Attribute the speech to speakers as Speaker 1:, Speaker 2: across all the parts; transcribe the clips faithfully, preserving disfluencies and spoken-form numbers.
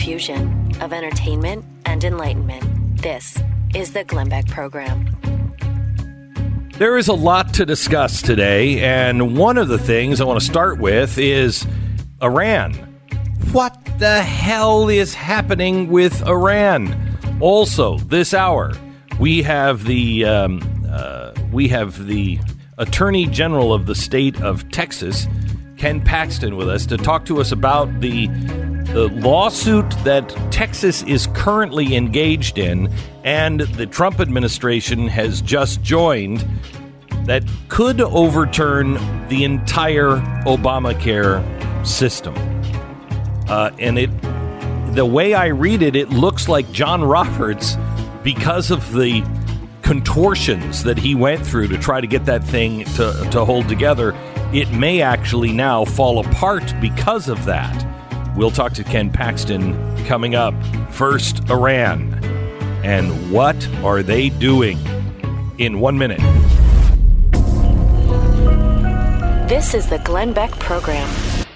Speaker 1: fusion of entertainment and enlightenment. This is the Glenn Beck Program.
Speaker 2: There is a lot to discuss today, and one of the things I want to start with is Iran. What the hell is happening with Iran? Also, this hour, we have the um, uh, we have the Attorney General of the state of Texas, Ken Paxton, with us to talk to us about the the lawsuit that Texas is currently engaged in and the Trump administration has just joined that could overturn the entire Obamacare system. Uh, and it, the way I read it, it looks like John Roberts, because of the contortions that he went through to try to get that thing to, to hold together, it may actually now fall apart because of that. We'll talk to Ken Paxton coming up. First, Iran. And what are they doing? In one minute.
Speaker 1: This is the Glenn Beck Program.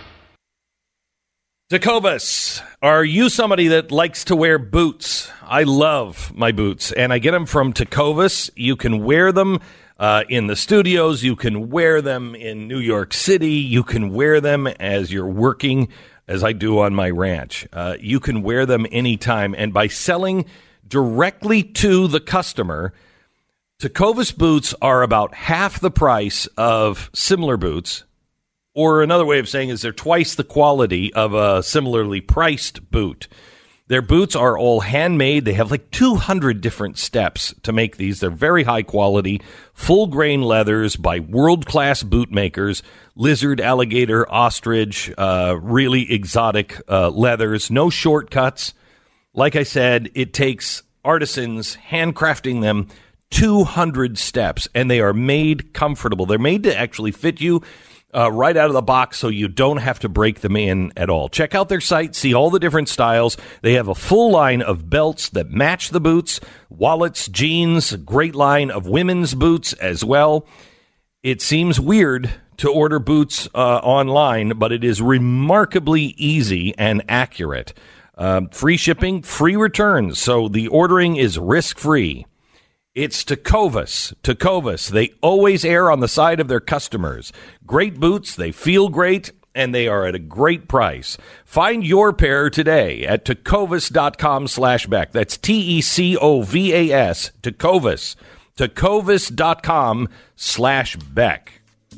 Speaker 2: Tecovas, are you somebody that likes to wear boots? I love my boots, and I get them from Tecovas. You can wear them uh, in the studios. You can wear them in New York City. You can wear them as you're working, as I do on my ranch. Uh, you can wear them anytime, and by selling directly to the customer, Tecovas boots are about half the price of similar boots, or another way of saying is they're twice the quality of a similarly priced boot. Their boots are all handmade. They have like two hundred different steps to make these. They're very high quality, full grain leathers by world-class boot makers, lizard, alligator, ostrich, uh, really exotic uh, leathers, no shortcuts. Like I said, it takes artisans handcrafting them two hundred steps, and they are made comfortable. They're made to actually fit you uh, right out of the box so you don't have to break them in at all. Check out their site, see all the different styles. They have a full line of belts that match the boots, wallets, jeans, a great line of women's boots as well. It seems weird to order boots uh, online, but it is remarkably easy and accurate. Uh, free shipping, free returns, so the ordering is risk-free. It's Tecovas. Tecovas. They always err on the side of their customers. Great boots, they feel great, and they are at a great price. Find your pair today at tecovas.com slash Beck. That's T E C O V A S, Tecovas. Tecovas.com slash Beck.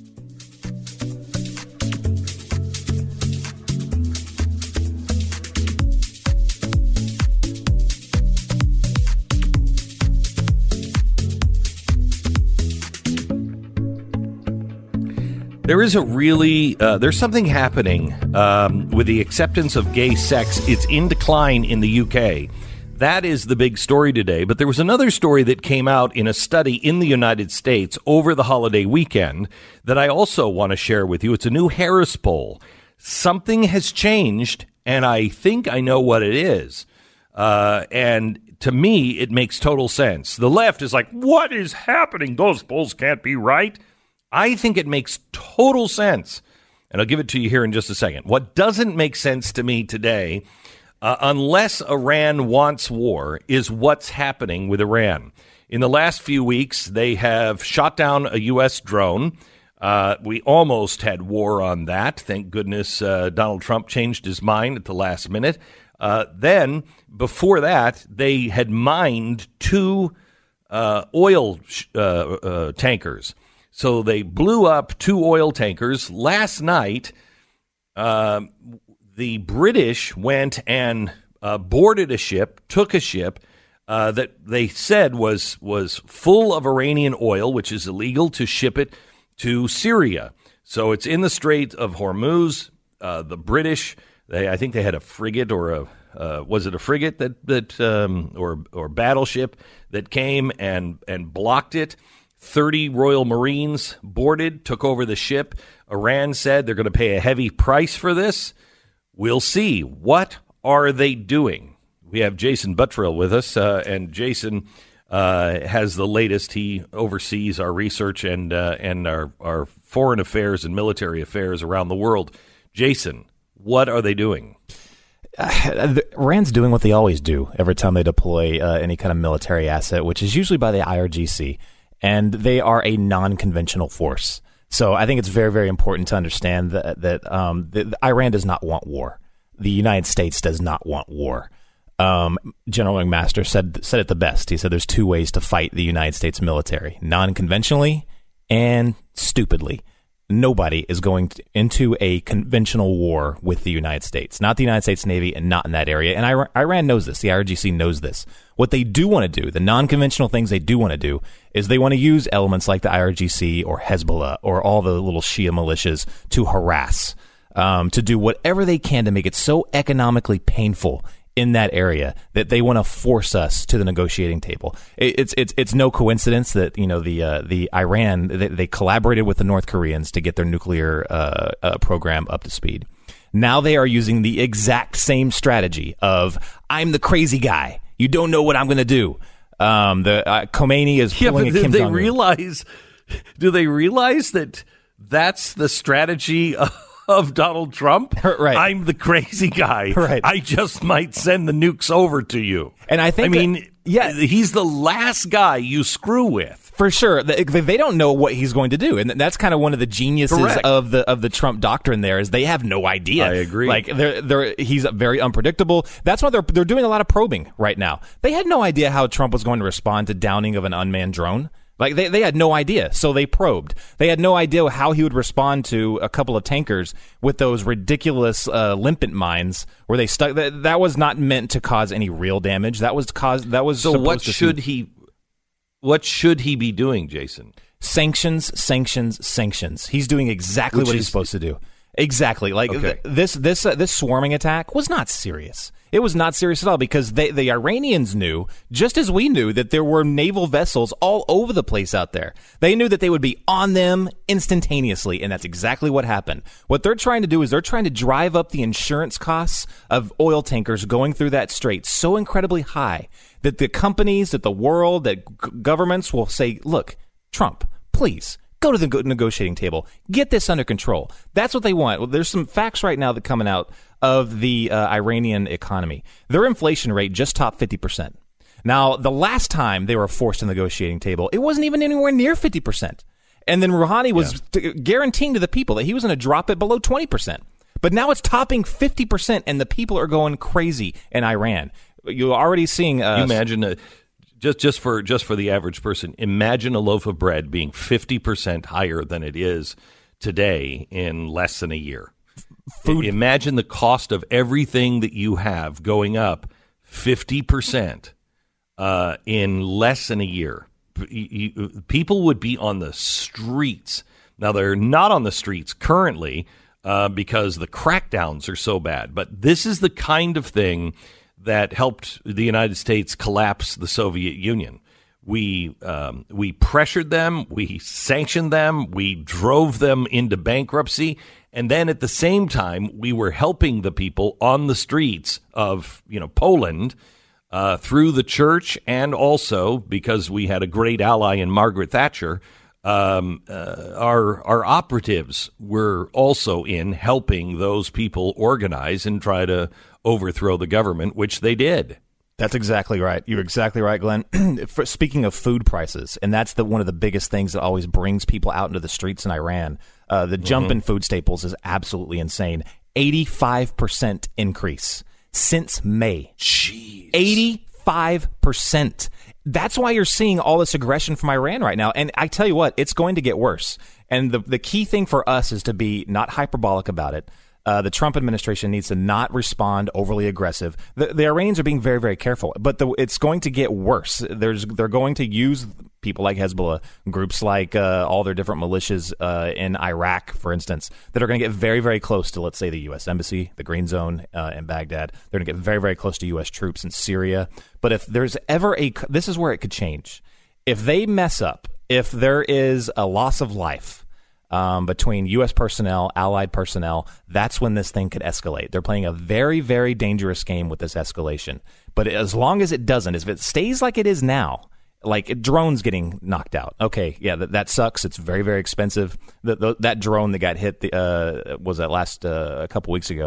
Speaker 2: There is a really, uh, there's something happening um, with the acceptance of gay sex. It's in decline in the U K. That is the big story today. But there was another story that came out in a study in the United States over the holiday weekend that I also want to share with you. It's a new Harris poll. Something has changed, and I think I know what it is. Uh, and to me, it makes total sense. The left is like, what is happening? Those polls can't be right. I think it makes total sense, and I'll give it to you here in just a second. What doesn't make sense to me today, uh, unless Iran wants war, is what's happening with Iran. In the last few weeks, they have shot down a U S drone. Uh, we almost had war on that. Thank goodness uh, Donald Trump changed his mind at the last minute. Uh, then, before that, they had mined two uh, oil sh- uh, uh, tankers. So they blew up two oil tankers. Last night, uh, the British went and uh, boarded a ship, took a ship uh, that they said was was full of Iranian oil, which is illegal to ship it to Syria. So it's in the Strait of Hormuz. Uh, the British, they, I think they had a frigate or a uh, was it a frigate that that um, or or battleship that came and and blocked it. thirty Royal Marines boarded, took over the ship. Iran said they're going to pay a heavy price for this. We'll see. What are they doing? We have Jason Buttrill with us, uh, and Jason uh, has the latest. He oversees our research and uh, and our, our foreign affairs and military affairs around the world. Jason, what are they doing?
Speaker 3: Uh, Iran's doing what they always do every time they deploy uh, any kind of military asset, which is usually by the I R G C, and they are a non-conventional force. So I think it's very, very important to understand that, that, um, that Iran does not want war. The United States does not want war. Um, General McMaster said said it the best. He said there's two ways to fight the United States military, non-conventionally and stupidly. Nobody is going to, into a conventional war with the United States, not the United States Navy, and not in that area. And Iran, Iran knows this. The I R G C knows this. What they do want to do, the non-conventional things they do want to do, is they want to use elements like the I R G C or Hezbollah or all the little Shia militias to harass, um, to do whatever they can to make it so economically painful in that area that they want to force us to the negotiating table. It's it's it's no coincidence that, you know, the uh, the Iran they, they collaborated with the North Koreans to get their nuclear uh, uh, program up to speed. Now they are using the exact same strategy of I'm the crazy guy. You don't know what I'm going to do. Um, the uh, Khomeini is
Speaker 2: yeah,
Speaker 3: pulling
Speaker 2: but
Speaker 3: a Kim
Speaker 2: they
Speaker 3: Jong-un.
Speaker 2: realize? Do they realize that that's the strategy of? Of Donald Trump?
Speaker 3: Right.
Speaker 2: I'm the crazy guy.
Speaker 3: Right.
Speaker 2: I just might send the nukes over to you.
Speaker 3: And I think,
Speaker 2: I mean,
Speaker 3: that, yeah,
Speaker 2: he's the last guy you screw with.
Speaker 3: For sure. They, they don't know what he's going to do. And that's kind of one of the geniuses
Speaker 2: Correct.
Speaker 3: of the of the Trump doctrine there is they have no idea.
Speaker 2: I agree.
Speaker 3: Like they're they're he's very unpredictable. That's why they're they're doing a lot of probing right now. They had no idea how Trump was going to respond to downing of an unmanned drone. Like, they, they had no idea, so they probed. They had no idea how he would respond to a couple of tankers with those ridiculous uh, limpet mines where they stuck. That, that was not meant to cause any real damage. That was to cause. That was
Speaker 2: so. What
Speaker 3: to
Speaker 2: should
Speaker 3: see-
Speaker 2: he? What should he be doing, Jason?
Speaker 3: Sanctions, sanctions, sanctions. He's doing exactly
Speaker 2: Which
Speaker 3: what
Speaker 2: is-
Speaker 3: he's supposed to do. Exactly. Like
Speaker 2: Okay.
Speaker 3: th- this this uh, this swarming attack was not serious. It was not serious at all because they, the Iranians knew, just as we knew, that there were naval vessels all over the place out there. They knew that they would be on them instantaneously, and that's exactly what happened. What they're trying to do is they're trying to drive up the insurance costs of oil tankers going through that strait so incredibly high that the companies, that the world, that g- governments will say, look, Trump, please, go to the go- negotiating table. Get this under control. That's what they want. Well, there's some facts right now that coming out of the uh, Iranian economy. Their inflation rate just topped fifty percent. Now, the last time they were forced to the negotiating table, it wasn't even anywhere near fifty percent. And then Rouhani was yeah. t- guaranteeing to the people that he was going to drop it below twenty percent. But now it's topping fifty percent, and the people are going crazy in Iran. You're already seeing... Uh,
Speaker 2: you imagine... A- Just just for just for the average person, imagine a loaf of bread being fifty percent higher than it is today in less than a year. Food. Imagine the cost of everything that you have going up fifty percent uh, in less than a year. You, you, people would be on the streets. Now, they're not on the streets currently uh, because the crackdowns are so bad. But this is the kind of thing that helped the United States collapse the Soviet Union. We um, we pressured them, we sanctioned them, we drove them into bankruptcy, and then at the same time, we were helping the people on the streets of, you know, Poland uh, through the church, and also because we had a great ally in Margaret Thatcher. Um, uh, our our operatives were also in helping those people organize and try to overthrow the government, which they did.
Speaker 3: That's exactly right. You're exactly right, Glenn. For, speaking of food prices, and that's the one of the biggest things that always brings people out into the streets in Iran, uh, the jump mm-hmm. in food staples is absolutely insane. eighty-five percent increase since May.
Speaker 2: Jeez.
Speaker 3: eighty-five percent. That's why you're seeing all this aggression from Iran right now. And I tell you what, it's going to get worse. And the the key thing for us is to be not hyperbolic about it. Uh, the Trump administration needs to not respond overly aggressive. The, the Iranians are being very, very careful, but the, it's going to get worse. There's, they're going to use people like Hezbollah, groups like uh, all their different militias uh, in Iraq, for instance, that are going to get very, very close to, let's say, the U S Embassy, the Green Zone uh, in Baghdad. They're going to get very, very close to U S troops in Syria. But if there's ever a, this is where it could change. If they mess up, if there is a loss of life, Um, between U S personnel, allied personnel, that's when this thing could escalate. They're playing a very, very dangerous game with this escalation. But as long as it doesn't, if it stays like it is now, like drones getting knocked out, okay, yeah, that, that sucks. It's very, very expensive. The, the, that drone that got hit, the, uh, was that last uh, a couple weeks ago,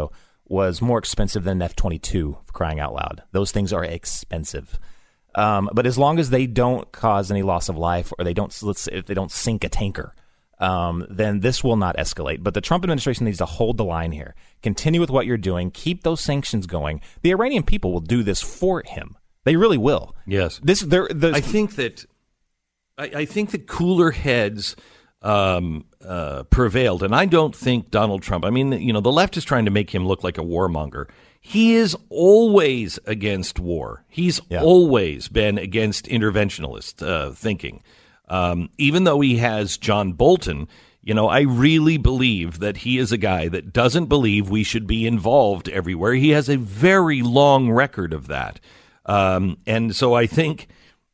Speaker 3: was more expensive than an F twenty-two, for crying out loud. Those things are expensive. Um, but as long as they don't cause any loss of life, or they don't, let's say, if they don't sink a tanker, um, then this will not escalate. But the Trump administration needs to hold the line here. Continue with what you're doing. Keep those sanctions going. The Iranian people will do this for him. They really will.
Speaker 2: Yes.
Speaker 3: This. There.
Speaker 2: I think that. I, I think that cooler heads um, uh, prevailed, and I don't think Donald Trump. I mean, you know, the left is trying to make him look like a warmonger. He is always against war. He's yeah. always been against interventionist uh, thinking. Um, even though he has John Bolton, you know, I really believe that he is a guy that doesn't believe we should be involved everywhere. He has a very long record of that. Um, and so I think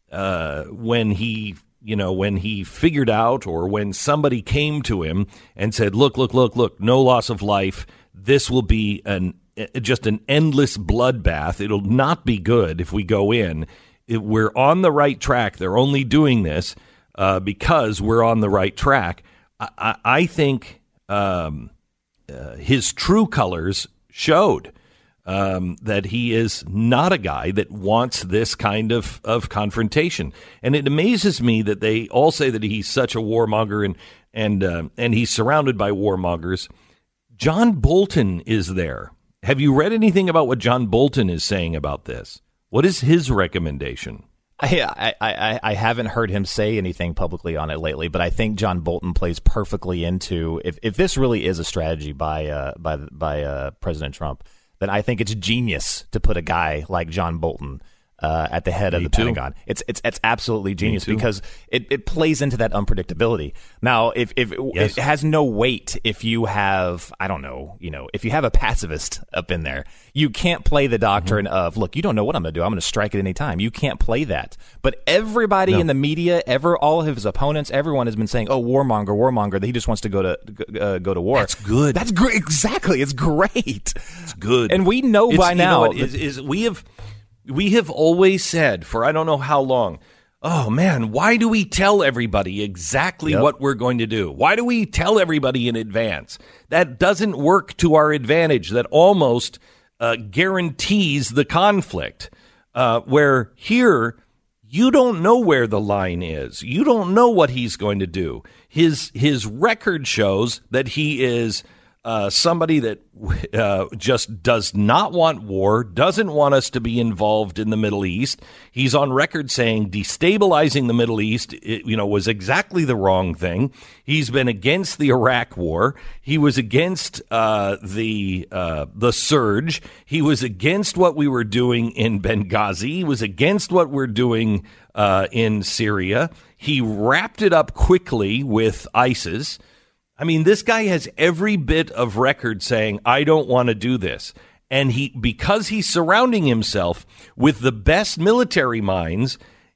Speaker 2: uh, when he, you know, when he figured out, or when somebody came to him and said, look, look, look, look, no loss of life, this will be an just an endless bloodbath. It'll not be good if we go in. It, we're on the right track. They're only doing this uh, because we're on the right track. I, I, I think um, uh, his true colors showed um, that he is not a guy that wants this kind of, of confrontation. And it amazes me that they all say that he's such a warmonger, and and uh, and he's surrounded by warmongers. John Bolton is there. Have you read anything about what John Bolton is saying about this? What is his recommendation?
Speaker 3: I, I, I haven't heard him say anything publicly on it lately, but I think John Bolton plays perfectly into, if, if this really is a strategy by uh, by by uh, President Trump, then I think it's genius to put a guy like John Bolton Uh, at the head Me of the too. Pentagon. It's it's it's absolutely genius because it, it plays into that unpredictability. Now, if if yes. it has no weight if you have, I don't know, you know, if you have a pacifist up in there, you can't play the doctrine mm-hmm. of, look, you don't know what I'm going to do. I'm going to strike at any time. You can't play that. But everybody no. in the media, ever all of his opponents, everyone has been saying, oh, warmonger, warmonger, that he just wants to go to uh, go to war.
Speaker 2: That's good.
Speaker 3: That's great. Exactly. It's great.
Speaker 2: It's good.
Speaker 3: And we know
Speaker 2: it's,
Speaker 3: by now.
Speaker 2: You know, is, is we have. We have always said, for I don't know how long, oh, man, why do we tell everybody exactly yep. what we're going to do? Why do we tell everybody in advance? That doesn't work to our advantage. That almost uh, guarantees the conflict, uh, where here you don't know where the line is. You don't know what he's going to do. His, his record shows that he is Uh, somebody that uh, just does not want war, doesn't want us to be involved in the Middle East. He's on record saying destabilizing the Middle East, it, you know, was exactly the wrong thing. He's been against the Iraq War. He was against uh, the uh, the surge. He was against what we were doing in Benghazi. He was against what we're doing uh, in Syria. He wrapped it up quickly with ISIS. I mean, this guy has every bit of record saying, I don't want to do this. And he, because he's surrounding himself with the best military minds,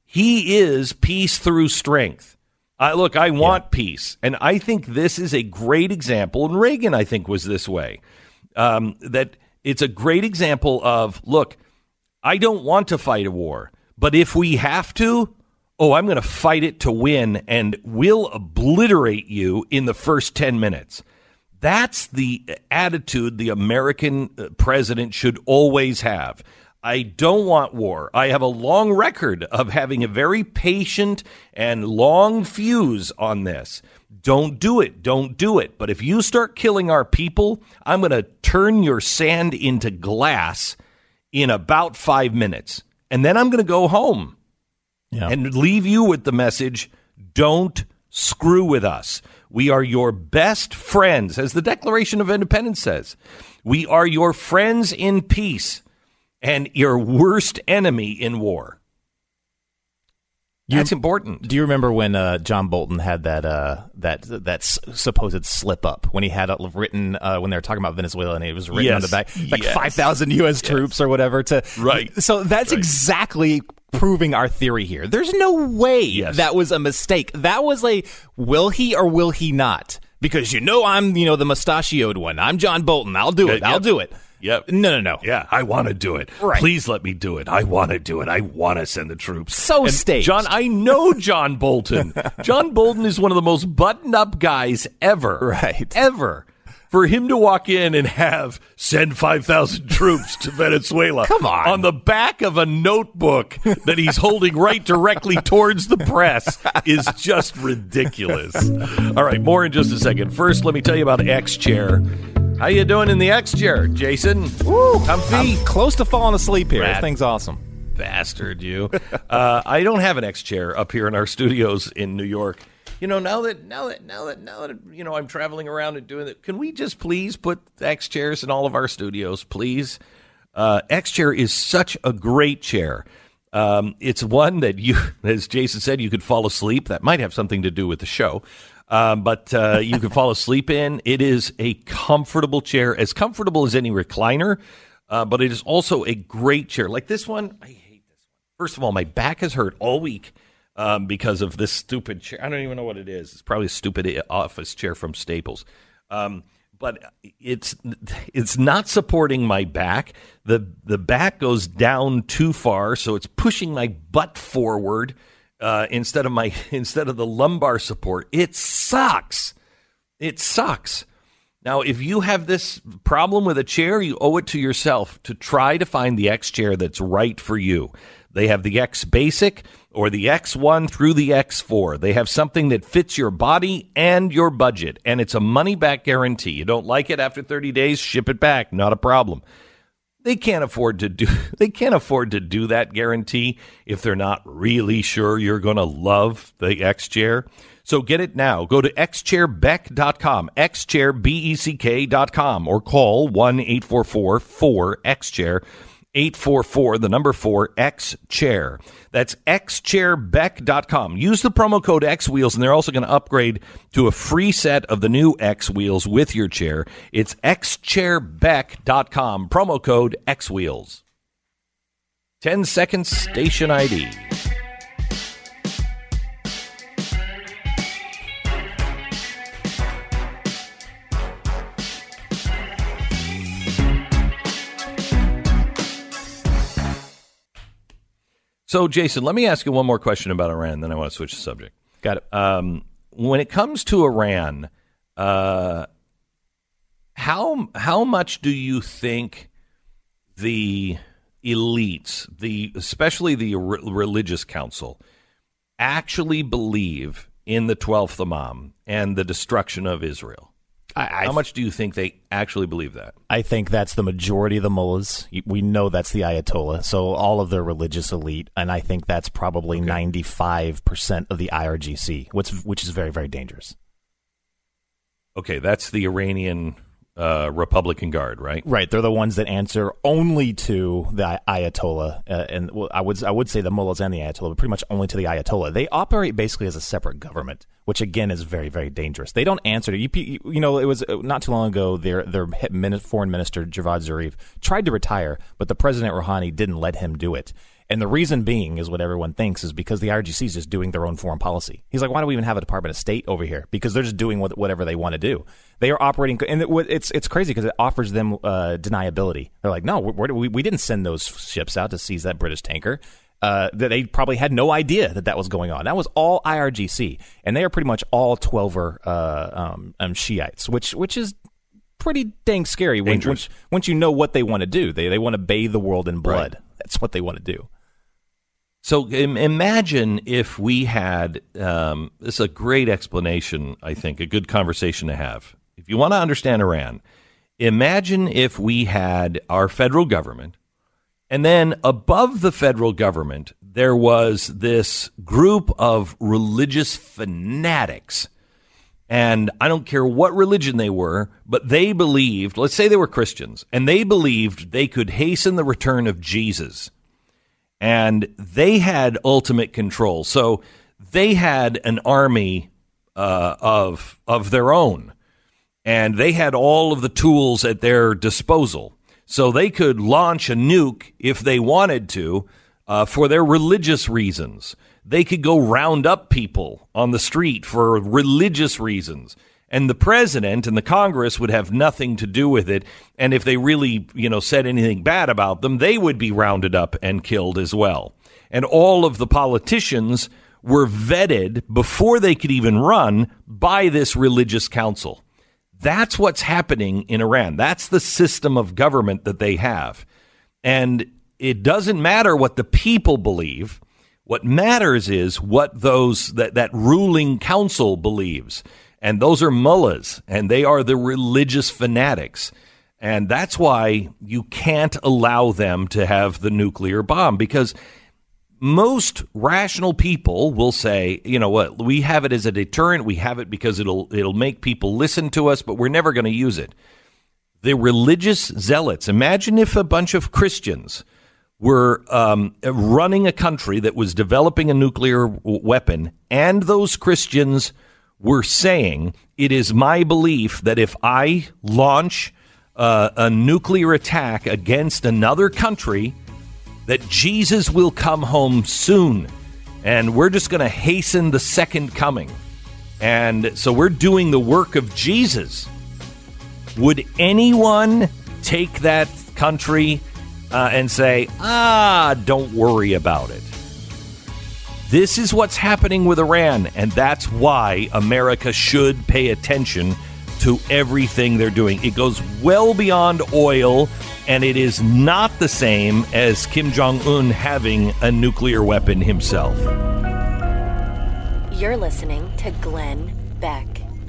Speaker 2: he is peace through strength. I, look, I want yeah. peace. And I think this is a great example. And Reagan, I think, was this way. Um, that it's a great example of, look, I don't want to fight a war. But if we have to, oh, I'm going to fight it to win, and we'll obliterate you in the first ten minutes. That's the attitude the American president should always have. I don't want war. I have a long record of having a very patient and long fuse on this. Don't do it. Don't do it. But if you start killing our people, I'm going to turn your sand into glass in about five minutes. And then I'm going to go home. Yeah. And leave you with the message, don't screw with us. We are your best friends, as the Declaration of Independence says. We are your friends in peace and your worst enemy in war. That's you, important.
Speaker 3: Do you remember when uh, John Bolton had that uh, that that supposed slip up when he had it written uh, when they were talking about Venezuela and it was written
Speaker 2: yes.
Speaker 3: on the back like
Speaker 2: yes.
Speaker 3: five thousand U S yes. troops or whatever to
Speaker 2: right.
Speaker 3: So that's
Speaker 2: right.
Speaker 3: exactly proving our theory here. There's no way
Speaker 2: yes.
Speaker 3: that was a mistake. That was a will he or will he not? Because you know I'm you know the mustachioed one. I'm John Bolton. I'll do it. Yep. I'll do it.
Speaker 2: Yep.
Speaker 3: No, no, no.
Speaker 2: Yeah, I want to do it.
Speaker 3: Right.
Speaker 2: Please let me do it. I want to do it. I want to send the troops.
Speaker 3: So
Speaker 2: and
Speaker 3: staged.
Speaker 2: John, I know John Bolton. John Bolton is one of the most buttoned-up guys ever.
Speaker 3: Right.
Speaker 2: Ever. for him to walk in and have send five thousand troops to Venezuela
Speaker 3: Come on.
Speaker 2: on the back of a notebook that he's holding right directly towards the press is just ridiculous. All right, more in just a second. First, let me tell you about X-Chair. How you doing in the X-Chair, Jason?
Speaker 3: Woo,
Speaker 2: Comfy?
Speaker 3: I'm close to falling asleep here.
Speaker 2: Rat.
Speaker 3: This thing's awesome.
Speaker 2: Bastard, you. uh, I don't have an X-Chair up here in our studios in New York. You know, now that, now that, now that, now that, you know, I'm traveling around and doing it, can we just please put X-Chairs in all of our studios, please? Uh, X-Chair is such a great chair. Um, it's one that you, as Jason said, you could fall asleep. That might have something to do with the show. Um, but uh, you can fall asleep in. It is a comfortable chair, as comfortable as any recliner, uh, but it is also a great chair. Like this one, I hate this one. First of all, my back has hurt all week um, because of this stupid chair. I don't even know what it is. It's probably a stupid office chair from Staples. Um, but it's it's not supporting my back. The, the back goes down too far, so it's pushing my butt forward. Uh, instead of my instead of the lumbar support. It sucks. It sucks. Now, if you have this problem with a chair, you owe it to yourself to try to find the X chair that's right for you. They have the X Basic or the X one through the X four. They have something that fits your body and your budget, and it's a money-back guarantee. You don't like it after thirty days, ship it back. Not a problem. They can't afford to do they can't afford to do that guarantee if they're not really sure you're going to love the X-Chair. So get it now. Go to x chair beck dot com, x chair beck dot com, or call one eight four four four X chair, eight four four, the number four, X-Chair. That's x chair beck dot com. Use the promo code X-Wheels, and they're also going to upgrade to a free set of the new X-Wheels with your chair. It's x chair beck dot com, promo code X-Wheels. ten seconds, station I D. So, Jason, let me ask you one more question about Iran, then I want to switch the subject.
Speaker 3: Got it.
Speaker 2: Um, when it comes to Iran, uh, how how much do you think the elites, the especially the re- religious council, actually believe in the twelfth Imam and the destruction of Israel?
Speaker 3: I, I
Speaker 2: How much do you think they actually believe that?
Speaker 3: I think that's the majority of the mullahs. We know that's the Ayatollah, so all of their religious elite, and I think that's probably okay. ninety-five percent of the I R G C, which, which is very, very dangerous.
Speaker 2: Okay, that's the Iranian uh, Republican Guard, right?
Speaker 3: Right, they're the ones that answer only to the Ayatollah, uh, and well, I would I would say the mullahs and the Ayatollah, but pretty much only to the Ayatollah. They operate basically as a separate government, which again is very, very dangerous. They don't answer to you. You know, it was not too long ago. Their their foreign minister Javad Zarif tried to retire, but the President Rouhani didn't let him do it. And the reason being is what everyone thinks is because the I R G C is just doing their own foreign policy. He's like, why do we even have a Department of State over here? Because they're just doing what, whatever they want to do. They are operating, and it, it's it's crazy because it offers them uh, deniability. They're like, no, we're, we we didn't send those ships out to seize that British tanker. Uh, that they probably had no idea that that was going on. That was all I R G C, and they are pretty much all twelver uh, um, um, Shiites, which which is pretty dang scary. When, once, once you know what they want to do, they they want to bathe the world in blood. Right. That's what they want to do.
Speaker 2: So um, imagine if we had, um, this is a great explanation, I think, a good conversation to have. If you want to understand Iran, imagine if we had our federal government, and then above the federal government, there was this group of religious fanatics. And I don't care what religion they were, but they believed, let's say they were Christians, and they believed they could hasten the return of Jesus. And they had ultimate control. So they had an army uh, of of their own. And they had all of the tools at their disposal. So they could launch a nuke if they wanted to uh, for their religious reasons. They could go round up people on the street for religious reasons. And the president and the Congress would have nothing to do with it. And if they really, you know, said anything bad about them, they would be rounded up and killed as well. And all of the politicians were vetted before they could even run by this religious council. That's what's happening in Iran. That's the system of government that they have. And it doesn't matter what the people believe. What matters is what those that, that ruling council believes. And those are mullahs, and they are the religious fanatics. And that's why you can't allow them to have the nuclear bomb, because most rational people will say, you know what, we have it as a deterrent. We have it because it'll it'll make people listen to us, but we're never going to use it. The religious zealots, imagine if a bunch of Christians were um, running a country that was developing a nuclear w- weapon, and those Christians were saying, it is my belief that if I launch uh, a nuclear attack against another country, that Jesus will come home soon, and we're just going to hasten the second coming. And so we're doing the work of Jesus. Would anyone take that country uh, and say, ah, don't worry about it? This is what's happening with Iran, and that's why America should pay attention to everything they're doing. It goes well beyond oil, and it is not the same as Kim Jong-un having a nuclear weapon himself.
Speaker 1: You're listening to Glenn Beck.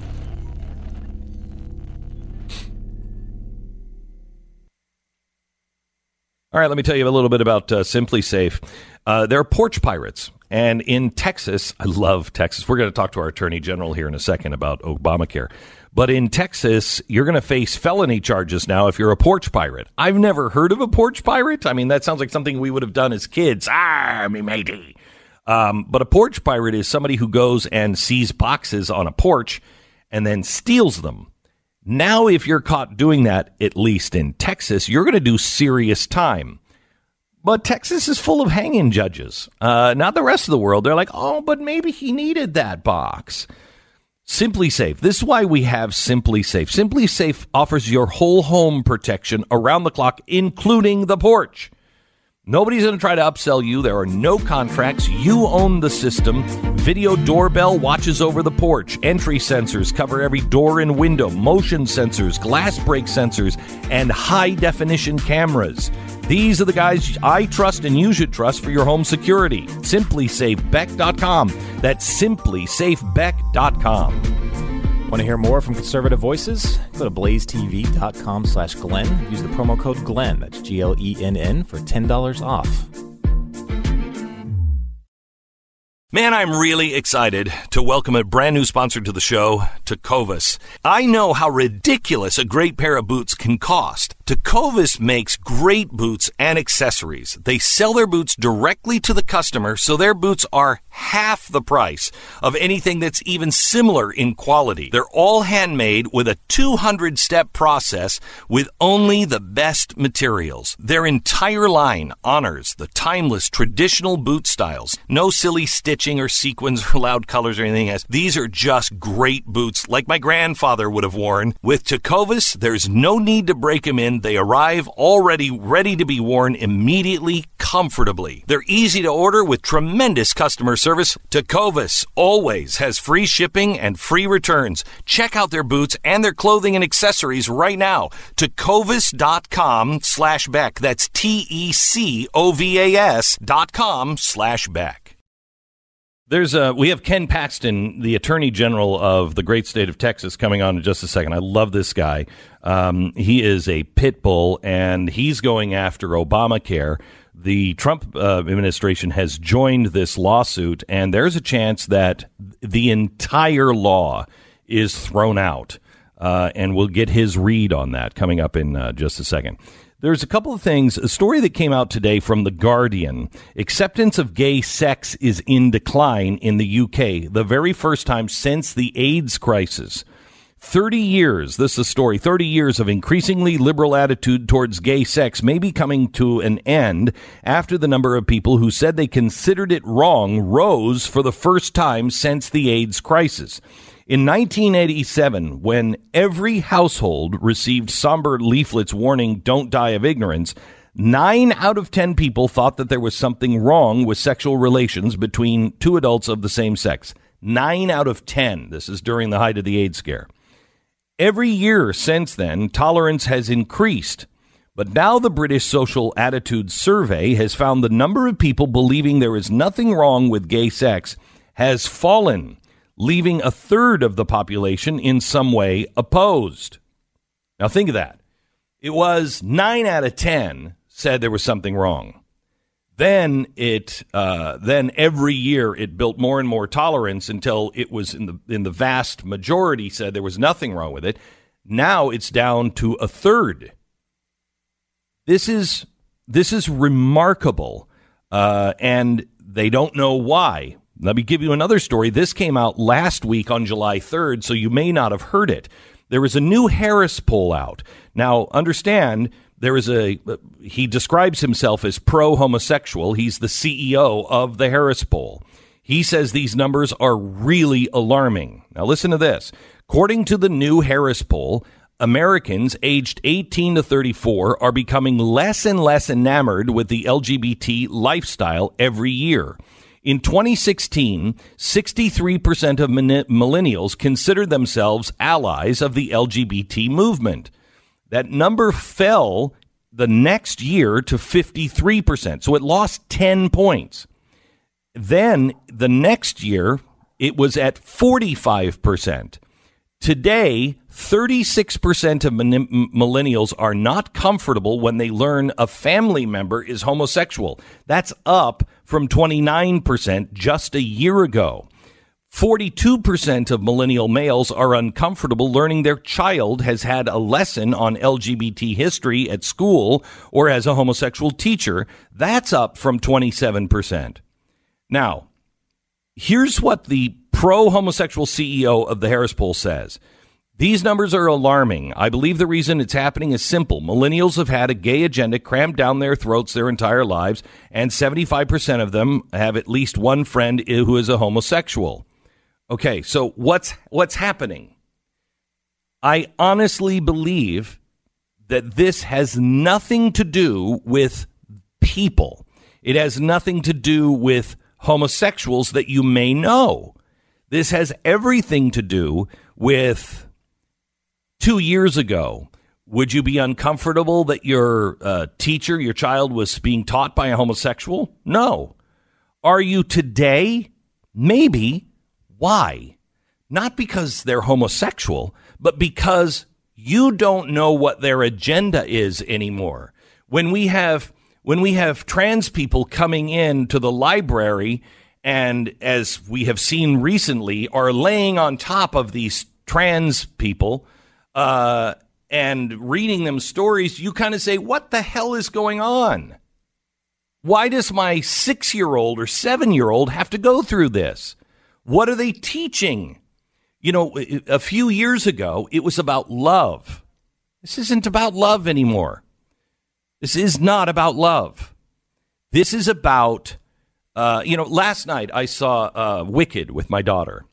Speaker 2: All right, let me tell you a little bit about uh, Simply Safe. Uh, they're porch pirates. And in Texas, I love Texas. We're going to talk to our attorney general here in a second about Obamacare. But in Texas, you're going to face felony charges now if you're a porch pirate. I've never heard of a porch pirate. I mean, that sounds like something we would have done as kids. Ah, me matey. Um, but a porch pirate is somebody who goes and sees boxes on a porch and then steals them. Now, if you're caught doing that, at least in Texas, you're going to do serious time. But Texas is full of hanging judges, uh, not the rest of the world. They're like, oh, but maybe he needed that box. Simply Safe. This is why we have Simply Safe. Simply Safe offers your whole home protection around the clock, including the porch. Nobody's going to try to upsell you. There are no contracts. You own the system. Video doorbell watches over the porch. Entry sensors cover every door and window. Motion sensors, glass break sensors, and high-definition cameras. These are the guys I trust and you should trust for your home security. Simply Safe Beck dot com. That's Simply Safe Beck dot com.
Speaker 3: Want to hear more from conservative voices? Go to blaze t v dot com slash Glenn. Use the promo code Glenn, that's G L E N N, for ten dollars off.
Speaker 2: Man, I'm really excited to welcome a brand new sponsor to the show, Tecovas. I know how ridiculous a great pair of boots can cost. Tecovas makes great boots and accessories. They sell their boots directly to the customer, so their boots are half the price of anything that's even similar in quality. They're all handmade with a two hundred step process with only the best materials. Their entire line honors the timeless traditional boot styles. No silly stitching or sequins or loud colors or anything else. These are just great boots like my grandfather would have worn. With Tecovas, there's no need to break them in. They arrive already ready to be worn immediately, comfortably. They're easy to order with tremendous customer service. Tecovas always has free shipping and free returns. Check out their boots and their clothing and accessories right now. Tecovas dot com slash Beck. That's T E C O V A S dot com slash Beck. There's a, we have Ken Paxton, the Attorney General of the great state of Texas, coming on in just a second. I love this guy. Um, he is a pit bull, and he's going after Obamacare. The Trump uh, administration has joined this lawsuit, and there's a chance that the entire law is thrown out. Uh, and we'll get his read on that coming up in uh, just a second. There's a couple of things. A story that came out today from The Guardian. Acceptance of gay sex is in decline in the U K, the very first time since the AIDS crisis. thirty years, this is a story, thirty years of increasingly liberal attitude towards gay sex may be coming to an end after the number of people who said they considered it wrong rose for the first time since the AIDS crisis. In nineteen eighty-seven, when every household received somber leaflets warning "Don't die of ignorance," nine out of ten people thought that there was something wrong with sexual relations between two adults of the same sex. Nine out of ten. This is during the height of the AIDS scare. Every year since then, tolerance has increased. But now the British Social Attitudes Survey has found the number of people believing there is nothing wrong with gay sex has fallen, leaving a third of the population in some way opposed. Now think of that. It was nine out of ten said there was something wrong. Then it, uh, then every year it built more and more tolerance until it was in the in the vast majority said there was nothing wrong with it. Now it's down to a third. This is this is remarkable, uh, and they don't know why. Let me give you another story. This came out last week on July third, so you may not have heard it. There is a new Harris poll out. Now, understand, there is a he describes himself as pro-homosexual. He's the C E O of the Harris poll. He says these numbers are really alarming. Now, listen to this. According to the new Harris poll, Americans aged eighteen to thirty-four are becoming less and less enamored with the L G B T lifestyle every year. In twenty sixteen, sixty-three percent of millennials considered themselves allies of the L G B T movement. That number fell the next year to fifty-three percent, so it lost ten points. Then the next year, it was at forty-five percent. Today, thirty-six percent of millennials are not comfortable when they learn a family member is homosexual. That's up from twenty-nine percent just a year ago. forty-two percent of millennial males are uncomfortable learning their child has had a lesson on L G B T history at school or has a homosexual teacher. That's up from twenty-seven percent. Now, here's what the pro-homosexual C E O of the Harris poll says. These numbers are alarming. I believe the reason it's happening is simple. Millennials have had a gay agenda crammed down their throats their entire lives, and seventy-five percent of them have at least one friend who is a homosexual. Okay, so what's what's happening? I honestly believe that this has nothing to do with people. It has nothing to do with homosexuals that you may know. This has everything to do with two years ago. Would you be uncomfortable that your uh, teacher, your child, was being taught by a homosexual? No. Are you today? Maybe. Why? Not because they're homosexual, but because you don't know what their agenda is anymore. When we have when we have trans people coming in to the library and, as we have seen recently, are laying on top of these trans people uh, and reading them stories, you kind of say, what the hell is going on? Why does my six-year-old or seven-year-old have to go through this? What are they teaching? You know, a few years ago, it was about love. This isn't about love anymore. This is not about love. This is about, uh, you know, last night I saw uh, Wicked with my daughter.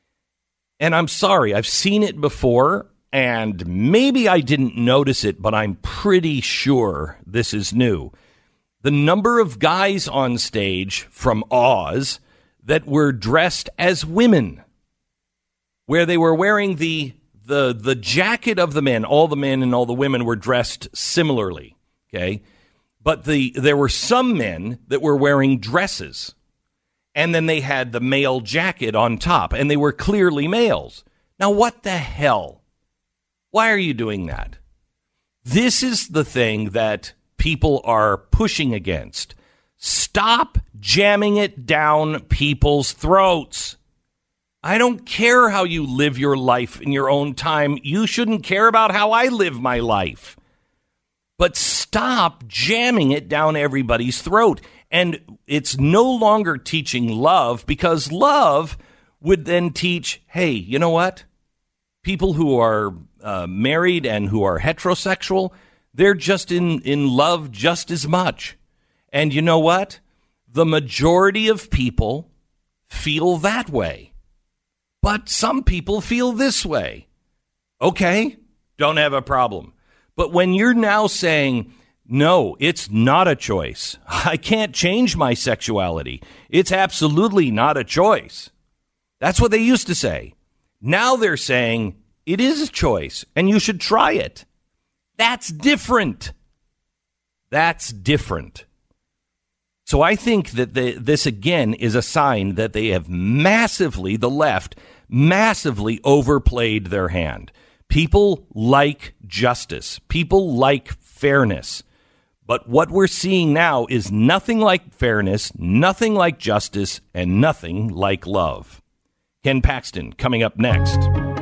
Speaker 2: And I'm sorry, I've seen it before, and maybe I didn't notice it, but I'm pretty sure this is new. The number of guys on stage from Oz that were dressed as women, where they were wearing the the the jacket of the men. All the men and all the women were dressed similarly, okay? But the there were some men that were wearing dresses, and then they had the male jacket on top, and they were clearly males. Now, what the hell? Why are you doing that? This is the thing that people are pushing against. Stop jamming it down people's throats. I don't care how you live your life in your own time. You shouldn't care about how I live my life. But stop jamming it down everybody's throat. And it's no longer teaching love, because love would then teach, hey, you know what? People who are uh, married and who are heterosexual, they're just in, in love just as much. And you know what? The majority of people feel that way. But some people feel this way. Okay, don't have a problem. But when you're now saying, no, it's not a choice. I can't change my sexuality. It's absolutely not a choice. That's what they used to say. Now they're saying It is a choice, and you should try it. That's different. That's different. So I think that the, this, again, is a sign that they have massively, the left, massively overplayed their hand. People like justice. People like fairness. But what we're seeing now is nothing like fairness, nothing like justice, and nothing like love. Ken Paxton coming up next.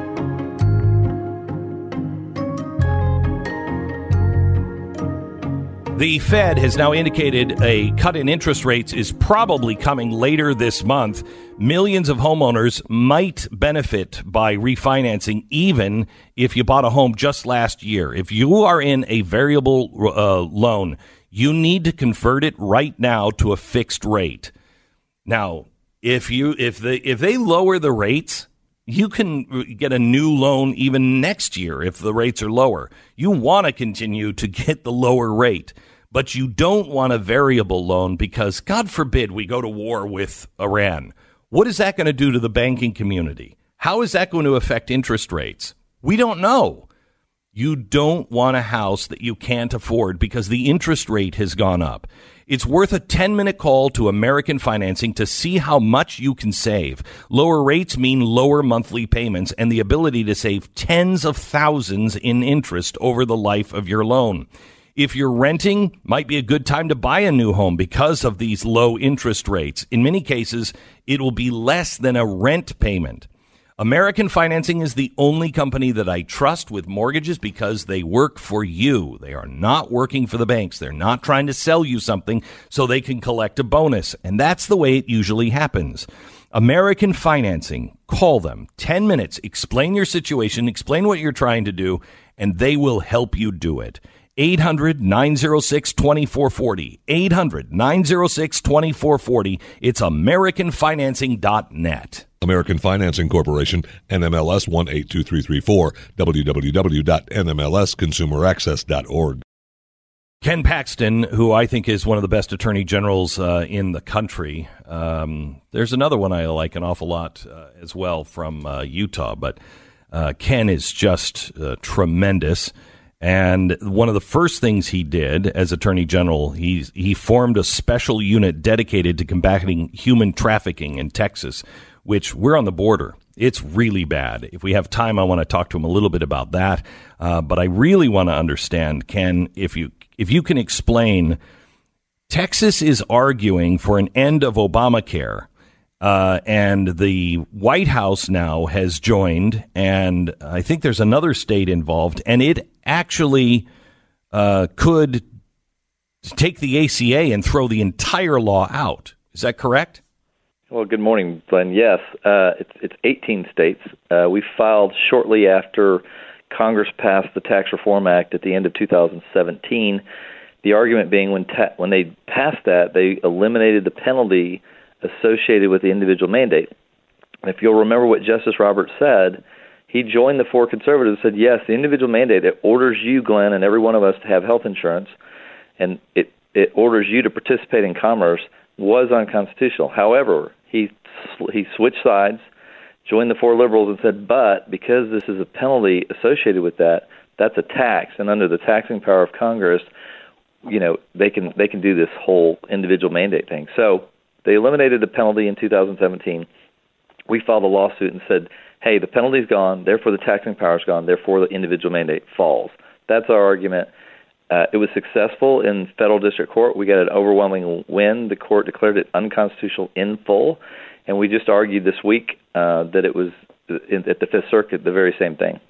Speaker 2: The Fed has now indicated a cut in interest rates is probably coming later this month. Millions of homeowners might benefit by refinancing, even if you bought a home just last year. If you are in a variable uh, loan, you need to convert it right now to a fixed rate. Now, if you if they if they lower the rates, you can get a new loan even next year if the rates are lower. You want to continue to get the lower rate, but you don't want a variable loan because, God forbid, we go to war with Iran. What is that going to do to the banking community? How is that going to affect interest rates? We don't know. You don't want a house that you can't afford because the interest rate has gone up. It's worth a ten-minute call to American Financing to see how much you can save. Lower rates mean lower monthly payments and the ability to save tens of thousands in interest over the life of your loan. If you're renting, might be a good time to buy a new home because of these low interest rates. In many cases, it will be less than a rent payment. American Financing is the only company that I trust with mortgages because they work for you. They are not working for the banks. They're not trying to sell you something so they can collect a bonus. And that's the way it usually happens. American Financing, call them. ten minutes, explain your situation, explain what you're trying to do, and they will help you do it. eight hundred, nine oh six, two four four oh. eight hundred, nine oh six, two four four oh. It's american financing dot net.
Speaker 4: American Financing Corporation, N M L S one eight two three three four, w w w dot n m l s consumer access dot org.
Speaker 2: Ken Paxton, who I think is one of the best attorney generals uh, in the country. Um, there's another one I like an awful lot uh, as well from uh, Utah, but uh, Ken is just uh, tremendous. And one of the first things he did as Attorney General, he, he formed a special unit dedicated to combating human trafficking in Texas, which we're on the border. It's really bad. If we have time, I want to talk to him a little bit about that. Uh, but I really want to understand, Ken, if you if you can explain, Texas is arguing for an end of Obamacare. Uh, and the White House now has joined, and I think there's another state involved, and it actually uh, could take the A C A and throw the entire law out. Is that correct?
Speaker 5: Well, good morning, Glenn. Yes, uh, it's, it's eighteen states. Uh, we filed shortly after Congress passed the Tax Reform Act at the end of two thousand seventeen. The argument being when ta- when they passed that, they eliminated the penalty associated with the individual mandate. And if you'll remember what Justice Roberts said, he joined the four conservatives and said, yes, the individual mandate, it orders you, Glenn, and every one of us to have health insurance, and it, it orders you to participate in commerce, was unconstitutional. However, he he switched sides, joined the four liberals, and said, but because this is a penalty associated with that, that's a tax, and under the taxing power of Congress, you know, they can they can do this whole individual mandate thing. So they eliminated the penalty in two thousand seventeen. We filed a lawsuit and said, hey, the penalty's gone, therefore the taxing power's gone, therefore the individual mandate falls. That's our argument. Uh, it was successful in federal district court. We got an overwhelming win. The court declared it unconstitutional in full, and we just argued this week uh, that it was, in, at the Fifth Circuit, the very same thing.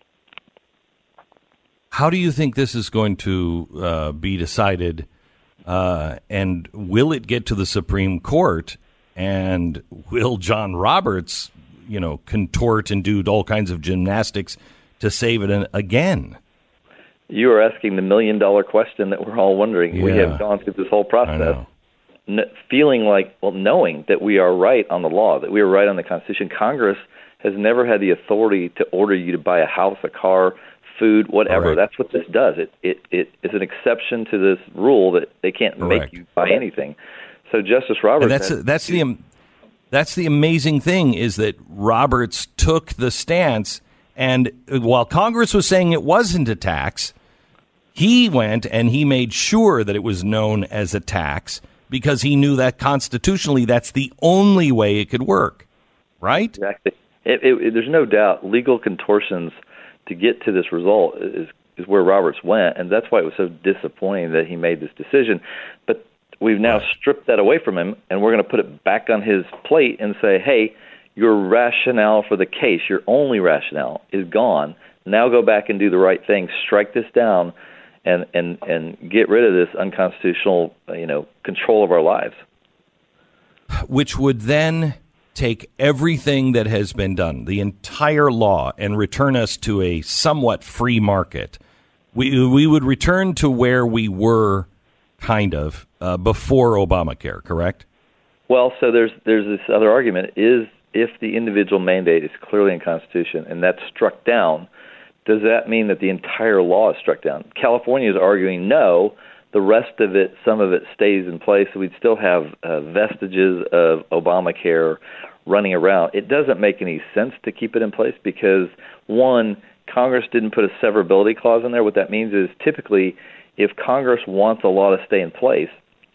Speaker 2: How do you think this is going to uh, be decided? Uh, and will it get to the Supreme Court? And will John Roberts, you know, contort and do all kinds of gymnastics to save it again?
Speaker 5: You are asking the million-dollar question that we're all wondering.
Speaker 2: Yeah.
Speaker 5: We have gone through this whole process, n- feeling like, well, knowing that we are right on the law, that we are right on the Constitution. Congress has never had the authority to order you to buy a house, a car, food, whatever.
Speaker 2: Correct.
Speaker 5: That's what this does. It it it is an exception to this rule that they can't
Speaker 2: Correct.
Speaker 5: make you buy anything. So Justice Roberts,
Speaker 2: and that's
Speaker 5: had,
Speaker 2: that's the that's the amazing thing is that Roberts took the stance And while Congress was saying it wasn't a tax, he went and he made sure that it was known as a tax because he knew that constitutionally that's the only way it could work, right?
Speaker 5: Exactly. It, it, there's no doubt legal contortions to get to this result is, is where Roberts went, and that's why it was so disappointing that he made this decision. But we've now right. stripped that away from him, and we're going to put it back on his plate and say, hey, your rationale for the case, your only rationale, is gone. Now go back and do the right thing. Strike this down and, and, and get rid of this unconstitutional, you know, control of our lives.
Speaker 2: Which would then take everything that has been done, the entire law, and return us to a somewhat free market. We we would return to where we were, kind of, uh, before Obamacare, correct?
Speaker 5: Well, so there's there's this other argument, is if the individual mandate is clearly in the Constitution and that's struck down, does that mean that the entire law is struck down? California is arguing no. The rest of it, some of it stays in place. So we'd still have uh, vestiges of Obamacare running around. It doesn't make any sense to keep it in place because, one, Congress didn't put a severability clause in there. What that means is typically if Congress wants a law to stay in place,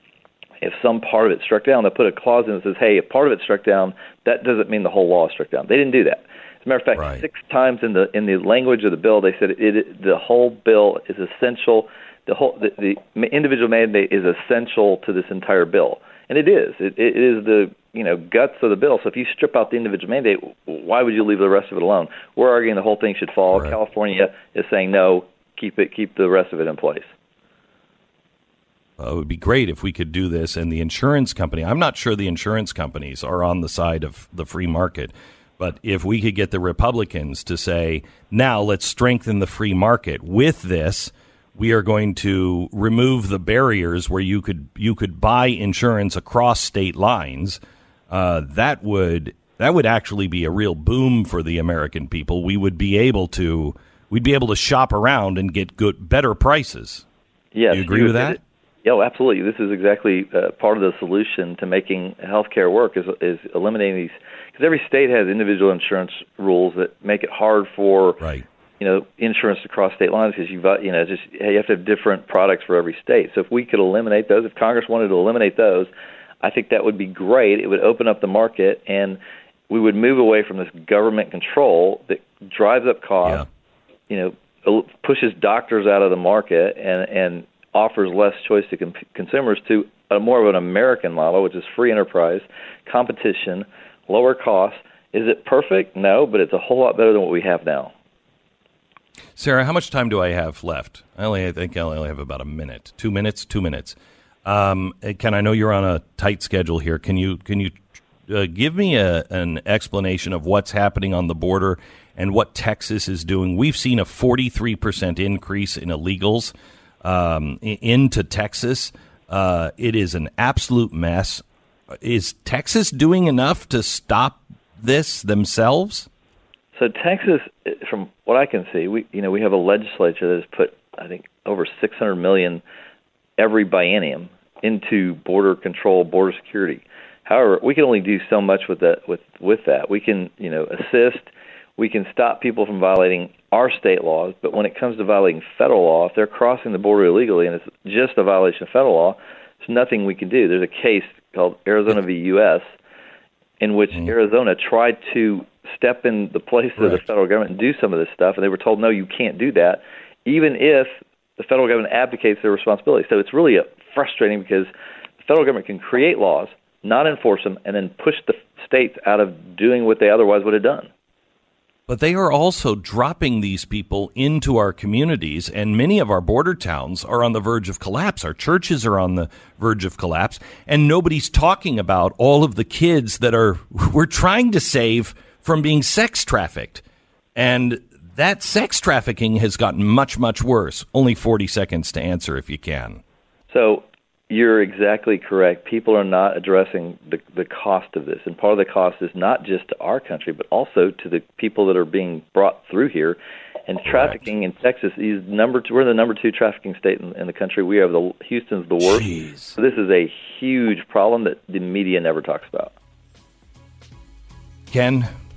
Speaker 5: if some part of it's struck down, they'll put a clause in that says, hey, if part of it's struck down, that doesn't mean the whole law is struck down. They didn't do that. As a matter of fact, right. six times in the in the language of the bill, they said it, it, the whole bill is essential. The whole the, the individual mandate is essential to this entire bill, and it is. It, it is the you know guts of the bill. So if you strip out the individual mandate, why would you leave the rest of it alone? We're arguing the whole thing should fall. Right. California is saying no, keep it, keep the rest of it in place.
Speaker 2: Uh, it would be great if we could do this, and the insurance company. I'm not sure the insurance companies are on the side of the free market. But if we could get the Republicans to say, now let's strengthen the free market with this, we are going to remove the barriers where you could you could buy insurance across state lines. Uh, that would that would actually be a real boom for the American people. We would be able to we'd be able to shop around and get good better prices.
Speaker 5: Yes,
Speaker 2: do you agree you with that?
Speaker 5: It. Yeah, absolutely. This is exactly uh, part of the solution to making healthcare work is is eliminating these. Because every state has individual insurance rules that make it hard for
Speaker 2: right.
Speaker 5: you know insurance to cross state lines because you you know just you have to have different products for every state. So if we could eliminate those, if Congress wanted to eliminate those, I think that would be great. It would open up the market, and we would move away from this government control that drives up costs. Yeah. You know, pushes doctors out of the market and and offers less choice to com- consumers to a more of an American model, which is free enterprise, competition, lower costs. Is it perfect? No, but it's a whole lot better than what we have now.
Speaker 2: Sarah, how much time do I have left? I only I think I only have about a minute. Two minutes? Two minutes. Um, Ken, I know you're on a tight schedule here. Can you can you uh, give me a, an explanation of what's happening on the border and what Texas is doing? We've seen a forty-three percent increase in illegals um, into Texas. Uh, it is an absolute mess. Is Texas doing enough to stop this themselves?
Speaker 5: So Texas, from what I can see, we you know we have a legislature that has put I think over six hundred million dollars every biennium into border control, border security. However, we can only do so much with that. With with that, we can you know assist. We can stop people from violating our state laws, but when it comes to violating federal law, if they're crossing the border illegally and it's just a violation of federal law, there's nothing we can do. There's a case called Arizona v. U S in which mm-hmm. Arizona tried to step in the place right. of the federal government and do some of this stuff, and they were told, no, you can't do that, even if the federal government abdicates their responsibility. So it's really a frustrating because the federal government can create laws, not enforce them, and then push the states out of doing what they otherwise would have done.
Speaker 2: But they are also dropping these people into our communities, and many of our border towns are on the verge of collapse. Our churches are on the verge of collapse, and nobody's talking about all of the kids that are we're trying to save from being sex trafficked. And that sex trafficking has gotten much, much worse. Only forty seconds to answer if you can.
Speaker 5: So you're exactly correct. People are not addressing the, the cost of this. And part of the cost is not just to our country, but also to the people that are being brought through here. And trafficking in Texas is number two. We're the number two trafficking state in, in the country. We have the Houston's the worst.
Speaker 2: Jeez.
Speaker 5: So this is a huge problem that the media never talks about.
Speaker 2: Ken,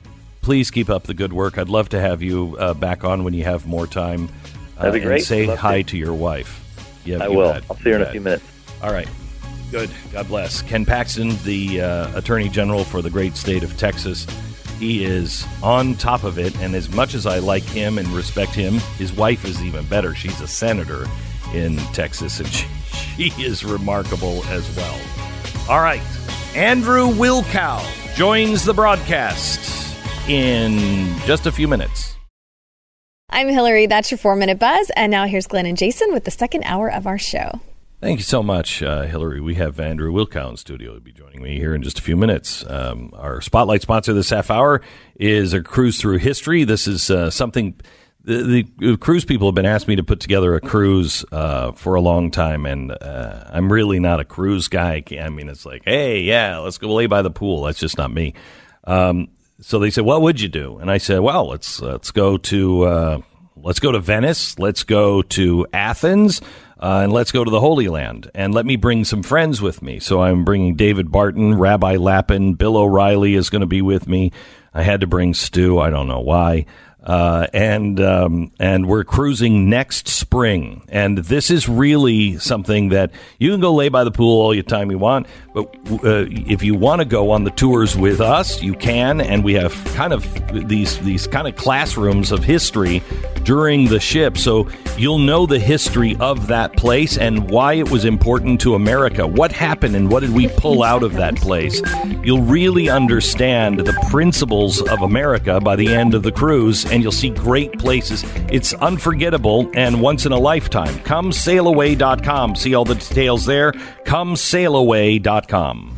Speaker 2: please keep up the good work. I'd love to have you uh, back on when you have more time. Uh,
Speaker 5: That'd be great.
Speaker 2: And say
Speaker 5: Love
Speaker 2: hi
Speaker 5: to.
Speaker 2: to your wife. Yeah,
Speaker 5: I
Speaker 2: you
Speaker 5: will.
Speaker 2: bet.
Speaker 5: I'll see her in
Speaker 2: You
Speaker 5: a
Speaker 2: bet.
Speaker 5: few minutes.
Speaker 2: All right. Good. God bless. Ken Paxton, the uh, Attorney General for the great state of Texas. He is on top of it, and as much as I like him and respect him, his wife is even better. She's a senator in Texas, and she, she is remarkable as well. All right. Andrew Wilkow joins the broadcast in just a few minutes.
Speaker 6: I'm Hillary. That's your four-minute buzz. And now here's Glenn and Jason with the second hour of our show.
Speaker 2: Thank you so much, uh, Hillary. We have Andrew Wilkow in studio. He'll be joining me here in just a few minutes. Um, our spotlight sponsor this half hour is a cruise through history. This is uh, something the, the cruise people have been asking me to put together a cruise uh, for a long time, and uh, I'm really not a cruise guy. I mean, it's like, hey, yeah, let's go lay by the pool. That's just not me. Um, so they said, what would you do? And I said, well, let's let's go to uh, let's go to Venice. Let's go to Athens. Uh, and let's go to the Holy Land, and let me bring some friends with me. So I'm bringing David Barton, Rabbi Lappin, Bill O'Reilly is going to be with me. I had to bring Stu. I don't know why. Uh, and um, and we're cruising next spring. And this is really something that you can go lay by the pool all your time you want. But uh, if you want to go on the tours with us, you can. And we have kind of these these kind of classrooms of history during the ship. So you'll know the history of that place and why it was important to America. What happened and what did we pull out of that place? You'll really understand the principles of America by the end of the cruise. And you'll see great places. It's unforgettable and once in a lifetime. Come sail away dot com. See all the details there. Come sail away dot com.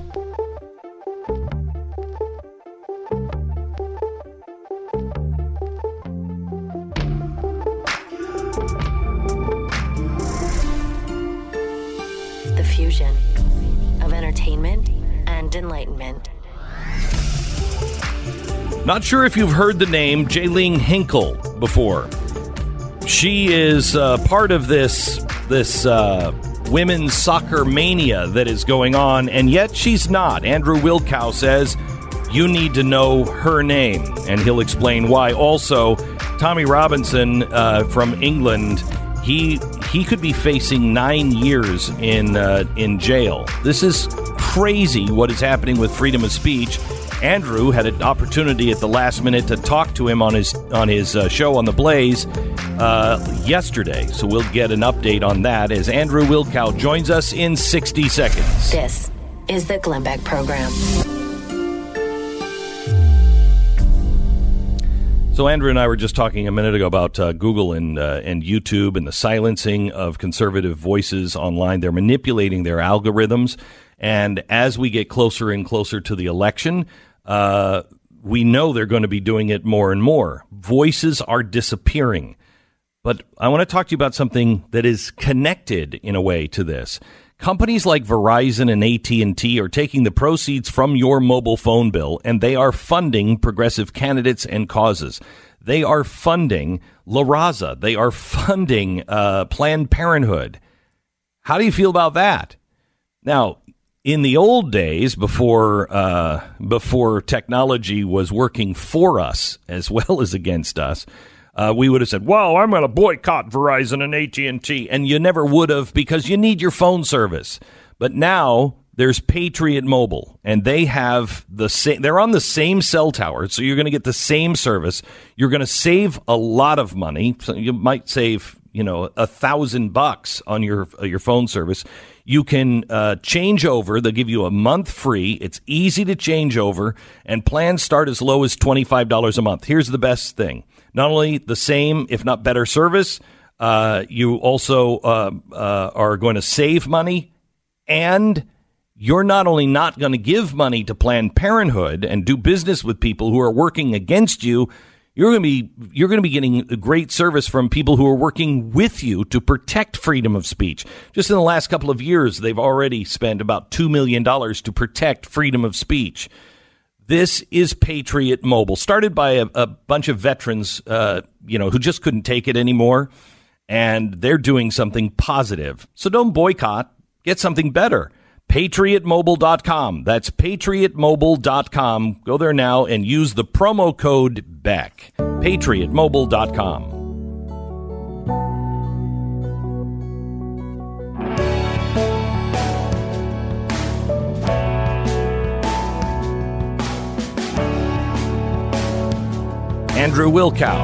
Speaker 1: The fusion of entertainment and enlightenment.
Speaker 2: Not sure if you've heard the name Jaylene Hinkle before. She is uh, part of this this uh, women's soccer mania that is going on, and yet she's not. Andrew Wilkow says you need to know her name, and he'll explain why. Also, Tommy Robinson uh, from England, he he could be facing nine years in uh, in jail. This is crazy what is happening with freedom of speech. Andrew had an opportunity at the last minute to talk to him on his on his uh, show on The Blaze uh, yesterday. So we'll get an update on that as Andrew Wilkow joins us in sixty seconds.
Speaker 1: This is the Glenn Beck Program.
Speaker 2: So Andrew and I were just talking a minute ago about uh, Google and uh, and YouTube and the silencing of conservative voices online. They're manipulating their algorithms. And as we get closer and closer to the election, uh, we know they're going to be doing it more and more. Voices are disappearing. But I want to talk to you about something that is connected in a way to this. Companies like Verizon and A T and T are taking the proceeds from your mobile phone bill, and they are funding progressive candidates and causes. They are funding La Raza. They are funding uh, Planned Parenthood. How do you feel about that? Now, in the old days, before uh, before technology was working for us as well as against us, uh, we would have said, well, I'm going to boycott Verizon and A T and T. And you never would have because you need your phone service. But now there's Patriot Mobile, and they have the same. They're on the same cell tower, so you're going to get the same service. You're going to save a lot of money. So you might save, you know, a thousand bucks on your uh, your phone service. You can uh, change over. They'll give you a month free. It's easy to change over, and plans start as low as twenty-five dollars a month. Here's the best thing. Not only the same, if not better service, uh, you also uh, uh, are going to save money, and you're not only not going to give money to Planned Parenthood and do business with people who are working against you, You're going to be you're going to be getting a great service from people who are working with you to protect freedom of speech. Just in the last couple of years, they've already spent about two million dollars to protect freedom of speech. This is Patriot Mobile, started by a, a bunch of veterans, uh, you know, who just couldn't take it anymore, and they're doing something positive. So don't boycott. Get something better. patriot mobile dot com. That's patriot mobile dot com. Go there now and use the promo code Beck. patriot mobile dot com. Andrew Wilkow.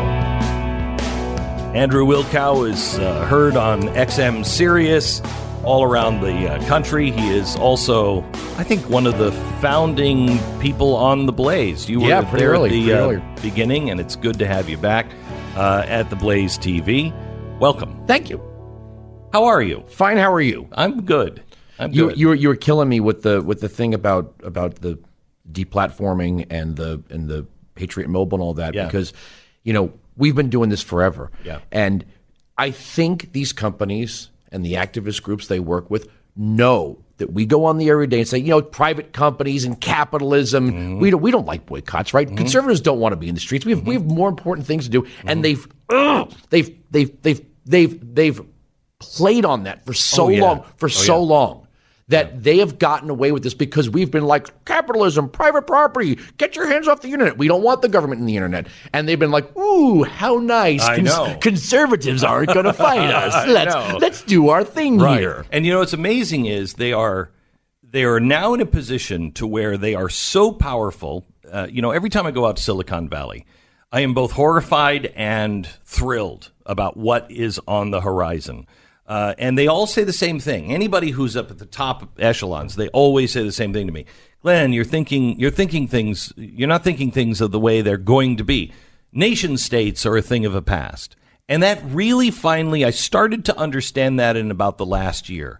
Speaker 2: Andrew Wilkow is uh, heard on X M Sirius all around the uh, country. He is also, I think, one of the founding people on The Blaze. You were
Speaker 7: yeah,
Speaker 2: there
Speaker 7: early,
Speaker 2: at the uh,
Speaker 7: early.
Speaker 2: beginning, and it's good to have you back uh, at The Blaze T V. Welcome.
Speaker 7: Thank you.
Speaker 2: How are you?
Speaker 7: Fine. How are you?
Speaker 2: I'm good. I'm
Speaker 7: You
Speaker 2: good.
Speaker 7: you were, you were killing me with the with the thing about about the deplatforming and the and the Patriot Mobile and all that
Speaker 2: Yeah.
Speaker 7: because you know we've been doing this forever.
Speaker 2: Yeah.
Speaker 7: And I think these companies and the activist groups they work with know that we go on the air every day and say, you know, private companies and capitalism. Mm-hmm. We don't we don't like boycotts, right? Mm-hmm. Conservatives don't want to be in the streets. We have mm-hmm. we have more important things to do, mm-hmm. and they've ugh, they've they've they've they've they've played on that for so
Speaker 2: oh, yeah.
Speaker 7: long for oh, so yeah. long. That
Speaker 2: yeah.
Speaker 7: they have gotten away with this because we've been like, capitalism, private property, get your hands off the internet. We don't want the government in the internet. And they've been like, ooh, how nice.
Speaker 2: I
Speaker 7: Cons-
Speaker 2: know.
Speaker 7: Conservatives aren't going to fight us. Let's let's do our thing
Speaker 2: right.
Speaker 7: here.
Speaker 2: And you know what's amazing is they are they are now in a position to where they are so powerful. Uh, you know, every time I go out to Silicon Valley, I am both horrified and thrilled about what is on the horizon. Uh, and they all say the same thing. Anybody who's up at the top echelons, they always say the same thing to me. Glenn, you're thinking, you're thinking things, you're not thinking things of the way they're going to be. Nation states are a thing of the past. And that really finally, I started to understand that in about the last year.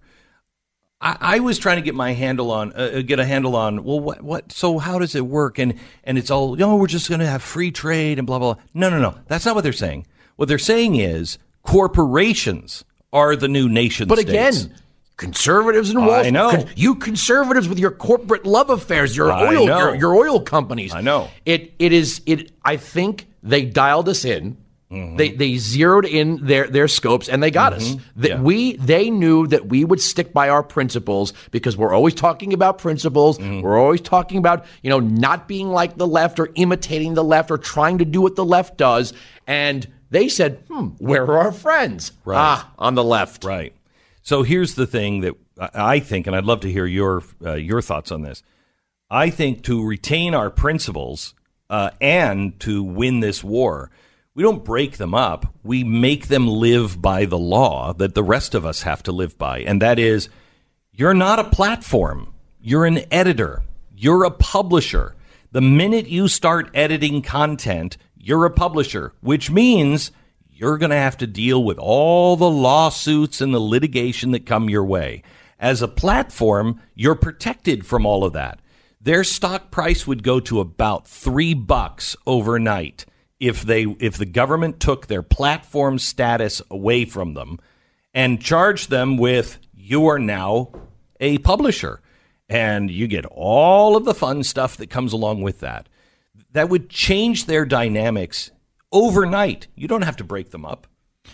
Speaker 2: I, I was trying to get my handle on, uh, get a handle on, well, what, what, so how does it work? And, and it's all, oh, we're just going to have free trade and blah, blah, blah. No, no, no. That's not what they're saying. What they're saying is corporations are the new nation
Speaker 7: but
Speaker 2: states.
Speaker 7: But again, conservatives and Wall
Speaker 2: I know.
Speaker 7: Con- you conservatives with your corporate love affairs, your
Speaker 2: I
Speaker 7: oil,
Speaker 2: know.
Speaker 7: your, your oil companies.
Speaker 2: I know.
Speaker 7: It it is it. I think they dialed us in. Mm-hmm. They they zeroed in their, their scopes and they got mm-hmm. us. That yeah. we they knew that we would stick by our principles because we're always talking about principles. Mm-hmm. We're always talking about you know not being like the left or imitating the left or trying to do what the left does. And they said, hmm, where are our friends?
Speaker 2: Right.
Speaker 7: Ah, on the left.
Speaker 2: Right. So here's the thing that I think, and I'd love to hear your uh, your thoughts on this. I think to retain our principles uh, and to win this war, we don't break them up. We make them live by the law that the rest of us have to live by. And that is, you're not a platform. You're an editor. You're a publisher. The minute you start editing content, you're a publisher, which means you're going to have to deal with all the lawsuits and the litigation that come your way. As a platform, you're protected from all of that. Their stock price would go to about three bucks overnight if they if the government took their platform status away from them and charged them with, you are now a publisher. And you get all of the fun stuff that comes along with that. That would change their dynamics overnight. You don't have to break them up.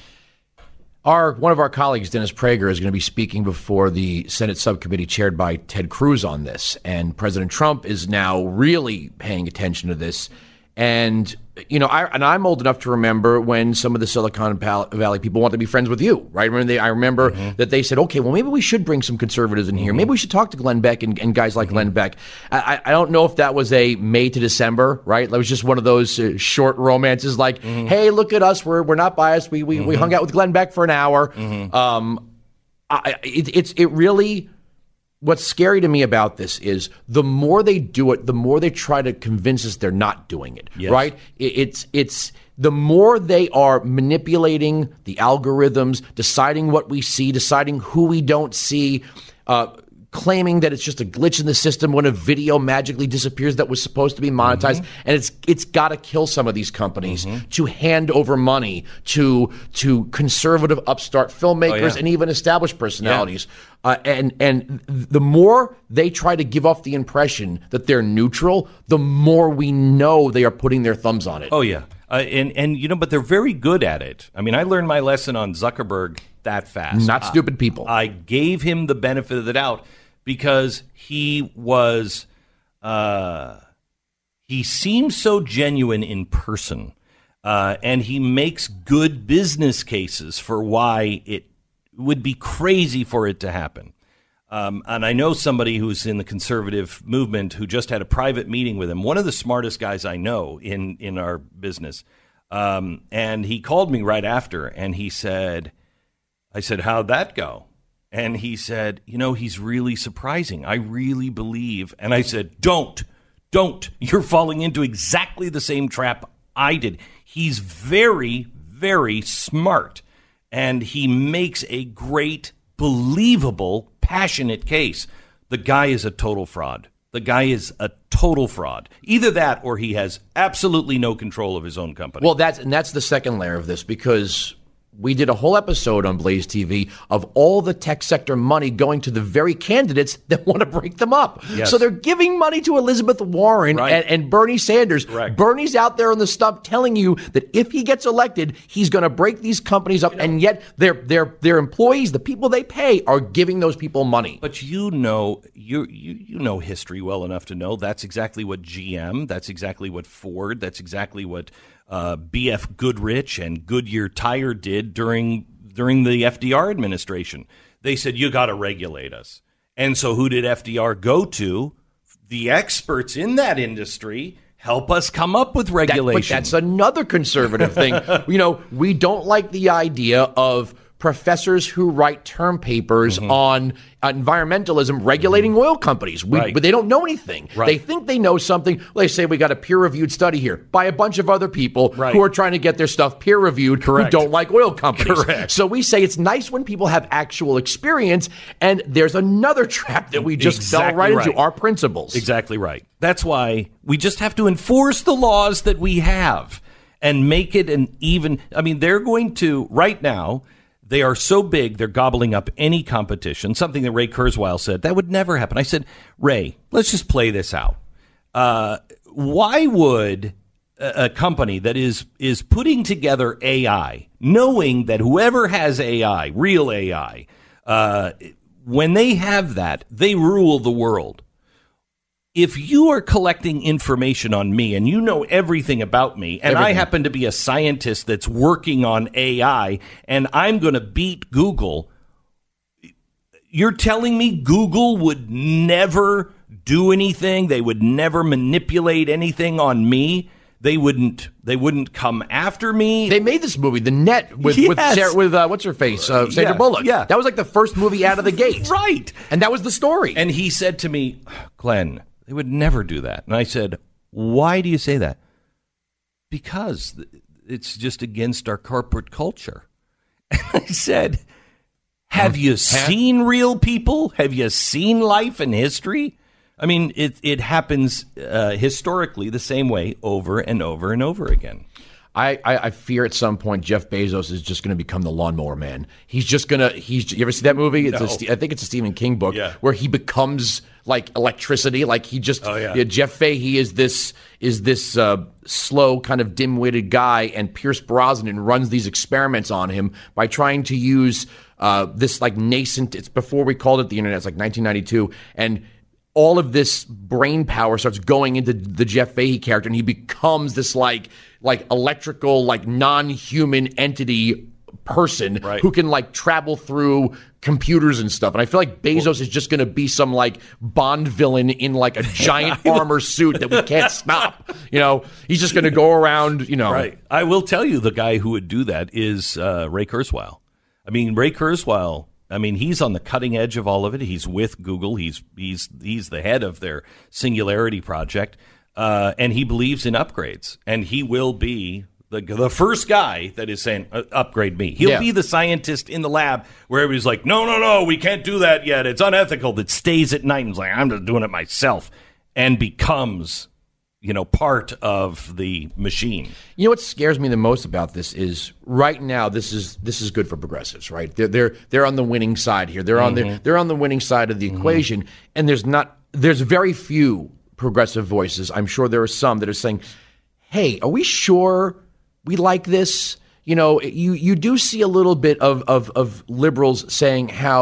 Speaker 7: Our one of our colleagues, Dennis Prager, is going to be speaking before the Senate subcommittee chaired by Ted Cruz on this. And President Trump is now really paying attention to this. And, you know, I, and I'm old enough to remember when some of the Silicon Valley people wanted to be friends with you, right? I remember, they, I remember mm-hmm. that they said, okay, well, maybe we should bring some conservatives in here. Mm-hmm. Maybe we should talk to Glenn Beck and, and guys like mm-hmm. Glenn Beck. I, I don't know if that was a May to December, right? That was just one of those uh, short romances like, mm-hmm. hey, look at us. We're we're not biased. We we, mm-hmm. we hung out with Glenn Beck for an hour. Mm-hmm. Um, I, it, it's it really... What's scary to me about this is the more they do it, the more they try to convince us they're not doing it,
Speaker 2: yes.
Speaker 7: right? It's it's the more they are manipulating the algorithms, deciding what we see, deciding who we don't see, uh, claiming that it's just a glitch in the system when a video magically disappears that was supposed to be monetized. Mm-hmm. And it's it's got to kill some of these companies mm-hmm. to hand over money to to conservative upstart filmmakers oh, yeah. and even established personalities. Yeah. Uh, and and the more they try to give off the impression that they're neutral, the more we know they are putting their thumbs on it.
Speaker 2: Oh, yeah. Uh, and, and, you know, but they're very good at it. I mean, I learned my lesson on Zuckerberg that fast.
Speaker 7: Not stupid people.
Speaker 2: I, I gave him the benefit of the doubt because he was uh, he seems so genuine in person, uh, and he makes good business cases for why it would be crazy for it to happen. Um, and I know somebody who's in the conservative movement who just had a private meeting with him, one of the smartest guys I know in, in our business. Um, and he called me right after, and he said, I said, how'd that go? And he said, you know, he's really surprising. I really believe. And I said, don't, don't. You're falling into exactly the same trap I did. He's very, very smart, and he makes a great, believable, passionate case. The guy is a total fraud. The guy is a total fraud. Either that or he has absolutely no control of his own company.
Speaker 7: Well, that's and that's the second layer of this, because we did a whole episode on Blaze T V of all the tech sector money going to the very candidates that want to break them up.
Speaker 2: Yes.
Speaker 7: So they're giving money to Elizabeth Warren
Speaker 2: Right.
Speaker 7: and, and Bernie Sanders.
Speaker 2: Correct.
Speaker 7: Bernie's out there on the stump telling you that if he gets elected, he's going to break these companies up. You know, and yet their their their employees, the people they pay, are giving those people money.
Speaker 2: But you know, you, you you know history well enough to know that's exactly what G M, that's exactly what Ford, that's exactly what uh, B F Goodrich and Goodyear Tire did during during the F D R administration. They said, you got to regulate us. And so who did F D R go to? The experts in that industry. Help us come up with regulation.
Speaker 7: That, but that's another conservative thing. You know, we don't like the idea of professors who write term papers mm-hmm. on uh, environmentalism regulating mm-hmm. oil companies. We,
Speaker 2: right.
Speaker 7: But they don't know anything.
Speaker 2: Right.
Speaker 7: They think they know something. They say we got a peer-reviewed study here by a bunch of other people
Speaker 2: right.
Speaker 7: who are trying to get their stuff peer-reviewed
Speaker 2: Correct.
Speaker 7: who don't like oil companies.
Speaker 2: Correct.
Speaker 7: So we say it's nice when people have actual experience, and there's another trap that we just
Speaker 2: exactly
Speaker 7: fell right,
Speaker 2: right
Speaker 7: into, our principles.
Speaker 2: Exactly right. That's why we just have to enforce the laws that we have and make it an even, I mean, they're going to, right now, they are so big, they're gobbling up any competition, something that Ray Kurzweil said. That would never happen. I said, Ray, let's just play this out. Uh, why would a, a company that is is putting together A I, knowing that whoever has A I, real A I, uh, when they have that, they rule the world. If you are collecting information on me and you know everything about me, and everything. I happen to be a scientist that's working on A I, and I'm going to beat Google, you're telling me Google would never do anything? They would never manipulate anything on me? They wouldn't. They wouldn't come after me.
Speaker 7: They made this movie, The Net, with
Speaker 2: yes.
Speaker 7: with, Sarah, with uh, what's her face, uh, Sandra
Speaker 2: yeah,
Speaker 7: Bullock.
Speaker 2: Yeah,
Speaker 7: that was like the first movie out of the gate,
Speaker 2: right?
Speaker 7: And that was the story.
Speaker 2: And he said to me, Glenn, they would never do that. And I said, why do you say that? Because it's just against our corporate culture. And I said, have you seen real people? Have you seen life and history? I mean, it it happens uh, historically the same way over and over and over again.
Speaker 7: I, I, I fear at some point Jeff Bezos is just going to become the lawnmower man. He's just going to, he's, you ever see that movie? It's
Speaker 2: No.
Speaker 7: a, I think it's a Stephen King book
Speaker 2: Yeah.
Speaker 7: where he becomes like electricity. Like he just,
Speaker 2: Oh, yeah.
Speaker 7: yeah, Jeff Fahey is this, is this uh, slow kind of dim-witted guy, and Pierce Brosnan runs these experiments on him by trying to use uh, this like nascent, it's before we called it the internet, it's like nineteen ninety-two, and all of this brain power starts going into the Jeff Fahey character, and he becomes this like like electrical, like non-human entity person
Speaker 2: Right.
Speaker 7: who can like travel through computers and stuff. And I feel like Bezos well, is just going to be some like Bond villain in like a giant armor suit that we can't stop. You know, he's just going to go around, you know.
Speaker 2: Right. I will tell you, the guy who would do that is uh, Ray Kurzweil. I mean, Ray Kurzweil, I mean, he's on the cutting edge of all of it. He's with Google. He's he's he's the head of their Singularity project, uh, and he believes in upgrades. And he will be the the first guy that is saying, uh, upgrade me. He'll
Speaker 7: Yeah.
Speaker 2: be the scientist in the lab where everybody's like, no, no, no, we can't do that yet. It's unethical. That stays at night and is like, I'm just doing it myself, and becomes, you know, part of the machine.
Speaker 7: You know what scares me the most about this is right now this is this is good for progressives, right? They're they're they're on the winning side here. They're on
Speaker 2: Mm-hmm.
Speaker 7: the they're on the winning side of the mm-hmm. equation, and there's not there's very few progressive voices. I'm sure there are some that are saying, "Hey, are we sure we like this?" You know, you you do see a little bit of of of liberals saying how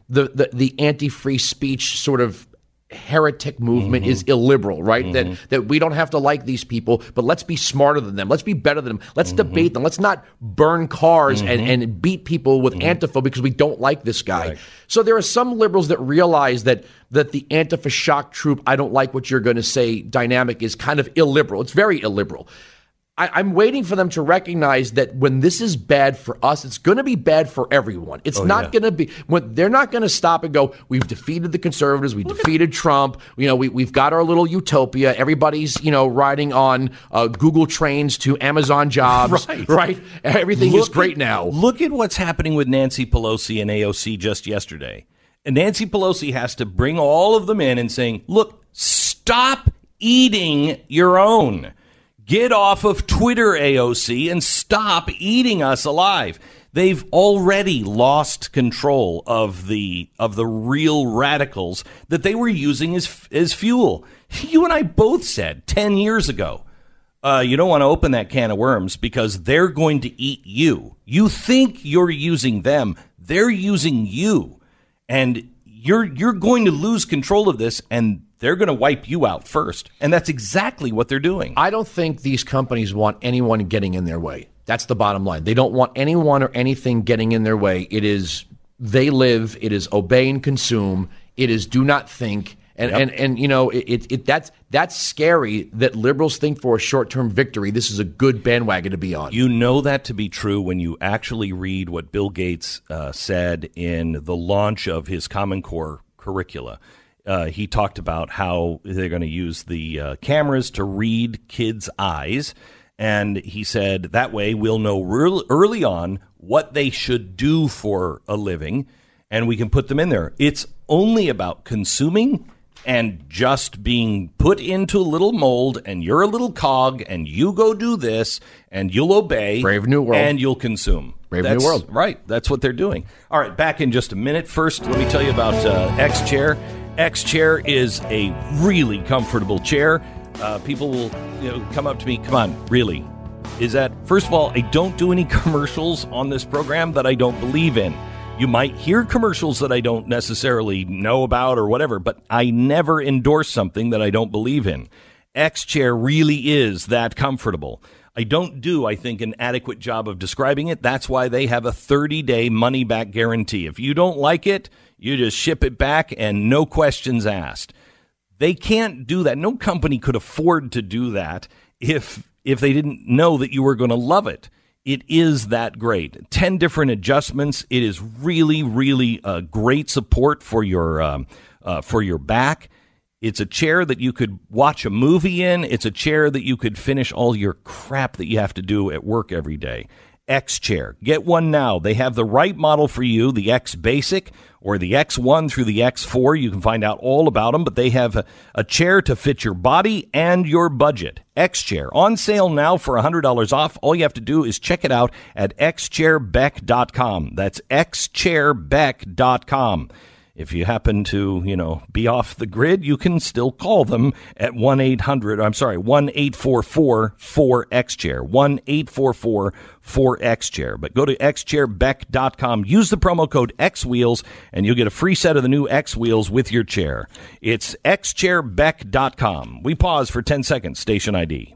Speaker 7: the, the, the anti-free speech sort of heretic movement mm-hmm. is illiberal, right? Mm-hmm. That that we don't have to like these people, but let's be smarter than them. Let's be better than them. Let's mm-hmm. debate them. Let's not burn cars mm-hmm. and, and beat people with mm-hmm. Antifa because we don't like this guy. Right. So there are some liberals that realize that that the Antifa shock troop, I don't like what you're going to say dynamic is kind of illiberal. It's very illiberal. I, I'm waiting for them to recognize that when this is bad for us, it's going to be bad for everyone. It's oh, not yeah. going to be when they're not going to stop and go, we've defeated the conservatives, we Look defeated Trump, you know, we, we've got our little utopia. Everybody's, you know, riding on uh, Google trains to Amazon jobs, right? right? Everything look is great
Speaker 2: at,
Speaker 7: now.
Speaker 2: Look at what's happening with Nancy Pelosi and A O C just yesterday. And Nancy Pelosi has to bring all of them in and saying, look, stop eating your own. Get off of Twitter, A O C, and stop eating us alive. They've already lost control of the of the real radicals that they were using as as fuel. You and I both said ten years ago, uh, you don't want to open that can of worms because they're going to eat you. You think you're using them. They're using you. And you're you're going to lose control of this, and they're going to wipe you out first. And that's exactly what they're doing.
Speaker 7: I don't think these companies want anyone getting in their way. That's the bottom line. They don't want anyone or anything getting in their way. It is they live. It is obey and consume. It is do not think. And yep. and, and you know, it, it, it that's that's scary that liberals think for a short-term victory, this is a good bandwagon to be on.
Speaker 2: You know that to be true when you actually read what Bill Gates uh, said in the launch of his Common Core curricula. Uh, he talked about how they're going to use the uh, cameras to read kids' eyes. And he said that way we'll know real early on what they should do for a living, and we can put them in there. It's only about consuming and just being put into a little mold, and you're a little cog, and you go do this, and you'll obey.
Speaker 7: Brave New World.
Speaker 2: And you'll consume.
Speaker 7: Brave
Speaker 2: That's,
Speaker 7: New World.
Speaker 2: Right. That's what they're doing. All right, back in just a minute. First, let me tell you about uh, X-Chair. X-Chair is a really comfortable chair. Uh, people will you know, come up to me, come on, really? Is that, first of all, I don't do any commercials on this program that I don't believe in. You might hear commercials that I don't necessarily know about or whatever, but I never endorse something that I don't believe in. X-Chair really is that comfortable. I don't do, I think, an adequate job of describing it. That's why they have a thirty-day money-back guarantee. If you don't like it, you just ship it back and no questions asked. They can't do that. No company could afford to do that if if they didn't know that you were going to love it. It is that great. Ten different adjustments. It is really, really uh, great support for your um, uh, for your back. It's a chair that you could watch a movie in. It's a chair that you could finish all your crap that you have to do at work every day. X-Chair. Get one now. They have the right model for you, the X Basic or the X one through the X four. You can find out all about them, but they have a, a chair to fit your body and your budget. X-Chair. On sale now for one hundred dollars off. All you have to do is check it out at x chair beck dot com. That's x chair beck dot com. If you happen to, you know, be off the grid, you can still call them at one eight hundred, I'm sorry, one eight four four four X chair, one eight four four four X chair. But go to x chair beck dot com, use the promo code X Wheels, and you'll get a free set of the new X Wheels with your chair. It's x chair beck dot com. We pause for ten seconds, station I D.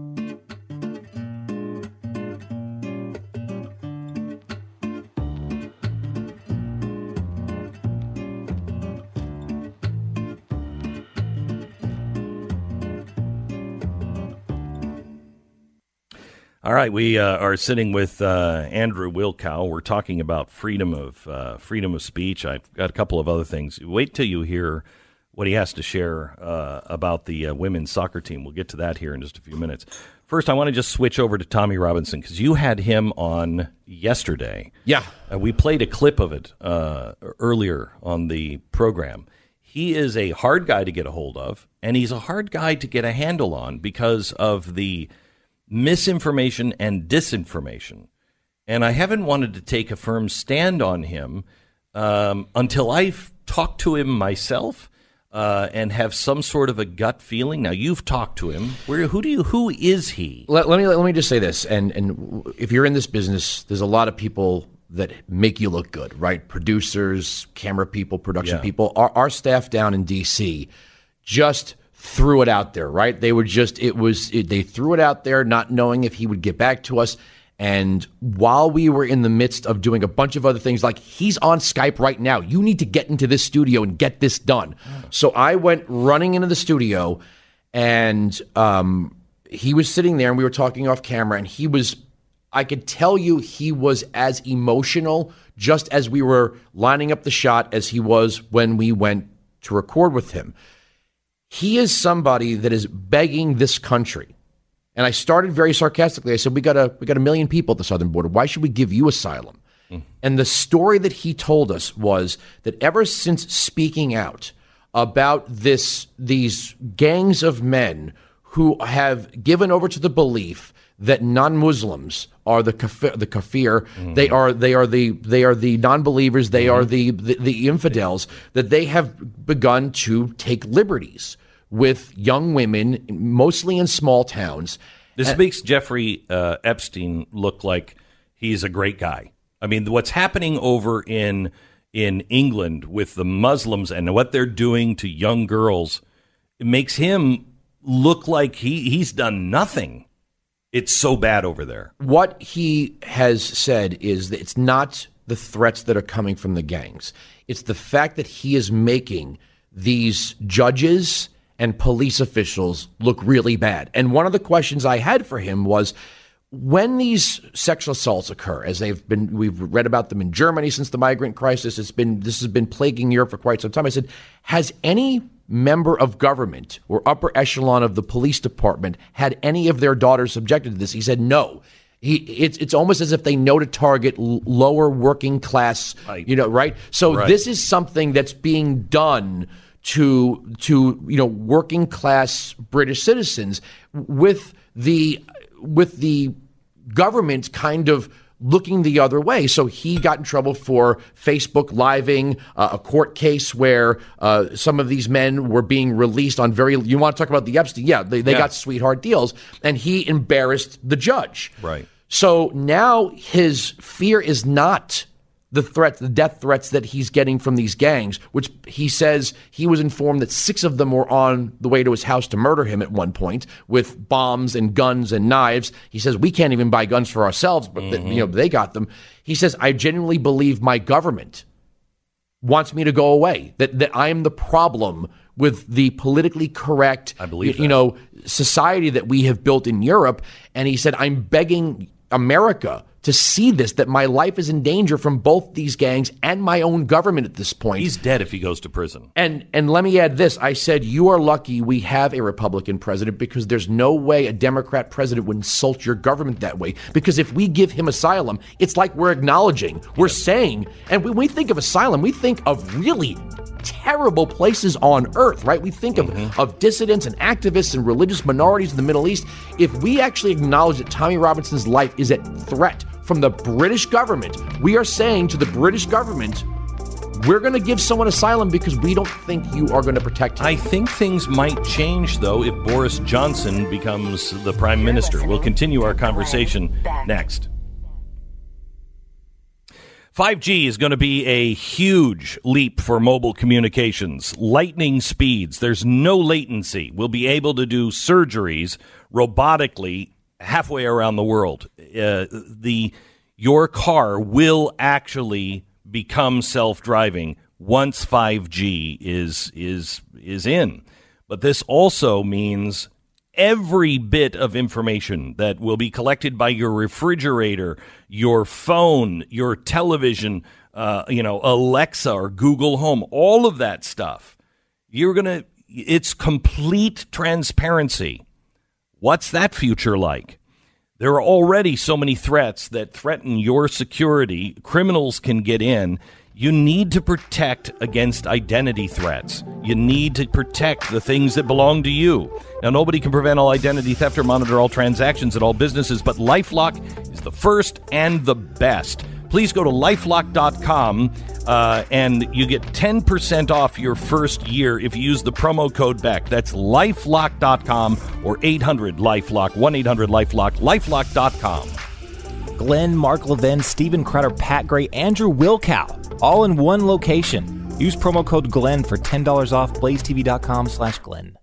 Speaker 2: All right, we uh, are sitting with uh, Andrew Wilkow. We're talking about freedom of uh, freedom of speech. I've got a couple of other things. Wait till you hear what he has to share uh, about the uh, women's soccer team. We'll get to that here in just a few minutes. First, I want to just switch over to Tommy Robinson because you had him on yesterday.
Speaker 7: Yeah.
Speaker 2: Uh, we played a clip of it uh, earlier on the program. He is a hard guy to get a hold of, and he's a hard guy to get a handle on because of the misinformation and disinformation. And I haven't wanted to take a firm stand on him um, until I've talked to him myself uh, and have some sort of a gut feeling. Now, you've talked to him. Where, who do you? Who is he?
Speaker 7: Let, let me let me just say this. And and if you're in this business, there's a lot of people that make you look good, right? Producers, camera people, production
Speaker 2: Yeah.
Speaker 7: people. Our, our staff down in D C just threw it out there, right? They were just, it was, it, they threw it out there not knowing if he would get back to us. And while we were in the midst of doing a bunch of other things, like he's on Skype right now, you need to get into this studio and get this done. So I went running into the studio, and um, he was sitting there, and we were talking off camera, and he was, I could tell you he was as emotional just as we were lining up the shot as he was when we went to record with him. He is somebody that is begging this country. And I started very sarcastically. I said, we got a we got a million people at the southern border. Why should we give you asylum? Mm. And the story that he told us was that ever since speaking out about this, these gangs of men who have given over to the belief that non-Muslims are the kafir, the kafir. Mm-hmm. They are they are the they are the non-believers. They mm-hmm. are the, the the infidels. That they have begun to take liberties with young women, mostly in small towns.
Speaker 2: This
Speaker 7: and,
Speaker 2: makes Jeffrey uh, Epstein look like he's a great guy. I mean, what's happening over in in England with the Muslims and what they're doing to young girls, it makes him look like he, he's done nothing. It's so bad over there.
Speaker 7: What he has said is that it's not the threats that are coming from the gangs. It's the fact that he is making these judges and police officials look really bad. And one of the questions I had for him was, when these sexual assaults occur, as they've been, we've read about them in Germany since the migrant crisis, it's been, this has been plaguing Europe for quite some time. I said, has any member of government or upper echelon of the police department had any of their daughters subjected to this? He said, no. He, it's, it's almost as if they know to target l- lower working class, right. you know, right? So right. This is something that's being done to to you know working class British citizens with the with the government kind of looking the other way. So he got in trouble for Facebook living uh, a court case where uh, some of these men were being released on very, you want to talk about the Epstein? Yeah, they, they yeah. got sweetheart deals, and he embarrassed the judge.
Speaker 2: Right.
Speaker 7: So now his fear is not the threats, the death threats that he's getting from these gangs, which he says he was informed that six of them were on the way to his house to murder him at one point with bombs and guns and knives. He says, we can't even buy guns for ourselves, but mm-hmm. you know they got them. He says, I genuinely believe my government wants me to go away, that that I am the problem with the politically correct,
Speaker 2: I believe
Speaker 7: you, you know, society that we have built in Europe. And he said, I'm begging America to see this, that my life is in danger from both these gangs and my own government at this point.
Speaker 2: He's dead if he goes to prison.
Speaker 7: And and let me add this. I said, you are lucky we have a Republican president, because there's no way a Democrat president would insult your government that way. Because if we give him asylum, it's like we're acknowledging, we're yes. saying, and when we think of asylum, we think of really terrible places on earth, right? We think of, mm-hmm. of dissidents and activists and religious minorities in the Middle East. If we actually acknowledge that Tommy Robinson's life is at threat from the British government, we are saying to the British government, we're going to give someone asylum because we don't think you are going to protect him.
Speaker 2: I think things might change, though, if Boris Johnson becomes the prime minister. We'll continue our conversation next. five G is going to be a huge leap for mobile communications. Lightning speeds. There's no latency. We'll be able to do surgeries robotically halfway around the world. Uh, the your car will actually become self-driving once five G is is is in. But this also means every bit of information that will be collected by your refrigerator, your phone, your television, uh, you know, Alexa or Google Home, all of that stuff. You're going to, it's complete transparency. What's that future like? There are already so many threats that threaten your security. Criminals can get in. You need to protect against identity threats. You need to protect the things that belong to you. Now, nobody can prevent all identity theft or monitor all transactions at all businesses, but LifeLock is the first and the best. Please go to lifelock dot com uh, and you get ten percent off your first year if you use the promo code Beck. That's lifelock dot com or eight hundred LifeLock, one eight hundred LifeLock, lifelock dot com.
Speaker 3: Glenn, Mark Levin, Steven Crowder, Pat Gray, Andrew Wilkow, all in one location. Use promo code Glenn for ten dollars off blazetv.com slash Glenn.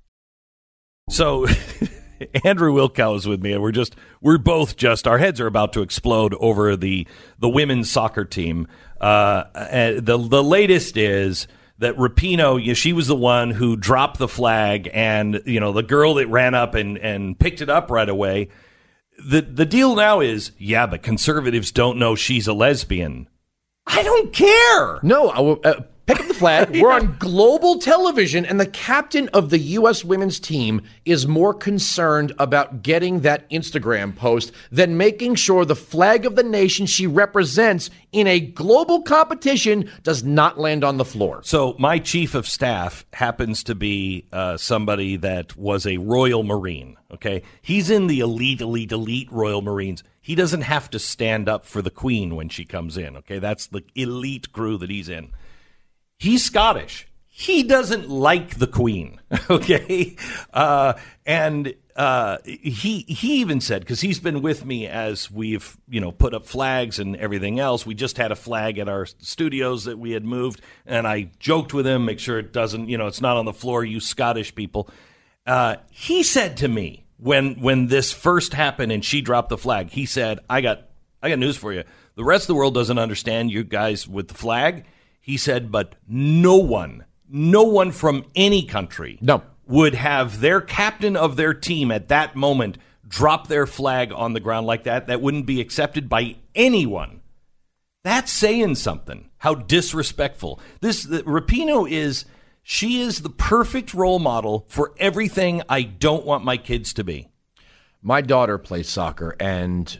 Speaker 2: So Andrew Wilkow is with me, and we're just we're both just our heads are about to explode over the the women's soccer team. Uh, the the latest is that Rapinoe, you know, she was the one who dropped the flag, and you know the girl that ran up and, and picked it up right away. The the deal now is, yeah, but conservatives don't know she's a lesbian. I don't care.
Speaker 7: No, I will, uh, pick up the flag. We're on global television, and the captain of the U S women's team is more concerned about getting that Instagram post than making sure the flag of the nation she represents in a global competition does not land on the floor.
Speaker 2: So my chief of staff happens to be uh, somebody that was a Royal Marine, okay? He's in the elite, elite, elite Royal Marines. He doesn't have to stand up for the Queen when she comes in, okay? That's the elite crew that he's in. He's Scottish. He doesn't like the Queen, okay? Uh, and uh, he he even said, because he's been with me as we've, you know, put up flags and everything else. We just had a flag at our studios that we had moved, and I joked with him, make sure it doesn't, you know, it's not on the floor, you Scottish people. Uh, he said to me, when when this first happened and she dropped the flag, he said, I got I got news for you. The rest of the world doesn't understand you guys with the flag. He said, but no one, no one from any country
Speaker 7: no.
Speaker 2: would have their captain of their team at that moment drop their flag on the ground like that. That wouldn't be accepted by anyone. That's saying something. How disrespectful. This the, Rapinoe is, she is the perfect role model for everything I don't want my kids to be.
Speaker 7: My daughter plays soccer, and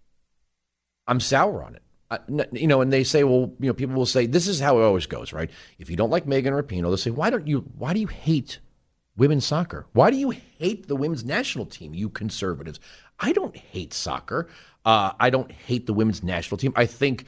Speaker 7: I'm sour on it. Uh, you know, and they say, well, you know, people will say, this is how it always goes, right? If you don't like Megan Rapinoe, they'll say, why don't you, why do you hate women's soccer? Why do you hate the women's national team, you conservatives? I don't hate soccer. Uh, I don't hate the women's national team. I think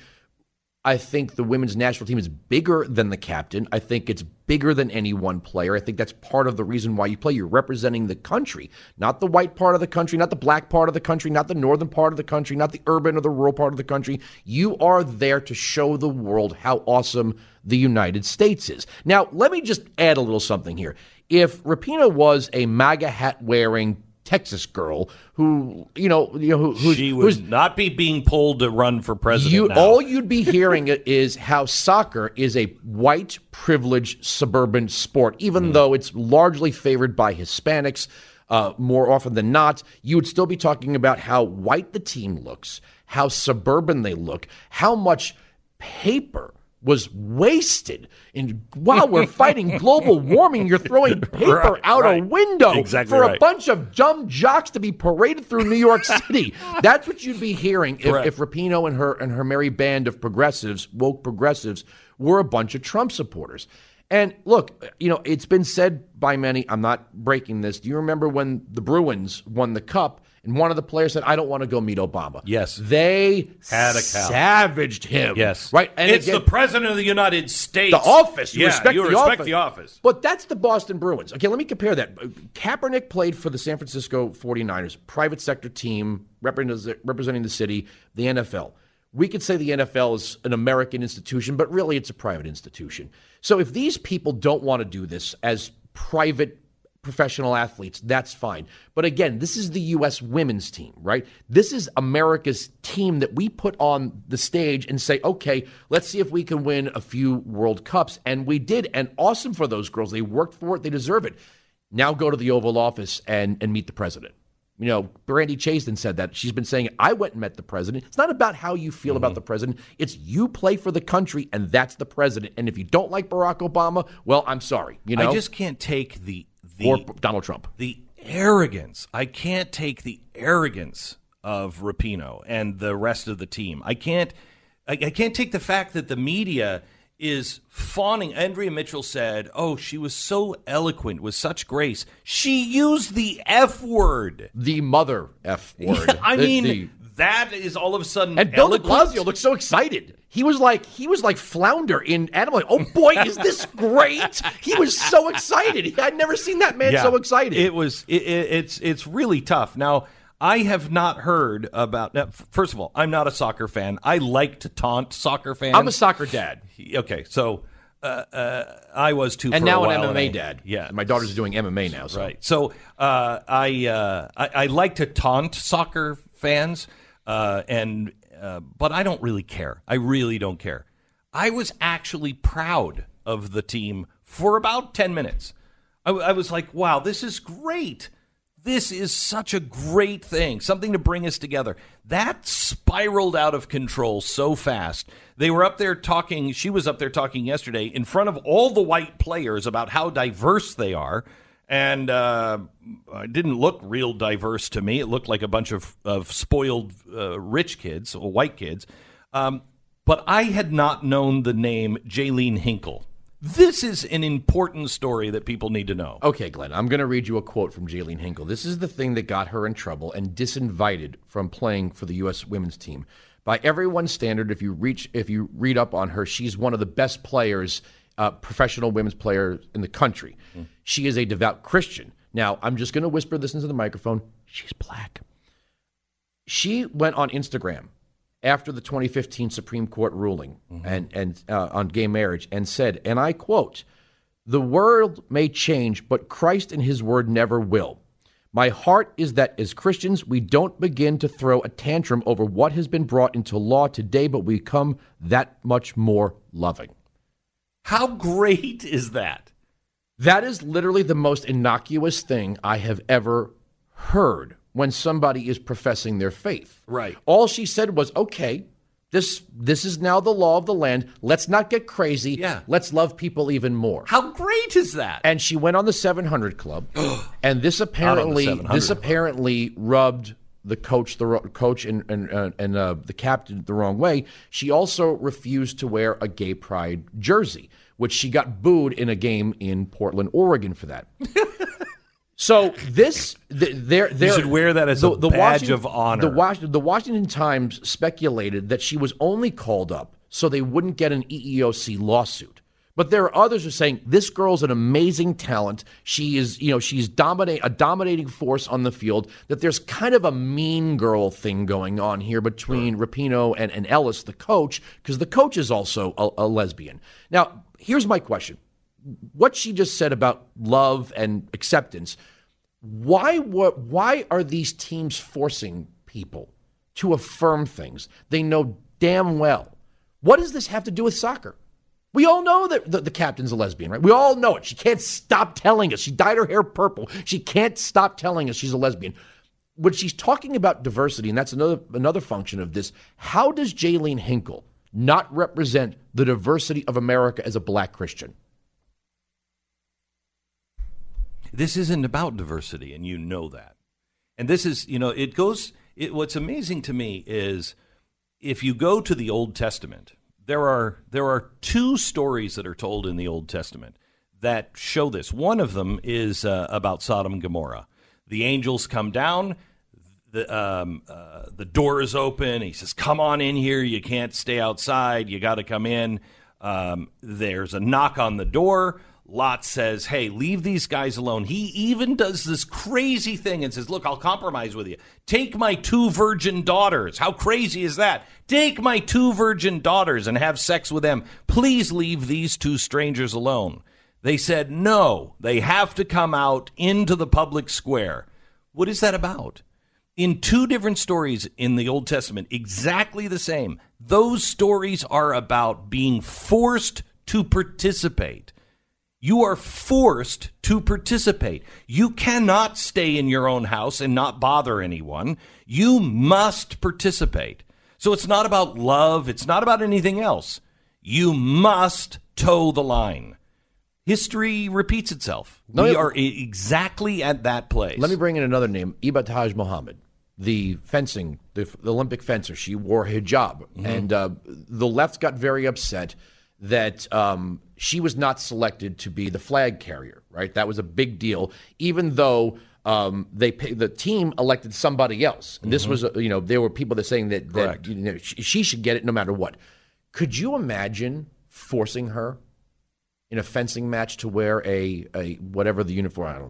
Speaker 7: I think the women's national team is bigger than the captain. I think it's bigger than any one player. I think that's part of the reason why you play. You're representing the country, not the white part of the country, not the black part of the country, not the northern part of the country, not the urban or the rural part of the country. You are there to show the world how awesome the United States is. Now, let me just add a little something here. If Rapinoe was a MAGA hat wearing Texas girl who, you know, you know, who, who's,
Speaker 2: she would
Speaker 7: who's,
Speaker 2: not be being pulled to run for president.
Speaker 7: You,
Speaker 2: now.
Speaker 7: All you'd be hearing is how soccer is a white privileged suburban sport, even mm. though it's largely favored by Hispanics. Uh, more often than not, you would still be talking about how white the team looks, how suburban they look, how much paper was wasted. And while we're fighting global warming, you're throwing paper
Speaker 2: right,
Speaker 7: out
Speaker 2: right.
Speaker 7: a window
Speaker 2: exactly
Speaker 7: for
Speaker 2: right.
Speaker 7: a bunch of dumb jocks to be paraded through New York City. That's what you'd be hearing if, if Rapinoe and her and her merry band of progressives, woke progressives, were a bunch of Trump supporters. And look, you know, it's been said by many, I'm not breaking this. Do you remember when the Bruins won the cup and one of the players said, I don't want to go meet Obama?
Speaker 2: Yes.
Speaker 7: They
Speaker 2: Had a cow.
Speaker 7: savaged him.
Speaker 2: Yes.
Speaker 7: Right? And
Speaker 2: it's
Speaker 7: again,
Speaker 2: the president of the United States.
Speaker 7: the office. You
Speaker 2: yeah,
Speaker 7: respect,
Speaker 2: you
Speaker 7: the,
Speaker 2: respect
Speaker 7: office.
Speaker 2: the office.
Speaker 7: But that's the Boston Bruins. Okay, let me compare that. Kaepernick played for the San Francisco forty-niners, private sector team representing the city, the N F L. We could say the N F L is an American institution, but really it's a private institution. So if these people don't want to do this as private professional athletes, that's fine. But again, this is the U S women's team, right? This is America's team that we put on the stage and say, okay, let's see if we can win a few World Cups. And we did. And awesome for those girls. They worked for it. They deserve it. Now go to the Oval Office and, and meet the president. You know, Brandy Chasten said that. She's been saying, I went and met the president. It's not about how you feel mm-hmm. about the president. It's you play for the country, and that's the president. And if you don't like Barack Obama, well, I'm sorry. You know,
Speaker 2: I just can't take the, the
Speaker 7: or Donald Trump.
Speaker 2: The arrogance. I can't take the arrogance of Rapinoe and the rest of the team. I can't. I, I can't take the fact that the media is fawning. Andrea Mitchell said, oh, she was so eloquent with such grace. She used the F word.
Speaker 7: The mother F word.
Speaker 2: Yeah, I
Speaker 7: the,
Speaker 2: mean,
Speaker 7: the,
Speaker 2: that is all of a sudden
Speaker 7: And Bill de
Speaker 2: eloquent.
Speaker 7: Blasio looked so excited. He was like, he was like Flounder in Animal. Like, oh boy, is this great? He was so excited. I'd never seen that man
Speaker 2: yeah,
Speaker 7: so excited.
Speaker 2: It was, it, it, it's, it's really tough. Now, I have not heard about. Now, first of all, I'm not a soccer fan. I like to taunt soccer fans.
Speaker 7: I'm a soccer dad.
Speaker 2: Okay, so uh, uh, I was too.
Speaker 7: And
Speaker 2: for
Speaker 7: now
Speaker 2: a
Speaker 7: an
Speaker 2: while,
Speaker 7: M M A
Speaker 2: and I-
Speaker 7: dad.
Speaker 2: Yeah,
Speaker 7: My daughter's doing M M A now. So.
Speaker 2: right. So uh, I, uh, I I like to taunt soccer fans, uh, and uh, but I don't really care. I really don't care. I was actually proud of the team for about ten minutes. I, I was like, wow, this is great. This is such a great thing, something to bring us together. That spiraled out of control so fast. They were up there talking, she was up there talking yesterday in front of all the white players about how diverse they are. And uh, it didn't look real diverse to me. It looked like a bunch of, of spoiled uh, rich kids, or white kids. Um, but I had not known the name Jaylene Hinkle. This is an important story that people need to know.
Speaker 7: Okay, Glenn, I'm going to read you a quote from Jaylene Hinkle. This is the thing that got her in trouble and disinvited from playing for the U S women's team. By everyone's standard, if you reach, if you read up on her, she's one of the best players, uh, professional women's players in the country. Mm. She is a devout Christian. Now, I'm just going to whisper this into the microphone. She's black. She went on Instagram after the twenty fifteen Supreme Court ruling mm-hmm. and, and uh, on gay marriage and said, and I quote, "The world may change, but Christ and his word never will. My heart is that as Christians, we don't begin to throw a tantrum over what has been brought into law today, but we become that much more loving."
Speaker 2: How great is that?
Speaker 7: That is literally the most innocuous thing I have ever heard when somebody is professing their faith.
Speaker 2: Right.
Speaker 7: All she said was, okay, this this is now the law of the land. Let's not get crazy.
Speaker 2: Yeah.
Speaker 7: Let's love people even more.
Speaker 2: How great is that?
Speaker 7: And she went on the seven hundred Club, and this apparently this apparently rubbed the coach, the ro- coach, and and uh, and uh, the captain the wrong way. She also refused to wear a gay pride jersey, which she got booed in a game in Portland, Oregon, for that. So this, the, they're, they're,
Speaker 2: you should wear that as
Speaker 7: the,
Speaker 2: a
Speaker 7: the
Speaker 2: badge
Speaker 7: Washington,
Speaker 2: of honor.
Speaker 7: The, Was, the Washington Times speculated that she was only called up so they wouldn't get an E E O C lawsuit. But there are others who are saying this girl's an amazing talent. She is, you know, she's dominate a dominating force on the field. That there's kind of a mean girl thing going on here between sure. Rapinoe and, and Ellis, the coach, because the coach is also a, a lesbian. Now, here's my question. What she just said about love and acceptance, why what why are these teams forcing people to affirm things they know damn well? What does this have to do with soccer? We all know that the, the captain's a lesbian, right? We all know it. She can't stop telling us. She dyed her hair purple. She can't stop telling us she's a lesbian. When she's talking about diversity, and that's another another function of this, how does Jaylene Hinkle not represent the diversity of America as a black Christian?
Speaker 2: This isn't about diversity, and you know that. And this is, you know, it goes, it, what's amazing to me is if you go to the Old Testament, there are there are two stories that are told in the Old Testament that show this. One of them is uh, about Sodom and Gomorrah. The angels come down, the um, uh, the door is open. He says, "Come on in here. You can't stay outside. You got to come in." Um, there's a knock on the door. Lot says, "Hey, leave these guys alone." He even does this crazy thing and says, "Look, I'll compromise with you. Take my two virgin daughters." How crazy is that? Take my two virgin daughters and have sex with them. Please leave these two strangers alone. They said, no, they have to come out into the public square. What is that about? In two different stories in the Old Testament, exactly the same. Those stories are about being forced to participate. You are forced to participate. You cannot stay in your own house and not bother anyone. You must participate. So it's not about love. It's not about anything else. You must toe the line. History repeats itself.
Speaker 7: No,
Speaker 2: we
Speaker 7: it-
Speaker 2: are e- exactly at that place.
Speaker 7: Let me bring in another name, Ibtihaj Muhammad, the fencing, the, the Olympic fencer. She wore hijab, mm-hmm. and uh, the left got very upset that um, she was not selected to be the flag carrier, right? That was a big deal, even though um, they pay, the team elected somebody else. And this mm-hmm. was, uh, you know, there were people that saying that, that you know, she, she should get it no matter what. Could you imagine forcing her in a fencing match to wear a, a whatever the uniform, I don't know,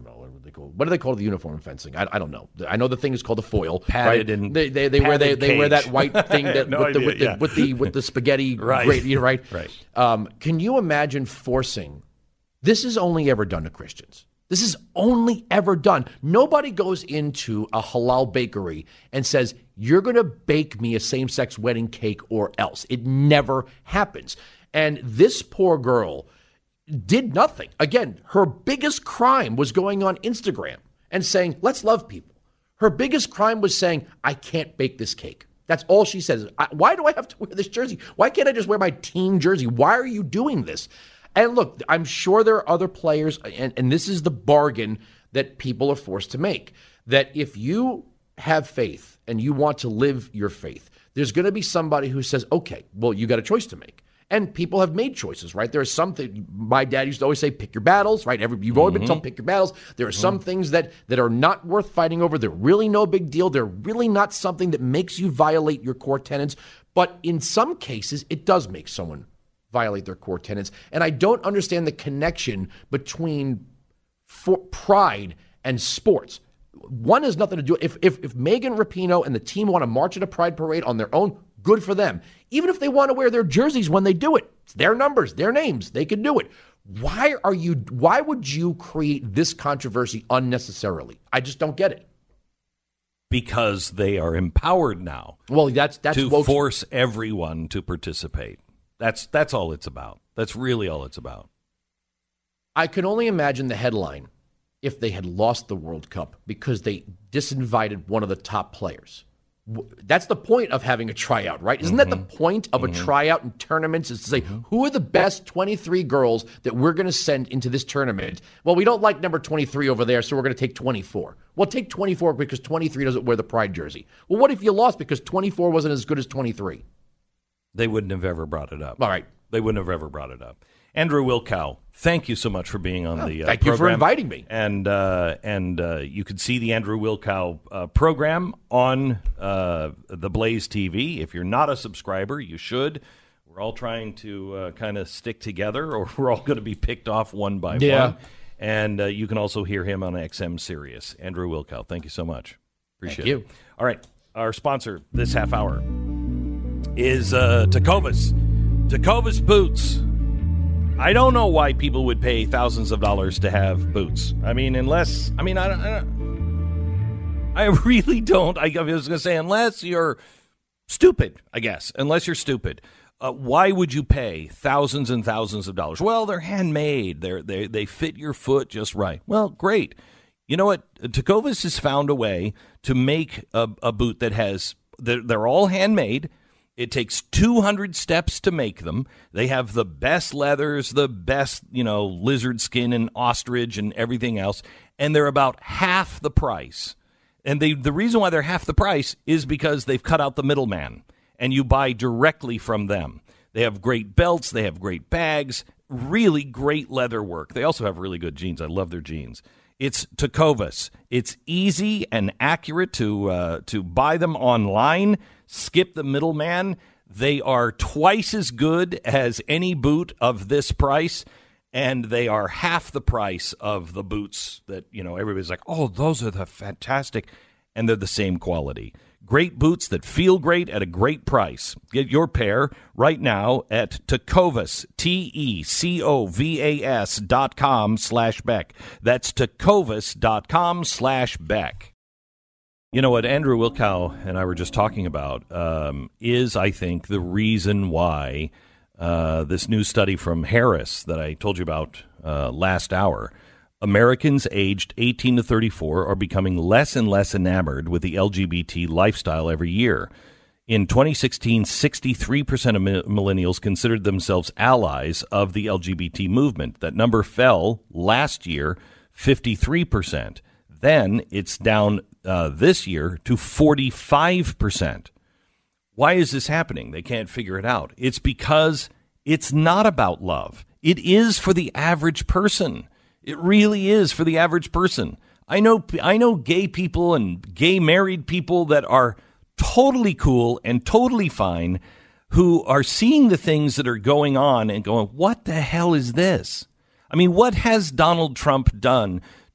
Speaker 7: they call what do they call the uniform fencing? I, I don't know. I know the thing is called the foil.
Speaker 2: Padded
Speaker 7: right?
Speaker 2: and
Speaker 7: they they, they wear they, they wear that
Speaker 2: cage.
Speaker 7: white thing that
Speaker 2: no
Speaker 7: with, the,
Speaker 2: idea,
Speaker 7: with, the,
Speaker 2: yeah.
Speaker 7: with the with the spaghetti.
Speaker 2: Right.
Speaker 7: Great, you know, right.
Speaker 2: Right.
Speaker 7: Um, can you imagine forcing? This is only ever done to Christians. This is only ever done. Nobody goes into a halal bakery and says, you're going to bake me a same-sex wedding cake or else. It never happens. And this poor girl did nothing. Again, her biggest crime was going on Instagram and saying, let's love people. Her biggest crime was saying, I can't bake this cake. That's all she says. I, why do I have to wear this jersey? Why can't I just wear my team jersey? Why are you doing this? And look, I'm sure there are other players, and, and this is the bargain that people are forced to make, that if you have faith and you want to live your faith, there's going to be somebody who says, okay, well, you got a choice to make. And people have made choices, right? There are some things, my dad used to always say, pick your battles, right? Every, you've always mm-hmm. been told, pick your battles. There are mm-hmm. some things that, that are not worth fighting over. They're really no big deal. They're really not something that makes you violate your core tenets. But in some cases, it does make someone violate their core tenets. And I don't understand the connection between for pride and sports. One has nothing to do. If, if, if Megan Rapinoe and the team want to march at a pride parade on their own, good for them. Even if they want to wear their jerseys when they do it, it's their numbers, their names, they can do it. Why are you, why would you create this controversy unnecessarily? I just don't get it.
Speaker 2: Because they are empowered now.
Speaker 7: Well, that's, that's
Speaker 2: to
Speaker 7: woke-
Speaker 2: force everyone to participate. That's that's all it's about. That's really all it's about.
Speaker 7: I can only imagine the headline if they had lost the World Cup because they disinvited one of the top players. That's the point of having a tryout, right? Isn't mm-hmm. that the point of mm-hmm. a tryout in tournaments is to say, mm-hmm. who are the best twenty-three girls that we're going to send into this tournament? Well, we don't like number twenty-three over there, so we're going to take twenty-four. Well, take twenty-four because twenty-three doesn't wear the pride jersey. Well, what if you lost because twenty-four wasn't as good as twenty-three?
Speaker 2: They wouldn't have ever brought it up.
Speaker 7: All right.
Speaker 2: They wouldn't have ever brought it up. Andrew Wilkow, thank you so much for being on
Speaker 7: oh,
Speaker 2: the uh,
Speaker 7: thank
Speaker 2: program.
Speaker 7: you for inviting me.
Speaker 2: And uh, and uh, you can see the Andrew Wilkow uh, program on uh, the Blaze T V. If you're not a subscriber, you should. We're all trying to uh, kind of stick together, or we're all going to be picked off one by
Speaker 7: yeah.
Speaker 2: one. And uh, you can also hear him on X M Sirius. Andrew Wilkow, thank you so much. Appreciate
Speaker 7: thank you.
Speaker 2: it. All right, our sponsor this half hour is uh, Tecovas. Tecovas boots. I don't know why people would pay thousands of dollars to have boots. I mean, unless, I mean, I don't, I, don't, I really don't. I, I was going to say, unless you're stupid, I guess, unless you're stupid. Uh, why would you pay thousands and thousands of dollars? Well, they're handmade. They're, they they fit your foot just right. Well, great. You know what? Tecovas has found a way to make a, a boot that has, they're, they're all handmade. It takes two hundred steps to make them. They have the best leathers, the best, you know, lizard skin and ostrich and everything else, and they're about half the price. And they, the reason why they're half the price is because they've cut out the middleman, and you buy directly from them. They have great belts. They have great bags, really great leather work. They also have really good jeans. I love their jeans. It's Tecovas. It's easy and accurate to uh, to buy them online. Skip the middleman. They are twice as good as any boot of this price, and they are half the price of the boots that, you know, everybody's like, oh, those are the fantastic, and they're the same quality. Great boots that feel great at a great price. Get your pair right now at Tecovas, T E C O V A S dot com slash Beck. That's Tecovas dot com slash Beck. You know, what Andrew Wilkow and I were just talking about um, is, I think, the reason why uh, this new study from Harris that I told you about uh, last hour, Americans aged eighteen to thirty-four are becoming less and less enamored with the L G B T lifestyle every year. In twenty sixteen, sixty-three percent of millennials considered themselves allies of the L G B T movement. That number fell last year, fifty-three percent. Then it's down uh, this year to forty-five percent. Why is this happening? They can't figure it out. It's because it's not about love. It is for the average person. It really is for the average person. I know I know gay people and gay married people that are totally cool and totally fine who are seeing the things that are going on and going, what the hell is this? I mean, what has Donald Trump done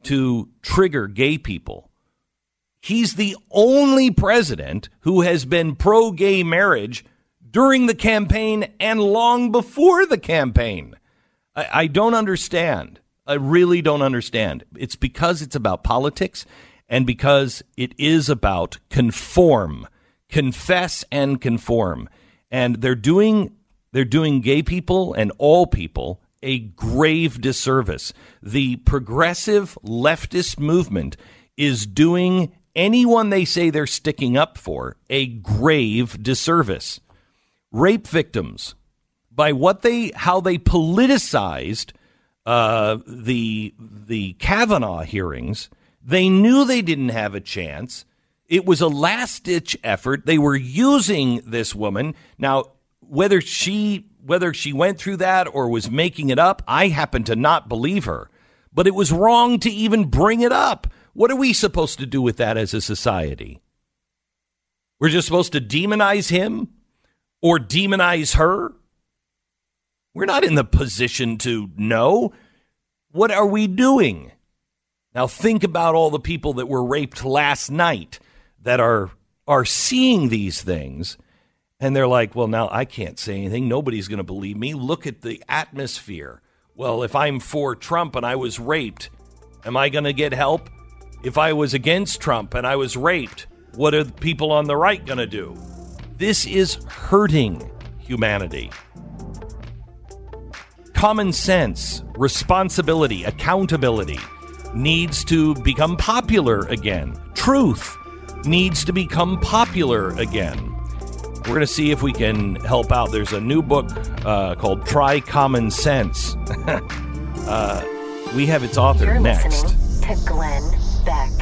Speaker 2: to trigger gay people. He's the only president who has been pro-gay marriage during the campaign and long before the campaign. I, I don't understand. I really don't understand. It's because it's about politics and because it is about conform, confess and conform. And they're doing they're doing gay people and all people a grave disservice. The progressive leftist movement is doing anyone they say they're sticking up for a grave disservice. Rape victims, by what they how they politicized uh, the the Kavanaugh hearings, they knew they didn't have a chance. It was a last-ditch effort. They were using this woman. Now, whether she whether she went through that or was making it up, I happen to not believe her. But it was wrong to even bring it up. What are we supposed to do with that as a society? We're just supposed to demonize him or demonize her? We're not in the position to know. What are we doing? Now think about all the people that were raped last night that are are seeing these things, and they're like, well, now I can't say anything. Nobody's going to believe me. Look at the atmosphere. Well, if I'm for Trump and I was raped, am I going to get help? If I was against Trump and I was raped, what are the people on the right going to do? This is hurting humanity. Common sense, responsibility, accountability needs to become popular again. Truth needs to become popular again. We're going to see if we can help out. There's a new book uh, called Try Common Sense. uh, we have its author
Speaker 1: You're
Speaker 2: next.
Speaker 1: Listening to Glenn Beck.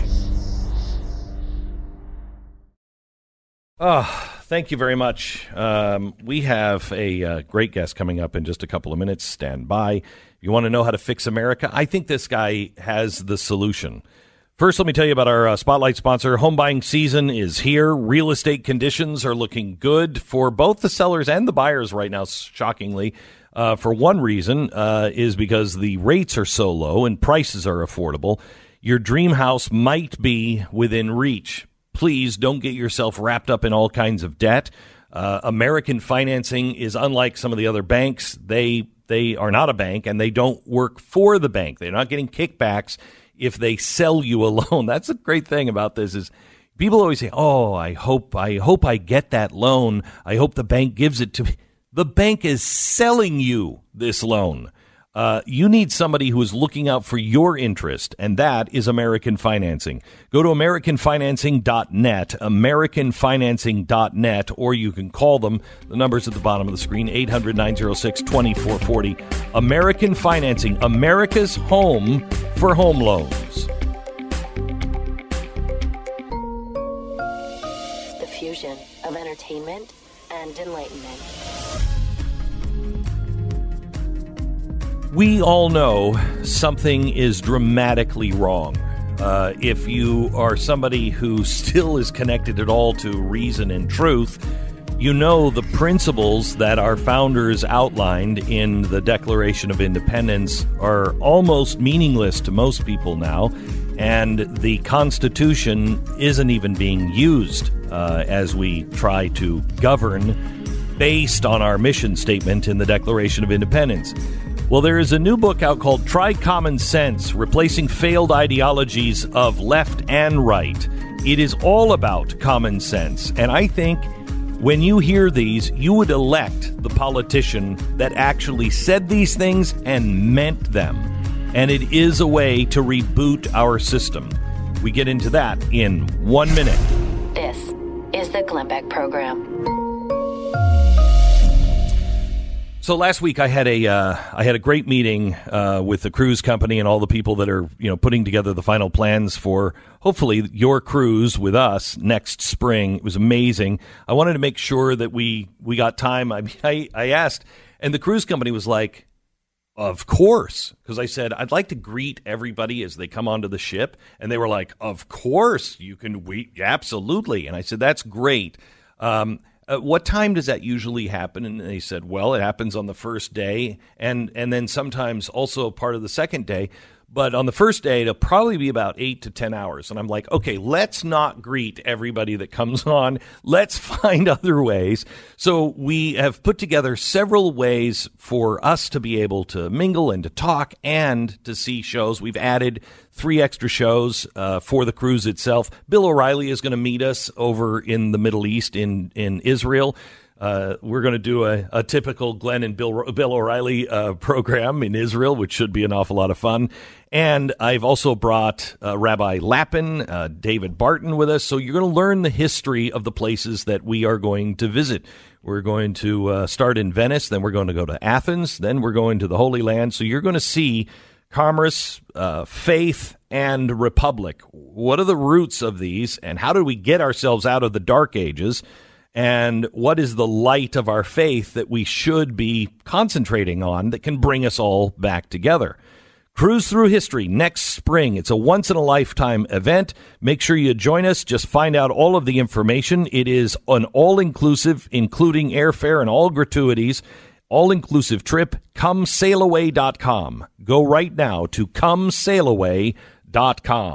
Speaker 2: Oh, thank you very much. Um, we have a uh, great guest coming up in just a couple of minutes. Stand by. You want to know how to fix America? I think this guy has the solution. First, let me tell you about our uh, Spotlight sponsor. Home buying season is here. Real estate conditions are looking good for both the sellers and the buyers right now, shockingly. Uh, for one reason uh, is because the rates are so low and prices are affordable. Your dream house might be within reach. Please don't get yourself wrapped up in all kinds of debt. Uh, American Financing is unlike some of the other banks. They they are not a bank, and they don't work for the bank. They're not getting kickbacks if they sell you a loan. That's the great thing about this is people always say, oh, I hope I hope I get that loan. I hope the bank gives it to me. The bank is selling you this loan. Uh, you need somebody who is looking out for your interest, and that is American Financing. Go to American Financing dot net, American Financing dot net, or you can call them. The number's at the bottom of the screen, eight hundred, nine oh six, two four four oh. American Financing, America's home for home loans.
Speaker 1: The fusion of entertainment and enlightenment.
Speaker 2: We all know something is dramatically wrong. Uh, if you are somebody who still is connected at all to reason and truth, you know the principles that our founders outlined in the Declaration of Independence are almost meaningless to most people now, and the Constitution isn't even being used uh, as we try to govern based on our mission statement in the Declaration of Independence. Well, there is a new book out called Try Common Sense, Replacing Failed Ideologies of Left and Right. It is all about common sense. And I think when you hear these, you would elect the politician that actually said these things and meant them. And it is a way to reboot our system. We get into that in one minute.
Speaker 1: This is the Glenn Beck Program.
Speaker 2: So last week I had a uh, I had a great meeting uh, with the cruise company and all the people that are you know putting together the final plans for hopefully your cruise with us next spring. It was amazing. I wanted to make sure that we we got time. I mean, I, I asked, and the cruise company was like, "Of course," because I said I'd like to greet everybody as they come onto the ship, and they were like, "Of course, you can we absolutely." And I said, "That's great." Um, Uh, what time does that usually happen? And they said, well, it happens on the first day and, and then sometimes also part of the second day. But on the first day, it'll probably be about eight to ten hours. And I'm like, okay, let's not greet everybody that comes on. Let's find other ways. So we have put together several ways for us to be able to mingle and to talk and to see shows. We've added three extra shows uh, for the cruise itself. Bill O'Reilly is going to meet us over in the Middle East in, in Israel. Uh, we're going to do a, a typical Glenn and Bill, Bill O'Reilly uh, program in Israel, which should be an awful lot of fun. And I've also brought uh, Rabbi Lappin, uh, David Barton with us. So you're going to learn the history of the places that we are going to visit. We're going to uh, start in Venice, then we're going to go to Athens, then we're going to the Holy Land. So you're going to see commerce, uh, faith, and republic. What are the roots of these, and how do we get ourselves out of the dark ages? And what is the light of our faith that we should be concentrating on that can bring us all back together? Cruise Through History next spring. It's a once-in-a-lifetime event. Make sure you join us. Just find out all of the information. It is an all-inclusive, including airfare and all gratuities, all-inclusive trip. come sail away dot com. Go right now to come sail away dot com.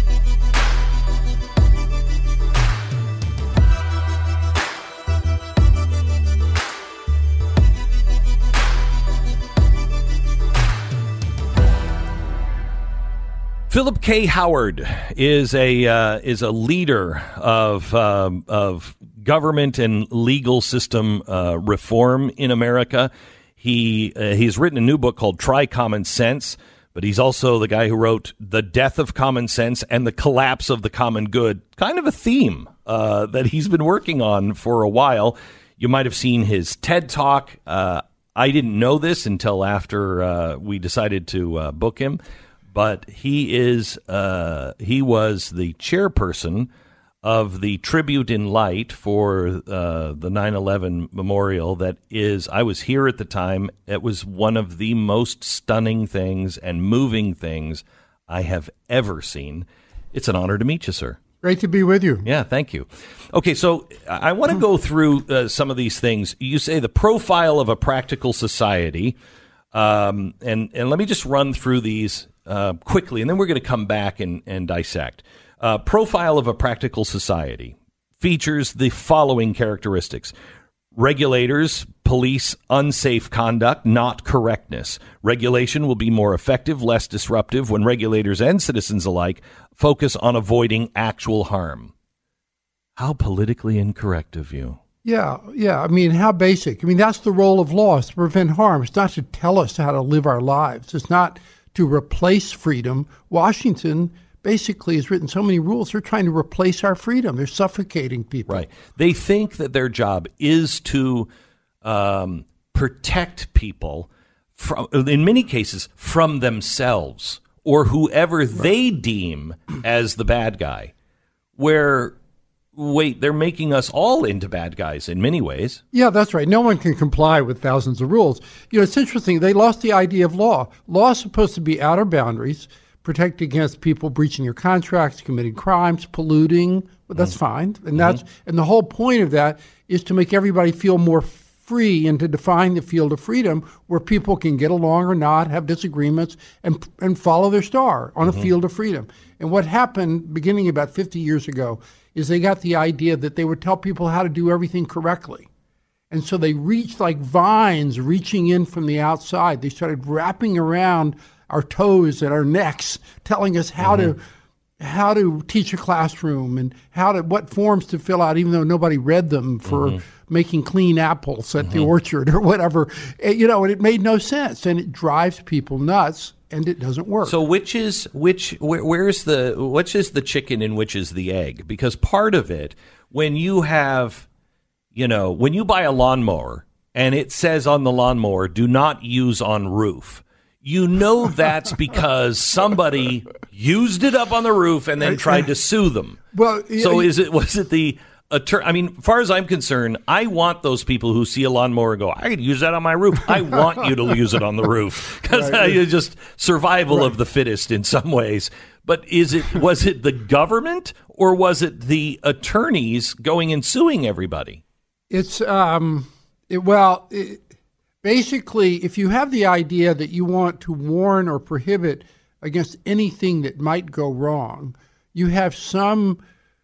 Speaker 2: Philip K. Howard is a uh, is a leader of um, of government and legal system uh, reform in America. He uh, he's written a new book called Try Common Sense, but he's also the guy who wrote The Death of Common Sense and the Collapse of the Common Good, kind of a theme uh, that he's been working on for a while. You might have seen his TED Talk. Uh, I didn't know this until after uh, we decided to uh, book him. But he is uh, he was the chairperson of the Tribute in Light for uh, the nine eleven memorial. That is, I was here at the time. It was one of the most stunning things and moving things I have ever seen. It's an honor to meet you, sir.
Speaker 8: Great to be with you.
Speaker 2: Yeah, thank you. Okay, so I want to go through uh, some of these things. You say the profile of a practical society, um, and and let me just run through these Uh, quickly, and then we're going to come back and, and dissect. Uh, profile of a practical society features the following characteristics. Regulators police unsafe conduct, not correctness. Regulation will be more effective, less disruptive when regulators and citizens alike focus on avoiding actual harm. How politically incorrect of you.
Speaker 8: Yeah, yeah. I mean, how basic. I mean, that's the role of law, is to prevent harm. It's not to tell us how to live our lives. It's not to replace freedom. Washington basically has written so many rules. They're trying to replace our freedom. They're suffocating people.
Speaker 2: Right. They think that their job is to um, protect people from, in many cases, from themselves or whoever right. they deem as the bad guy. Where, wait, they're making us all into bad guys in many ways.
Speaker 8: Yeah, that's right. No one can comply with thousands of rules. You know, it's interesting. They lost the idea of law. Law is supposed to be outer boundaries, protect against people breaching your contracts, committing crimes, polluting. Well, that's mm-hmm. fine. And that's mm-hmm. and the whole point of that is to make everybody feel more free and to define the field of freedom where people can get along or not, have disagreements, and and follow their star on mm-hmm. a field of freedom. And what happened beginning about fifty years ago is they got the idea that they would tell people how to do everything correctly. And so they reached like vines reaching in from the outside. They started wrapping around our toes and our necks, telling us how mm-hmm. to how to teach a classroom and how to what forms to fill out, even though nobody read them, for mm-hmm. making clean apples at mm-hmm. the orchard or whatever. You know, and it made no sense, and it drives people nuts. And it doesn't work.
Speaker 2: So which is which? Where, where's the which is the chicken and which is the egg? Because part of it, when you have, you know, when you buy a lawnmower and it says on the lawnmower, "Do not use on roof," you know that's because somebody used it up on the roof and then tried to sue them.
Speaker 8: Well,
Speaker 2: so is it was it the Attor- I mean, as far as I'm concerned, I want those people who see a lawnmower and go, I could use that on my roof. I want you to use it on the roof because right. uh, just survival right. of the fittest in some ways. But is it was it the government or was it the attorneys going and suing everybody?
Speaker 8: It's um, it, well, it, basically, if you have the idea that you want to warn or prohibit against anything that might go wrong. You have some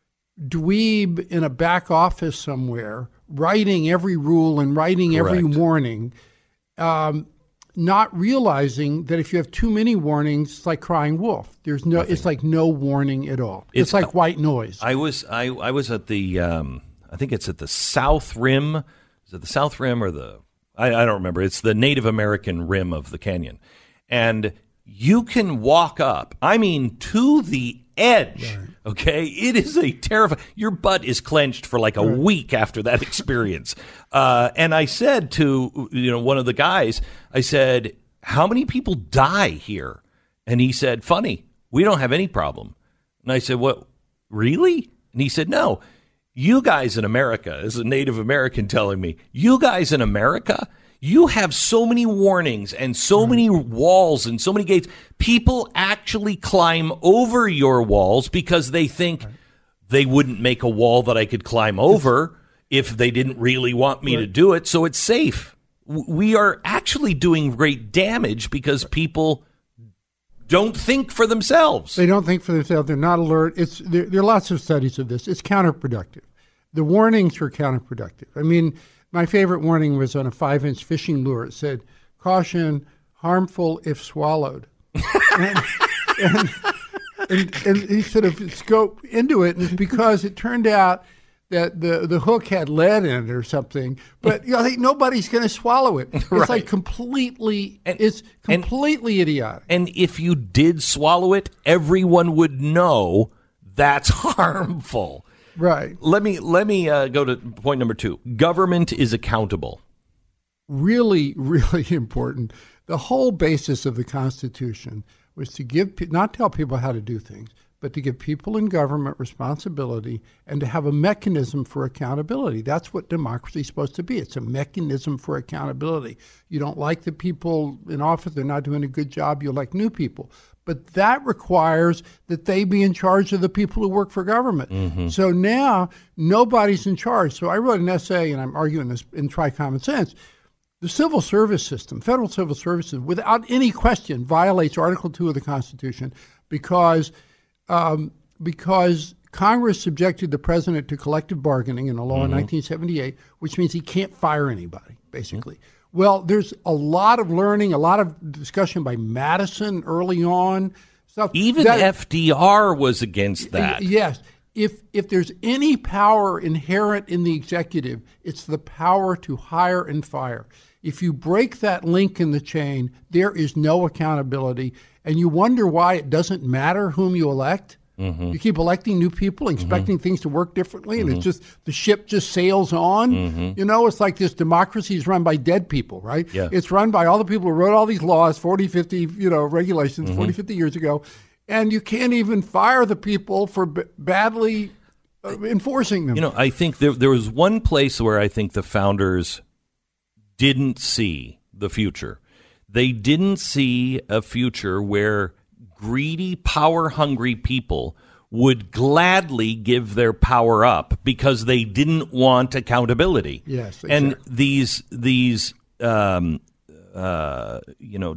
Speaker 8: dweeb in a back office somewhere writing every rule and writing
Speaker 2: Correct.
Speaker 8: every warning, um, not realizing that if you have too many warnings, it's like crying wolf. There's no, it's like no warning at all. It's,
Speaker 2: It's
Speaker 8: like
Speaker 2: uh,
Speaker 8: white noise.
Speaker 2: I was I, I was at the um, I think it's at the South Rim. Is it the South Rim or the I, I don't remember. It's the Native American rim of the canyon, and you can walk up. I mean, to the edge. Right. Okay, it is a terrifying. Your butt is clenched for like a right. week after that experience. uh, and I said to you know one of the guys, I said, "How many people die here?" And he said, "Funny, we don't have any problem." And I said, "What? Really?" And he said, "No, you guys in America," as a Native American telling me, "you guys in America, you have so many warnings and so many walls and so many gates. People actually climb over your walls because they think they wouldn't make a wall that I could climb over if they didn't really want me to do it. So it's safe." We are actually doing great damage because people don't think for themselves.
Speaker 8: They don't think for themselves. They're not alert. It's there, there are lots of studies of this. It's counterproductive. The warnings are counterproductive. I mean, my favorite warning was on a five-inch fishing lure. It said, "Caution, harmful if swallowed." and, and, and, and he sort of scoped into it, and it's because it turned out that the, the hook had lead in it or something. But you know, I think nobody's going to swallow it. It's
Speaker 2: Right.
Speaker 8: like completely,
Speaker 2: And-
Speaker 8: it's completely idiotic.
Speaker 2: And if you did swallow it, everyone would know that's harmful.
Speaker 8: Right.
Speaker 2: Let me let me uh, go to point number two. Government is accountable.
Speaker 8: Really, really important. The whole basis of the Constitution was to give, pe- not tell people how to do things, but to give people in government responsibility and to have a mechanism for accountability. That's what democracy is supposed to be. It's a mechanism for accountability. You don't like the people in office, they're not doing a good job, you elect new people. But that requires that they be in charge of the people who work for government. Mm-hmm. So now nobody's in charge. So I wrote an essay, and I'm arguing this in Try Common Sense. The civil service system, federal civil services, without any question, violates Article two of the Constitution because um, because Congress subjected the president to collective bargaining in a law mm-hmm. in nineteen seventy-eight, which means he can't fire anybody, basically. Mm-hmm. Well, there's a lot of learning, a lot of discussion by Madison early on. Stuff
Speaker 2: Even
Speaker 8: that,
Speaker 2: F D R was against that.
Speaker 8: Yes. If if there's any power inherent in the executive, it's the power to hire and fire. If you break that link in the chain, there is no accountability. And you wonder why it doesn't matter whom you elect. Mm-hmm. You keep electing new people, expecting mm-hmm. things to work differently, and mm-hmm. it's just the ship just sails on. Mm-hmm. You know, it's like this democracy is run by dead people, right?
Speaker 2: Yeah.
Speaker 8: It's run by all the people who wrote all these laws, forty, fifty, you know, regulations,
Speaker 2: mm-hmm.
Speaker 8: forty, fifty years ago, and you can't even fire the people for b- badly uh, enforcing them.
Speaker 2: You know, I think there there was one place where I think the founders didn't see the future. They didn't see a future where greedy, power-hungry people would gladly give their power up because they didn't want accountability.
Speaker 8: Yes, exactly.
Speaker 2: And these these um, uh, you know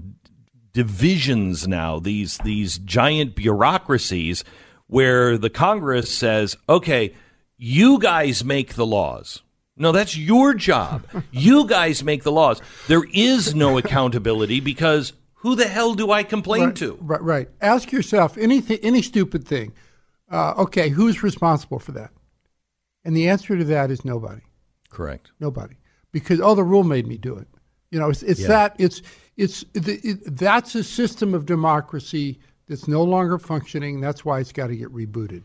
Speaker 2: divisions now, these these giant bureaucracies, where the Congress says, "Okay, you guys make the laws." No, that's your job. You guys make the laws. There is no accountability because who the hell do I complain
Speaker 8: right,
Speaker 2: to?
Speaker 8: Right, right. Ask yourself anything, any stupid thing. Uh, okay, who's responsible for that? And the answer to that is nobody.
Speaker 2: Correct.
Speaker 8: Nobody, because oh, the rule made me do it. You know, it's it's
Speaker 2: Yeah.
Speaker 8: that it's it's it, it, that's a system of democracy that's no longer functioning. That's why it's got to get rebooted.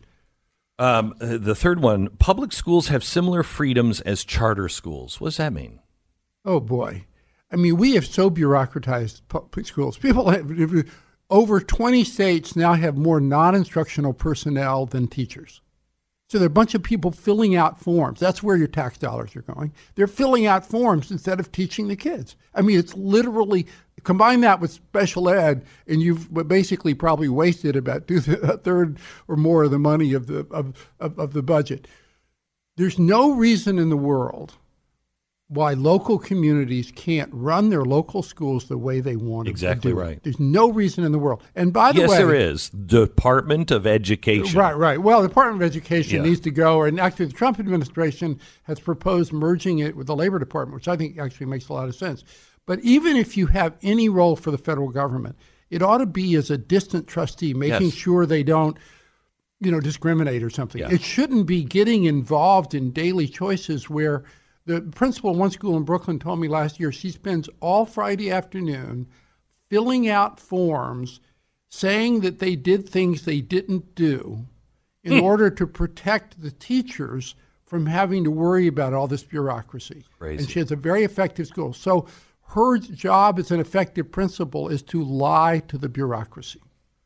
Speaker 2: Um, the third one: public schools have similar freedoms as charter schools. What does that mean?
Speaker 8: Oh boy, I mean, we have so bureaucratized public schools. People have, over twenty states now have more non-instructional personnel than teachers. So there are a bunch of people filling out forms. That's where your tax dollars are going. They're filling out forms instead of teaching the kids. I mean, it's literally, combine that with special ed, and you've basically probably wasted about two, a third or more of the money of the of, of, of the budget. There's no reason in the world why local communities can't run their local schools the way they want
Speaker 2: exactly
Speaker 8: to do
Speaker 2: right.
Speaker 8: it. There's no reason in the world. And by the
Speaker 2: yes,
Speaker 8: way,
Speaker 2: yes, there is. Department of Education.
Speaker 8: Right, right. Well, the Department of Education
Speaker 2: Yeah.
Speaker 8: needs to go, and actually the Trump administration has proposed merging it with the Labor Department, which I think actually makes a lot of sense. But even if you have any role for the federal government, it ought to be as a distant trustee, making
Speaker 2: Yes.
Speaker 8: sure they don't, you know, discriminate or something.
Speaker 2: Yeah.
Speaker 8: It shouldn't be getting involved in daily choices where the principal of one school in Brooklyn told me last year she spends all Friday afternoon filling out forms saying that they did things they didn't do in order to protect the teachers from having to worry about all this bureaucracy.
Speaker 2: Crazy.
Speaker 8: And she has a very effective school. So her job as an effective principal is to lie to the bureaucracy.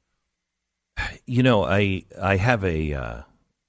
Speaker 2: You know, I I have a uh,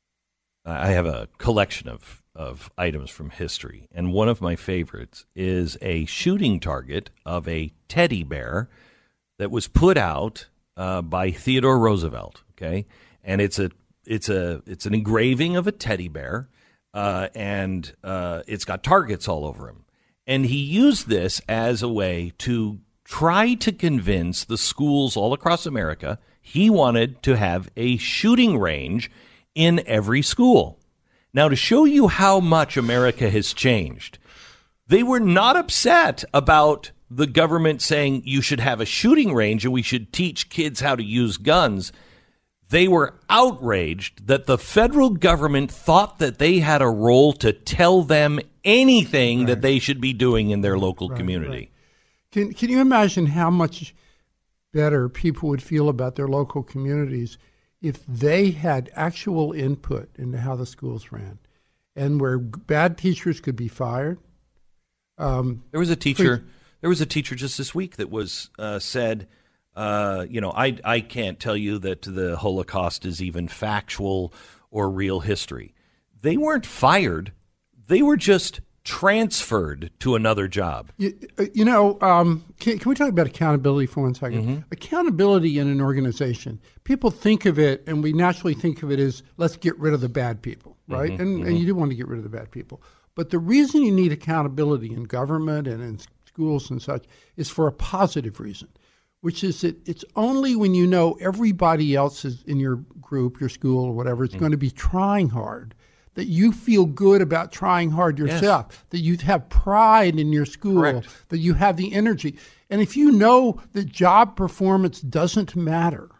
Speaker 2: I have a collection of, of items from history, and one of my favorites is a shooting target of a teddy bear that was put out uh, by Theodore Roosevelt. Okay, and it's a it's a it's an engraving of a teddy bear, uh, and uh, it's got targets all over him. And he used this as a way to try to convince the schools all across America he wanted to have a shooting range in every school. Now, to show you how much America has changed, they were not upset about the government saying you should have a shooting range and we should teach kids how to use guns. They were outraged that the federal government thought that they had a role to tell them anything right. that they should be doing in their local right, community.
Speaker 8: Right. Can Can you imagine how much better people would feel about their local communities if they had actual input into how the schools ran, and where bad teachers could be fired? Um,
Speaker 2: there was a teacher. Please. There was a teacher just this week that was uh, said. Uh, you know, I I can't tell you that the Holocaust is even factual or real history. They weren't fired. They were just transferred to another job.
Speaker 8: You, you know, um, can, can we talk about accountability for one second? Mm-hmm. Accountability in an organization. People think of it, and we naturally think of it as, let's get rid of the bad people, right? Mm-hmm. And, mm-hmm. and you do want to get rid of the bad people. But the reason you need accountability in government and in schools and such is for a positive reason, which is that it's only when you know everybody else is in your group, your school, or whatever, is mm-hmm. going to be trying hard, that you feel good about trying hard yourself, yes. that you have pride in your school, Correct. That you have the energy. And if you know that job performance doesn't matter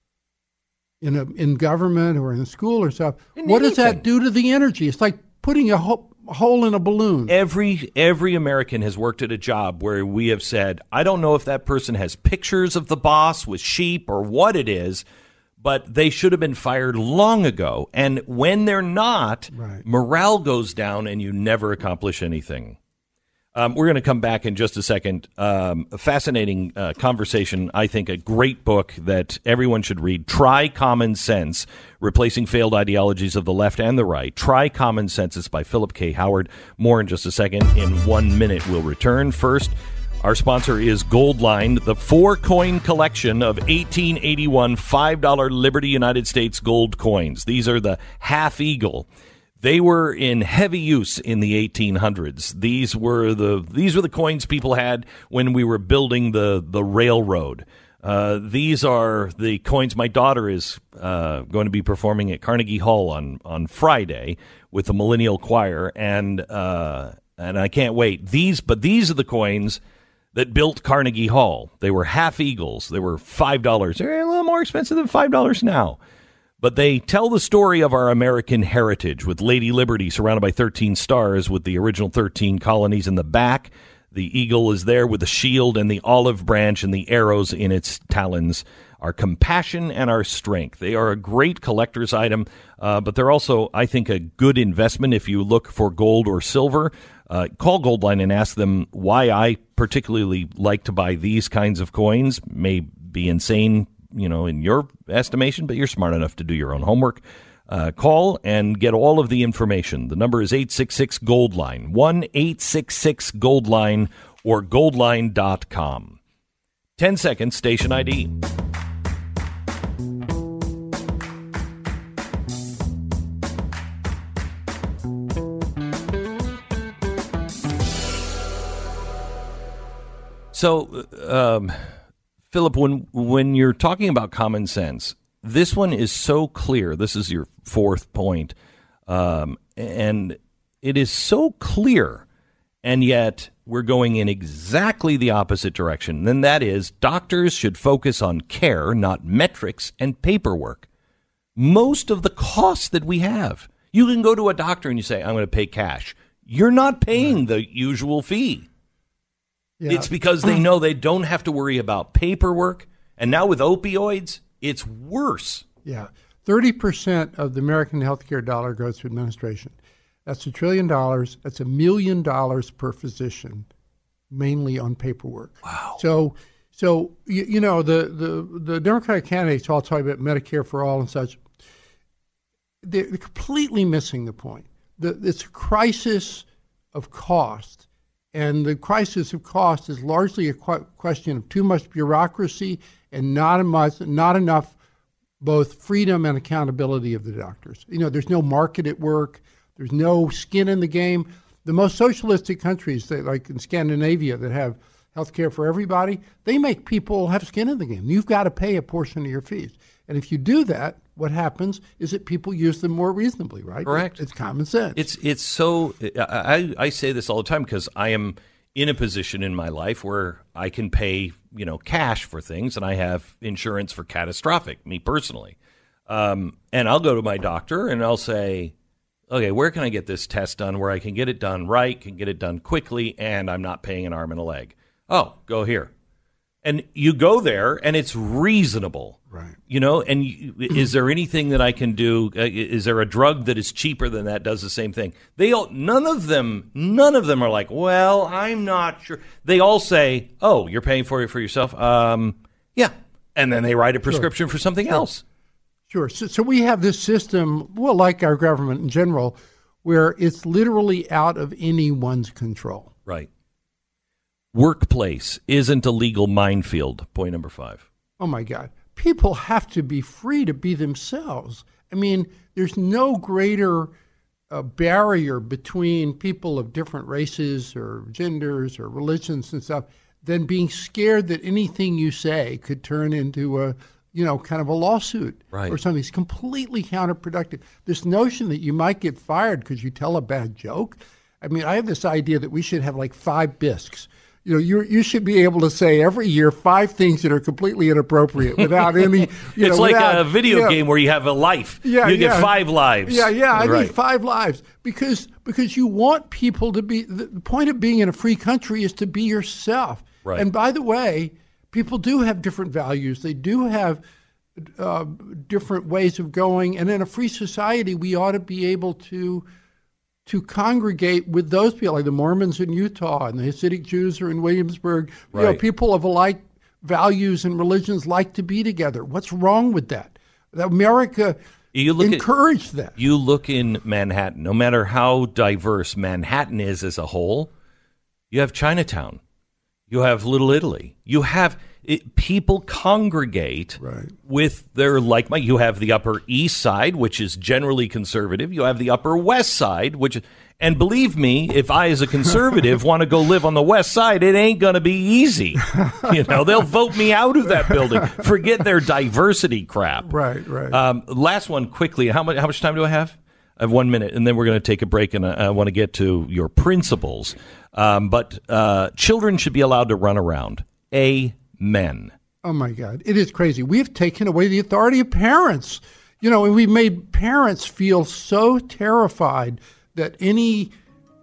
Speaker 8: in a, in government or in school or stuff, in what anything. Does that do to the energy? It's like putting a, ho- a hole in a balloon.
Speaker 2: Every every American has worked at a job where we have said, I don't know if that person has pictures of the boss with sheep or what it is, but they should have been fired long ago. And when they're not, right. morale goes down and you never accomplish anything. Um, we're going to come back in just a second. Um, a fascinating uh, conversation. I think a great book that everyone should read. Try Common Sense, Replacing Failed Ideologies of the Left and the Right. Try Common Sense. It's by Philip K. Howard. More in just a second. In one minute, we'll return. First, our sponsor is Goldline, the four-coin collection of eighteen eighty-one five dollar Liberty United States gold coins. These are the half eagle. They were in heavy use in the eighteen hundreds. These were the these were the coins people had when we were building the the railroad. Uh, these are the coins. My daughter is uh, going to be performing at Carnegie Hall on on Friday with the Millennial Choir, and uh, and I can't wait. These, but these are the coins that built Carnegie Hall. They were half eagles. They were five dollars. They're a little more expensive than five dollars now. But they tell the story of our American heritage, with Lady Liberty surrounded by thirteen stars with the original thirteen colonies in the back. The eagle is there with the shield and the olive branch and the arrows in its talons. Our compassion and our strength. They are a great collector's item, uh, but they're also, I think, a good investment if you look for gold or silver. Uh, call Goldline and ask them why I particularly like to buy these kinds of coins. May be insane, you know, in your estimation, but you're smart enough to do your own homework. Uh, call and get all of the information. The number is eight six six Goldline, one eight six six Goldline, or goldline dot com. ten seconds, station I D. So, um, Philip, when when you're talking about common sense, this one is so clear. This is your fourth point, um, and it is so clear, and yet we're going in exactly the opposite direction. And that is, doctors should focus on care, not metrics and paperwork. Most of the costs that we have, you can go to a doctor and you say, I'm going to pay cash. You're not paying the usual fee. Yeah. It's because they know they don't have to worry about paperwork. And now with opioids, it's worse.
Speaker 8: Yeah. thirty percent of the American healthcare dollar goes to administration. That's a trillion dollars. That's a million dollars per physician, mainly on paperwork.
Speaker 2: Wow.
Speaker 8: So, so you, you know, the, the, the Democratic candidates all talk about Medicare for all and such. They're completely missing the point. The, it's a crisis of cost, and the crisis of cost is largely a qu- question of too much bureaucracy and not much, not enough both freedom and accountability of the doctors. You know, there's no market at work. There's no skin in the game. The most socialistic countries, that, like in Scandinavia, that have health care for everybody, they make people have skin in the game. You've got to pay a portion of your fees. And if you do that, what happens is that people use them more reasonably, right?
Speaker 2: Correct.
Speaker 8: It's common sense.
Speaker 2: It's it's so I, I say this all the time because I am in a position in my life where I can pay, you know, cash for things, and I have insurance for catastrophic, me personally. Um, and I'll go to my doctor and I'll say, okay, where can I get this test done where I can get it done right, can get it done quickly, and I'm not paying an arm and a leg? Oh, go here. And you go there, and it's reasonable.
Speaker 8: Right.
Speaker 2: You know, and you, is there anything that I can do? Uh, is there a drug that is cheaper than that does the same thing? They all, none of them, none of them are like, well, I'm not sure. They all say, oh, you're paying for it for yourself? Um, yeah. And then they write a prescription sure. for something
Speaker 8: sure.
Speaker 2: else.
Speaker 8: Sure. So, so we have this system, well, like our government in general, where it's literally out of anyone's control.
Speaker 2: Right. Workplace isn't a legal minefield. Point number five.
Speaker 8: Oh, my God. People have to be free to be themselves. I mean, there's no greater uh, barrier between people of different races or genders or religions and stuff than being scared that anything you say could turn into a, you know, kind of a lawsuit
Speaker 2: right.
Speaker 8: or something. It's completely counterproductive. This notion that you might get fired because you tell a bad joke. I mean, I have this idea that we should have like five bisques. You know, you you should be able to say every year five things that are completely inappropriate without any. You
Speaker 2: it's
Speaker 8: know,
Speaker 2: like
Speaker 8: without,
Speaker 2: a video
Speaker 8: you know,
Speaker 2: game where you have a life.
Speaker 8: Yeah,
Speaker 2: you
Speaker 8: yeah.
Speaker 2: get five lives.
Speaker 8: Yeah, yeah. I
Speaker 2: right.
Speaker 8: need five lives because because you want people to be. The point of being in a free country is to be yourself.
Speaker 2: Right.
Speaker 8: And by the way, people do have different values. They do have uh, different ways of going. And in a free society, we ought to be able to. to congregate with those people, like the Mormons in Utah and the Hasidic Jews are in Williamsburg.
Speaker 2: Right.
Speaker 8: You know, people of alike values and religions like to be together. What's wrong with that? America
Speaker 2: you look
Speaker 8: encouraged
Speaker 2: at,
Speaker 8: that.
Speaker 2: You look in Manhattan, no matter how diverse Manhattan is as a whole, you have Chinatown. You have Little Italy. You have... It, people congregate
Speaker 8: right.
Speaker 2: with their like mind. You have the Upper East Side, which is generally conservative. You have the Upper West Side, which, and believe me, if I, as a conservative, want to go live on the West Side, it ain't going to be easy. You know, they'll vote me out of that building. Forget their diversity crap.
Speaker 8: Right, right.
Speaker 2: Um, last one, quickly. How much? How much time do I have? I have one minute, and then we're going to take a break, and I, I want to get to your principles. Um, but uh, children should be allowed to run around. A Men.
Speaker 8: Oh, my God. It is crazy. We've taken away the authority of parents. You know, and we've made parents feel so terrified that any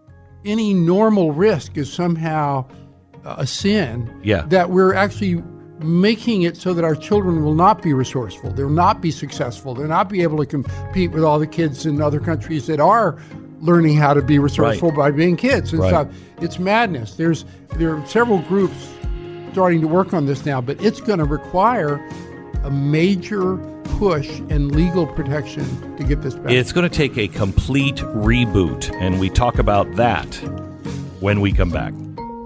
Speaker 8: any normal risk is somehow a sin
Speaker 2: yeah.
Speaker 8: that we're actually making it so that our children will not be resourceful. They'll not be successful. They'll not be able to compete with all the kids in other countries that are learning how to be resourceful
Speaker 2: right.
Speaker 8: by being kids and
Speaker 2: right.
Speaker 8: stuff. It's madness. There's There are several groups starting to work on this now, but it's going to require a major push in legal protection to get this back.
Speaker 2: It's going to take a complete reboot, and we talk about that when we come back.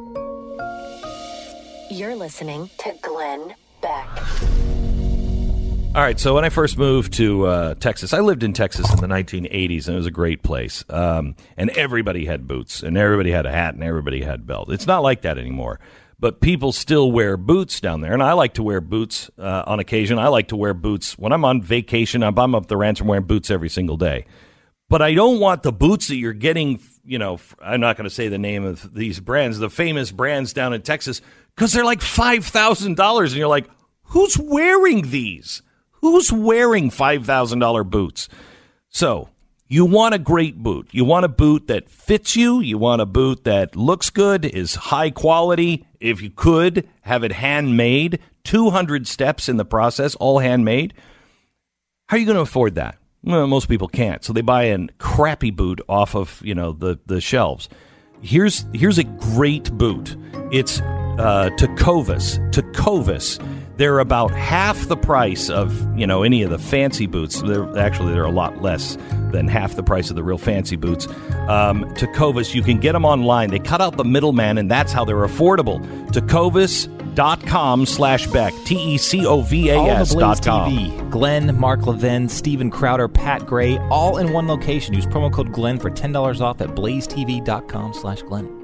Speaker 1: You're listening to Glenn Beck.
Speaker 2: All right, so when I first moved to uh, Texas, I lived in Texas in the nineteen eighties, and it was a great place. Um, and everybody had boots, and everybody had a hat, and everybody had a belt. It's not like that anymore. but people still wear boots down there. And I like to wear boots uh, on occasion. I like to wear boots when I'm on vacation. If I'm up the ranch, I'm wearing boots every single day. But I don't want the boots that you're getting, you know, I'm not going to say the name of these brands, the famous brands down in Texas, because they're like five thousand dollars. And you're like, who's wearing these? Who's wearing five thousand dollars boots? So you want a great boot. You want a boot that fits you. You want a boot that looks good, is high quality. If you could, have it handmade. two hundred steps in the process, all handmade. How are you going to afford that? Well, most people can't. So they buy a crappy boot off of, you know, the, the shelves. Here's here's a great boot. It's uh, Tecovas. Tecovas. They're about half the price of, you know, any of the fancy boots. They're, actually, they're a lot less than half the price of the real fancy boots. Um, Tecovas, you can get them online. They cut out the middleman, and that's how they're affordable. Tecovas.com slash Beck. T E C O V A S dot com.
Speaker 3: All the Blaze T V. Glenn, Mark Levin, Steven Crowder, Pat Gray, all in one location. Use promo code Glenn for ten dollars off at blazetv.com slash Glenn.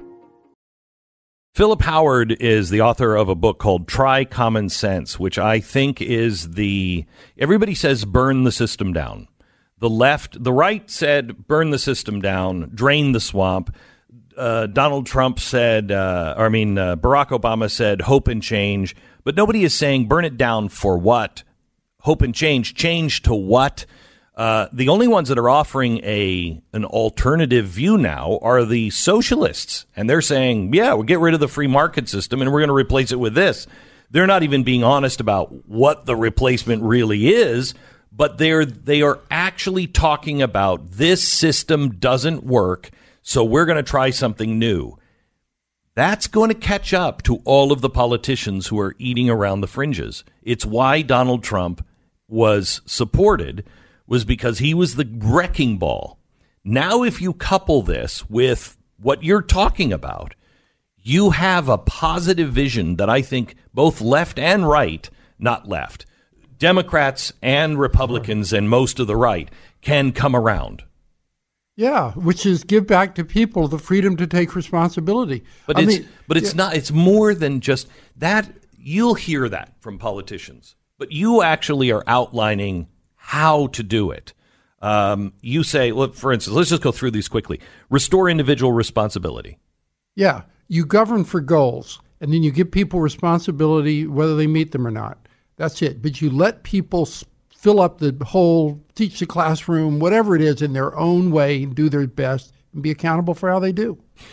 Speaker 2: Philip Howard is the author of a book called Try Common Sense, which I think is the, everybody says burn the system down. The left, the right said burn the system down, drain the swamp. Uh, Donald Trump said, uh, or I mean, uh, Barack Obama said hope and change. But nobody is saying burn it down for what? Hope and change. Change to what? Uh, the only ones that are offering a an alternative view now are the socialists. And they're saying, yeah, we'll get rid of the free market system and we're going to replace it with this. They're not even being honest about what the replacement really is, but they're they are actually talking about this system doesn't work, so we're going to try something new. That's going to catch up to all of the politicians who are eating around the fringes. It's why Donald Trump was supported, was because he was the wrecking ball. Now, if you couple this with what you're talking about, you have a positive vision that I think both left and right, not left, Democrats and Republicans and most of the right can come around.
Speaker 8: Yeah, which is give back to people the freedom to take responsibility.
Speaker 2: But
Speaker 8: I
Speaker 2: it's
Speaker 8: mean,
Speaker 2: but it's
Speaker 8: yeah.
Speaker 2: not. It's more than just that. You'll hear that from politicians, but you actually are outlining how to do it. Um, you say, look, for instance, let's just go through these quickly. Restore individual responsibility.
Speaker 8: Yeah, you govern for goals, and then you give people responsibility whether they meet them or not. That's it. But you let people fill up the whole, teach the classroom, whatever it is, in their own way, and do their best, and be accountable for how they do.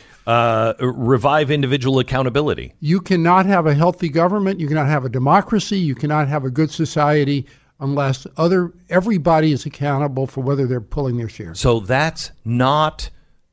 Speaker 2: Uh, revive individual accountability.
Speaker 8: You cannot have a healthy government. You cannot have a democracy. You cannot have a good society unless other everybody is accountable for whether they're pulling their share.
Speaker 2: So that's not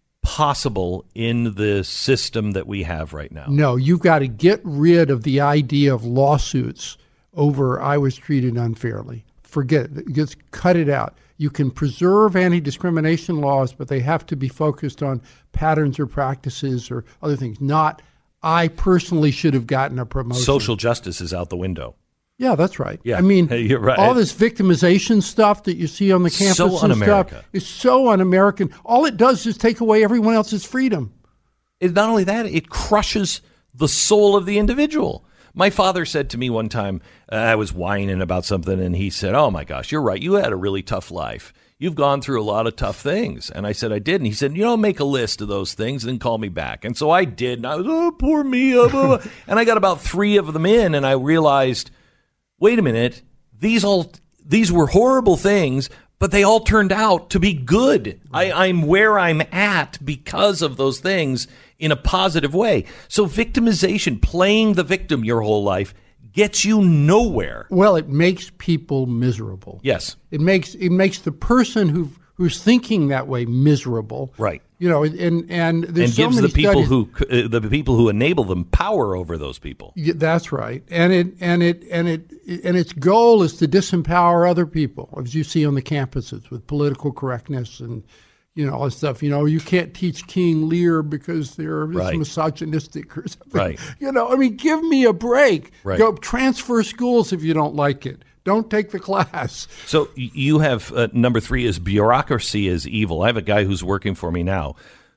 Speaker 2: possible in the system that we have right now.
Speaker 8: No, you've got to get rid of the idea of lawsuits over I was treated unfairly. Forget it. Just cut it out. You can preserve anti-discrimination laws, but they have to be focused on patterns or practices or other things, not I personally should have gotten a promotion.
Speaker 2: Social justice is out the window.
Speaker 8: Yeah, that's right.
Speaker 2: Yeah,
Speaker 8: I mean,
Speaker 2: you're right.
Speaker 8: All this victimization stuff that you see on the campus
Speaker 2: So
Speaker 8: and
Speaker 2: un-America.
Speaker 8: stuff is so un-American. All it does is take away everyone else's freedom.
Speaker 2: It, not only that, it crushes the soul of the individual. My father said to me one time, uh, I was whining about something, and he said, oh, my gosh, you're right. You had a really tough life. You've gone through a lot of tough things. And I said, I did. And he said, you know, make a list of those things and then call me back. And so I did. And I was, oh, poor me. Oh, blah, blah. And I got about three of them in, and I realized, wait a minute, these all these were horrible things, but they all turned out to be good. I, I'm where I'm at because of those things in a positive way. So victimization, playing the victim your whole life, gets you nowhere.
Speaker 8: Well, it makes people miserable.
Speaker 2: Yes.
Speaker 8: It makes it makes the person who who's thinking that way miserable.
Speaker 2: Right.
Speaker 8: You know, and and there's
Speaker 2: and
Speaker 8: so
Speaker 2: gives
Speaker 8: many
Speaker 2: the people
Speaker 8: studies.
Speaker 2: who uh, the people who enable them power over those people.
Speaker 8: Yeah, that's right. And it and it and it and its goal is to disempower other people, as you see on the campuses with political correctness and, you know, all this stuff. You know, you can't teach King Lear because they're
Speaker 2: Right.
Speaker 8: misogynistic or something.
Speaker 2: Right.
Speaker 8: You know, I mean, give me a break.
Speaker 2: Right.
Speaker 8: Go transfer schools if you don't like it. Don't take the class.
Speaker 2: So y- you have uh, number three is bureaucracy is evil. I have a guy who's working for me now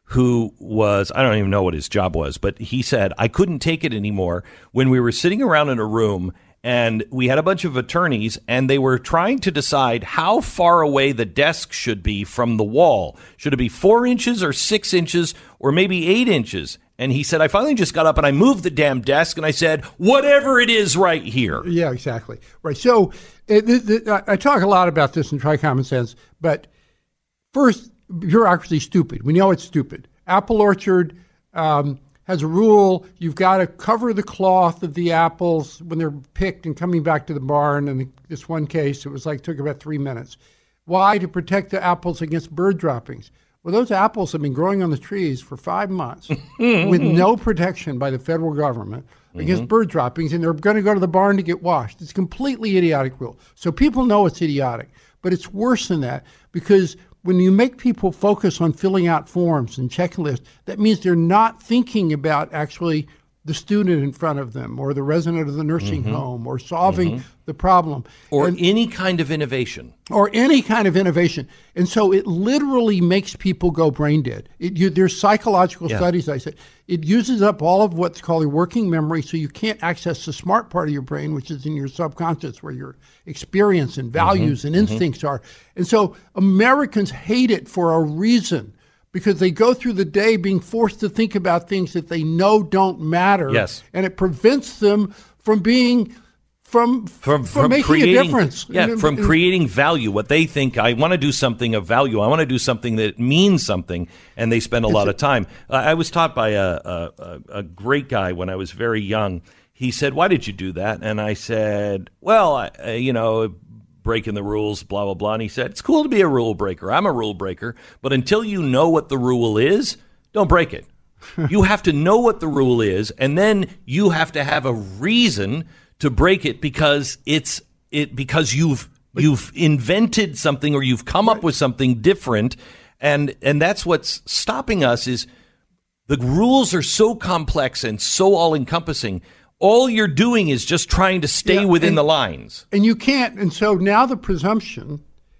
Speaker 2: who was, I don't even know what his job was, but he said, I couldn't take it anymore when we were sitting around in a room and we had a bunch of attorneys and they were trying to decide how far away the desk should be from the wall. Should it be four inches or six inches or maybe eight inches? And he said, I finally just got up and I moved the damn desk and I said, whatever it is right here.
Speaker 8: Yeah, exactly. Right. So it, it, it, I talk a lot about this and try common sense, but first, bureaucracy is stupid. We know it's stupid. Apple Orchard um, has a rule. You've got to cover the cloth of the apples when they're picked and coming back to the barn. And in this one case, it was like took about three minutes. Why? To protect the apples against bird droppings. Well, those apples have been growing on the trees for five months with no protection by the federal government against mm-hmm. bird droppings, and they're going to go to the barn to get washed. It's a completely idiotic rule. So people know it's idiotic, but it's worse than that because when you make people focus on filling out forms and checklists, that means they're not thinking about actually the student in front of them or the resident of the nursing mm-hmm. home or solving mm-hmm. the problem.
Speaker 2: Or
Speaker 8: and,
Speaker 2: any kind of innovation.
Speaker 8: Or any kind of innovation. And so it literally makes people go brain dead. It, you, there's psychological yeah. studies, I said. It uses up all of what's called your working memory, so you can't access the smart part of your brain, which is in your subconscious, where your experience and values mm-hmm. and instincts mm-hmm. are. And so Americans hate it for a reason. Because they go through the day being forced to think about things that they know don't matter.
Speaker 2: Yes.
Speaker 8: And it prevents them from being, from, from, from, from making
Speaker 2: creating,
Speaker 8: a difference.
Speaker 2: Yeah,
Speaker 8: and,
Speaker 2: from
Speaker 8: and,
Speaker 2: creating value. What they think, I want to do something of value. I want to do something that means something. And they spend a lot of time. Uh, I was taught by a, a, a great guy when I was very young. He said, why did you do that? And I said, well, I, you know, breaking the rules, blah, blah, blah. And he said, it's cool to be a rule breaker. I'm a rule breaker. But until you know what the rule is, don't break it. You have to know what the rule is, and then you have to have a reason to break it because it's it because you've you've invented something or you've come up with something different. And and that's what's stopping us is the rules are so complex and so all-encompassing. All you're doing is just trying to stay yeah, within
Speaker 8: and,
Speaker 2: the lines.
Speaker 8: And you can't. And so now the presumption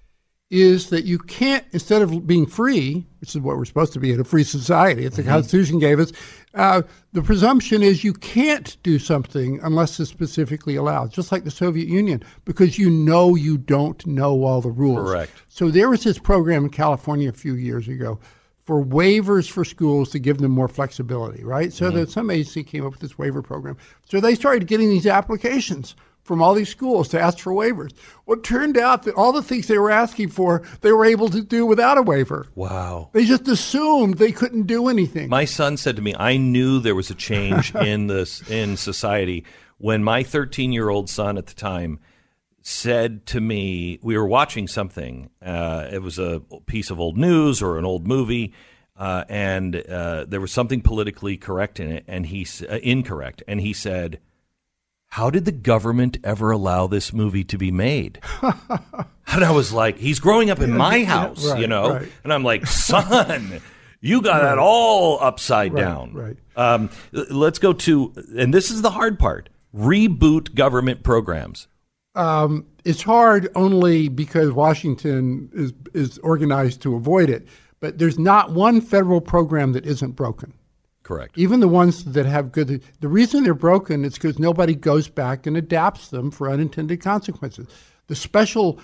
Speaker 8: is that you can't, instead of being free, which is what we're supposed to be in a free society, it's the mm-hmm. Constitution gave us, uh, the presumption is you can't do something unless it's specifically allowed, just like the Soviet Union, because you know you don't know all the rules.
Speaker 2: Correct.
Speaker 8: So there was this program in California a few years ago for waivers for schools to give them more flexibility, right? So mm-hmm. that some agency came up with this waiver program. So they started getting these applications from all these schools to ask for waivers. Well, it turned out that all the things they were asking for, they were able to do without a waiver.
Speaker 2: Wow.
Speaker 8: They just assumed they couldn't do anything.
Speaker 2: My son said to me, I knew there was a change in this in society when my thirteen-year-old son at the time said to me, we were watching something. Uh, it was a piece of old news or an old movie, uh, and uh, there was something politically correct in it, and he uh, incorrect. And he said, how did the government ever allow this movie to be made? And I was like, he's growing up in my house,
Speaker 8: yeah, right,
Speaker 2: you know?
Speaker 8: Right.
Speaker 2: And I'm like, son, you got right. that all upside
Speaker 8: right,
Speaker 2: down.
Speaker 8: Right.
Speaker 2: Um, let's go to, and this is the hard part, reboot government programs.
Speaker 8: Um, it's hard only because Washington is is organized to avoid it. But there's not one federal program that isn't broken.
Speaker 2: Correct.
Speaker 8: Even the ones that have good. The reason they're broken is because nobody goes back and adapts them for unintended consequences. The special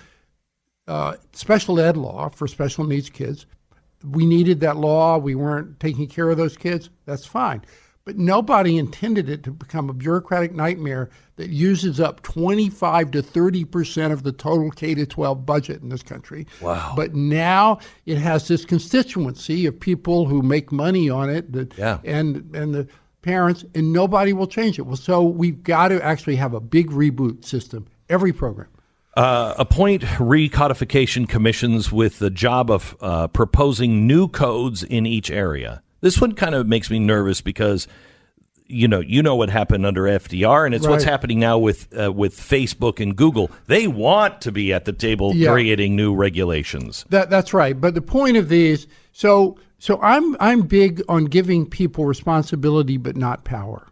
Speaker 8: uh, special ed law for special needs kids, we needed that law. We weren't taking care of those kids. That's fine. But nobody intended it to become a bureaucratic nightmare that uses up twenty-five to thirty percent of the total K to twelve budget in this country.
Speaker 2: Wow.
Speaker 8: But now it has this constituency of people who make money on it that,
Speaker 2: yeah.
Speaker 8: and and the parents, and nobody will change it. Well, so we've got to actually have a big reboot system, every program.
Speaker 2: Uh, appoint recodification commissions with the job of uh, proposing new codes in each area. This one kind of makes me nervous because, you know, you know what happened under F D R, and it's right. what's happening now with uh, with Facebook and Google. They want to be at the table yeah. creating new regulations.
Speaker 8: That that's right. But the point of these, so so I'm I'm big on giving people responsibility but not power.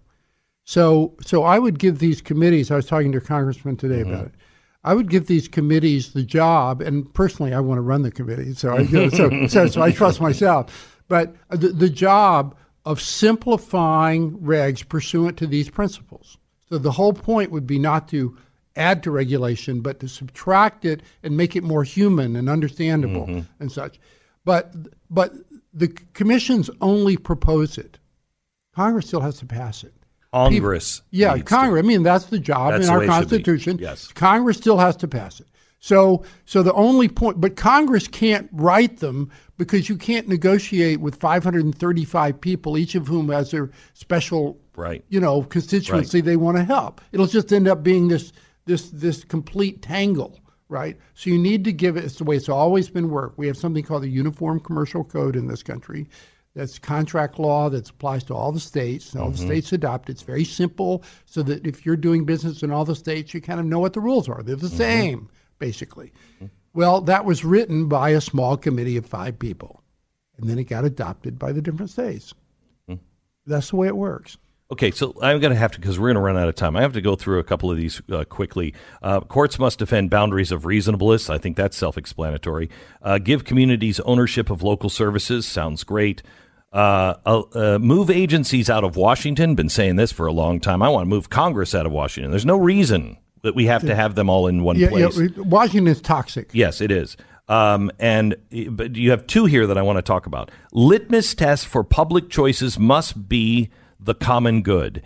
Speaker 8: So so I would give these committees. I was talking to a congressman today mm-hmm. about it. I would give these committees the job, and personally, I want to run the committee. So I you know, so, so so I trust myself. But the, the job of simplifying regs pursuant to these principles. So the whole point would be not to add to regulation, but to subtract it and make it more human and understandable mm-hmm. and such. But but the commissions only propose it. Congress still has to pass it.
Speaker 2: Congress.
Speaker 8: People, yeah, Congress. To. I mean, that's the job
Speaker 2: that's
Speaker 8: in
Speaker 2: the
Speaker 8: our Constitution.
Speaker 2: Yes.
Speaker 8: Congress still has to pass it. So so the only point, but Congress can't write them because you can't negotiate with five hundred thirty-five people, each of whom has their special,
Speaker 2: right.
Speaker 8: you know, constituency
Speaker 2: right.
Speaker 8: they want to help. It'll just end up being this this this complete tangle, right? So you need to give it, it's the way it's always been worked. We have something called the Uniform Commercial Code in this country. That's contract law that applies to all the states. And all mm-hmm. the states adopt it. It's very simple so that if you're doing business in all the states, you kind of know what the rules are. They're the mm-hmm. same, basically. Mm-hmm. Well, that was written by a small committee of five people. And then it got adopted by the different states. Mm-hmm. That's the way it works.
Speaker 2: Okay, so I'm going to have to, because we're going to run out of time, I have to go through a couple of these uh, quickly. Uh, courts must defend boundaries of reasonableness. I think that's self-explanatory. Uh, give communities ownership of local services. Sounds great. Uh, uh, uh, move agencies out of Washington. Been saying this for a long time. I want to move Congress out of Washington. There's no reason that we have to have them all in one
Speaker 8: yeah,
Speaker 2: place.
Speaker 8: Yeah, Washington is toxic.
Speaker 2: Yes, it is. Um, and but you have two here that I want to talk about. Litmus test for public choices must be the common good.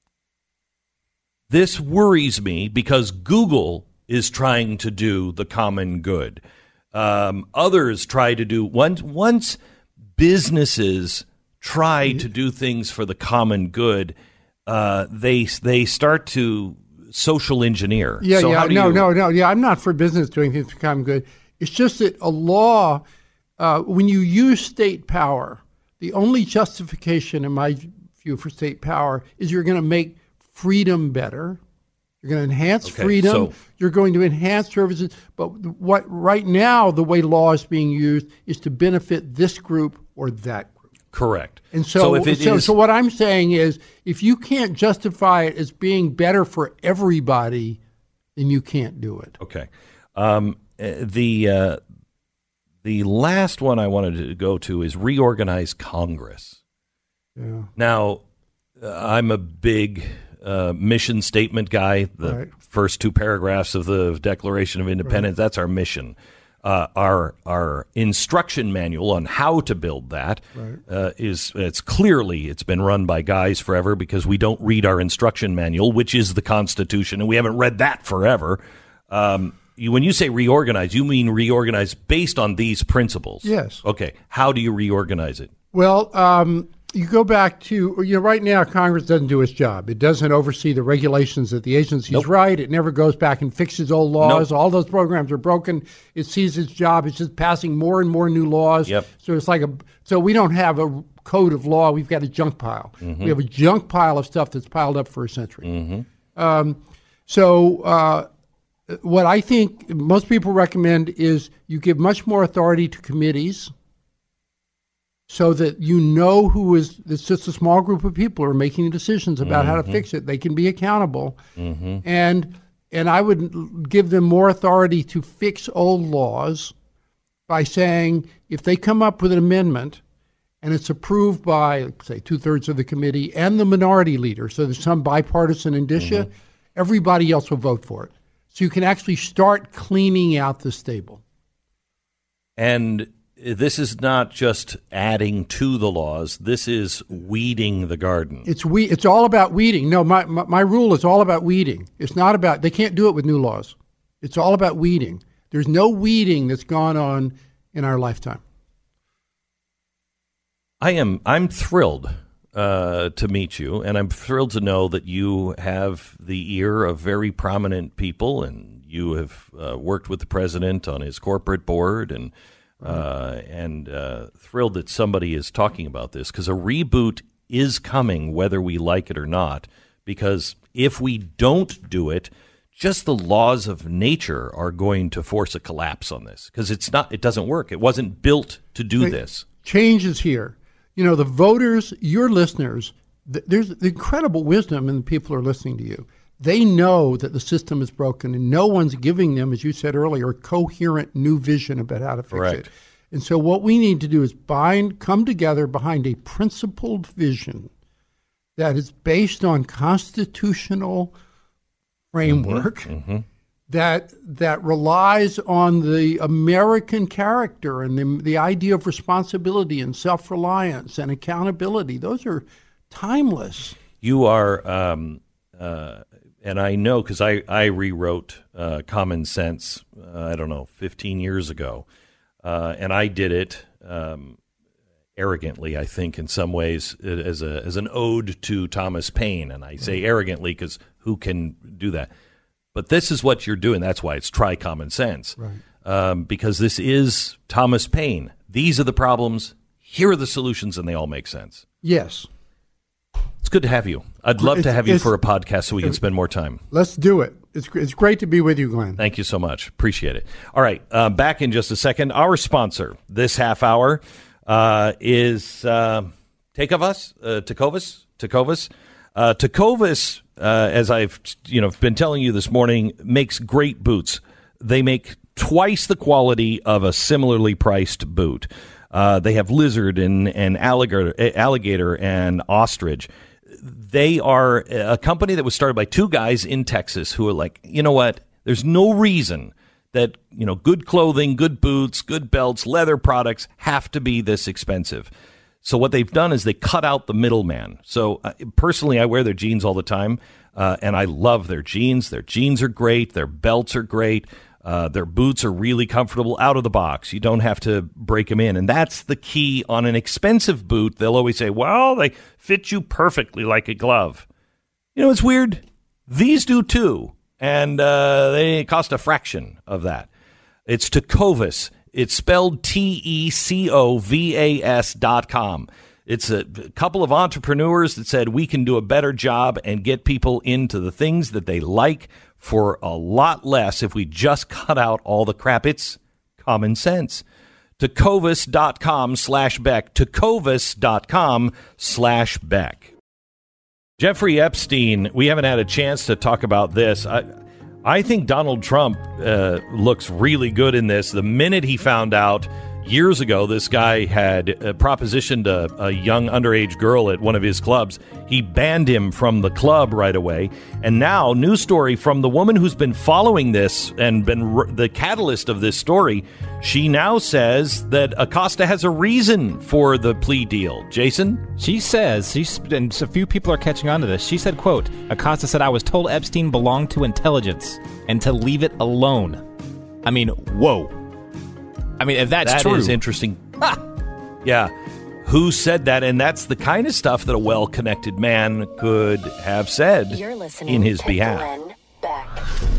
Speaker 2: This worries me because Google is trying to do the common good. Um, others try to do once once businesses try to do things for the common good. Uh, they they start to social engineer.
Speaker 8: Yeah,
Speaker 2: so
Speaker 8: yeah,
Speaker 2: how do
Speaker 8: no,
Speaker 2: you...
Speaker 8: no, no. Yeah, I'm not for business doing things for common good. It's just that a law, uh, when you use state power, the only justification, in my view, for state power is you're going to make freedom better. You're going to enhance
Speaker 2: okay,
Speaker 8: freedom.
Speaker 2: So,
Speaker 8: you're going to enhance services. But what right now, the way law is being used is to benefit this group or that group.
Speaker 2: Correct.
Speaker 8: And so,
Speaker 2: so, if it
Speaker 8: so,
Speaker 2: is...
Speaker 8: so what I'm saying is, if you can't justify it as being better for everybody, then you can't do it.
Speaker 2: Okay. Um, the uh, the last one I wanted to go to is reorganize Congress.
Speaker 8: Yeah.
Speaker 2: Now, uh, I'm a big uh, mission statement guy. The
Speaker 8: right.
Speaker 2: first two paragraphs of the Declaration of Independence, right. that's our mission. Uh, our our instruction manual on how to build that
Speaker 8: right.
Speaker 2: uh, is it's clearly it's been run by guys forever because we don't read our instruction manual, which is the Constitution, and we haven't read that forever. Um, you, when you say reorganize, you mean reorganize based on these principles?
Speaker 8: Yes.
Speaker 2: Okay. How do you reorganize it?
Speaker 8: Well, um, you go back to, you know, right now Congress doesn't do its job. It doesn't oversee the regulations that the agencies
Speaker 2: nope.
Speaker 8: write. It never goes back and fixes old laws.
Speaker 2: Nope.
Speaker 8: All those programs are broken. It sees its job. It's just passing more and more new laws.
Speaker 2: Yep.
Speaker 8: So it's like a, so we don't have a code of law. We've got a junk pile.
Speaker 2: Mm-hmm.
Speaker 8: We have a junk pile of stuff that's piled up for a century.
Speaker 2: Mm-hmm.
Speaker 8: Um, so uh, what I think most people recommend is you give much more authority to committees, so that you know who is, it's just a small group of people who are making decisions about mm-hmm. how to fix it. They can be accountable.
Speaker 2: Mm-hmm.
Speaker 8: And and I would give them more authority to fix old laws by saying if they come up with an amendment and it's approved by, say, two-thirds of the committee and the minority leader, so there's some bipartisan indicia, mm-hmm. everybody else will vote for it. So you can actually start cleaning out the stable.
Speaker 2: And this is not just adding to the laws. This is weeding the garden.
Speaker 8: It's we. It's all about weeding. No, my, my my rule is all about weeding. It's not about, they can't do it with new laws. It's all about weeding. There's no weeding that's gone on in our lifetime.
Speaker 2: I am. I'm thrilled uh, to meet you, and I'm thrilled to know that you have the ear of very prominent people, and you have uh, worked with the president on his corporate board, and. Uh, and uh, thrilled that somebody is talking about this, because a reboot is coming whether we like it or not, because if we don't do it, just the laws of nature are going to force a collapse on this, because it's not, it doesn't work. It wasn't built to do
Speaker 8: Wait,
Speaker 2: this.
Speaker 8: Change is here. You know, the voters, your listeners, th- there's incredible wisdom in the people who are listening to you. They know that the system is broken, and no one's giving them, as you said earlier, a coherent new vision about how to fix
Speaker 2: Correct.
Speaker 8: it. And so what we need to do is bind, come together behind a principled vision that is based on constitutional framework
Speaker 2: mm-hmm. Mm-hmm.
Speaker 8: that that relies on the American character and the, the idea of responsibility and self-reliance and accountability. Those are timeless.
Speaker 2: You are, um, uh, and I know because I, I rewrote uh, Common Sense, uh, I don't know, fifteen years ago. Uh, and I did it um, arrogantly, I think, in some ways, as a as an ode to Thomas Paine. And I say arrogantly because who can do that? But this is what you're doing. That's why it's try common sense.
Speaker 8: Right.
Speaker 2: Um, because this is Thomas Paine. These are the problems. Here are the solutions, and they all make sense.
Speaker 8: Yes.
Speaker 2: It's good to have you. I'd love
Speaker 8: it's,
Speaker 2: to have you for a podcast so we can spend more time.
Speaker 8: Let's do it. It's it's great to be with you, Glenn.
Speaker 2: Thank you so much. Appreciate it. All right, uh, back in just a second. Our sponsor this half hour uh, is uh, Take of Us, uh, Tecovas, Tecovas. Uh, Tecovas, uh, as I've you know been telling you this morning, makes great boots. They make twice the quality of a similarly priced boot. Uh, they have lizard and, and alligator, alligator and ostrich. They are a company that was started by two guys in Texas who are like, you know what? There's no reason that, you know, good clothing, good boots, good belts, leather products have to be this expensive. So what they've done is they cut out the middleman. So uh, personally, I wear their jeans all the time, uh, and I love their jeans. Their jeans are great. Their belts are great. Uh, their boots are really comfortable out of the box. You don't have to break them in. And that's the key on an expensive boot. They'll always say, well, they fit you perfectly like a glove. You know, it's weird. These do too. And uh, they cost a fraction of that. It's Tecovas. It's spelled T E C O V A S dot com. It's a couple of entrepreneurs that said we can do a better job and get people into the things that they like for a lot less if we just cut out all the crap. It's common sense. Tecovas.com slash Beck. Tecovas.com slash Beck. Jeffrey Epstein, we haven't had a chance to talk about this. I, I think Donald Trump uh, looks really good in this. The minute he found out years ago this guy had uh, propositioned a, a young underage girl at one of his clubs, he banned him from the club right away. And now, news story from the woman who's been following this and been r- the catalyst of this story, she now says that Acosta has a reason for the plea deal. Jason?
Speaker 3: She says, she's, and a few people are catching on to this, she said, quote, Acosta said, I was told Epstein belonged to intelligence and to leave it alone. I mean, whoa. I mean, if that's
Speaker 2: that
Speaker 3: true.
Speaker 2: That is interesting. Ah! Yeah. Who said that? And that's the kind of stuff that a well-connected man could have said
Speaker 1: You're listening
Speaker 2: in his
Speaker 1: to
Speaker 2: behalf.
Speaker 1: Glenn Beck.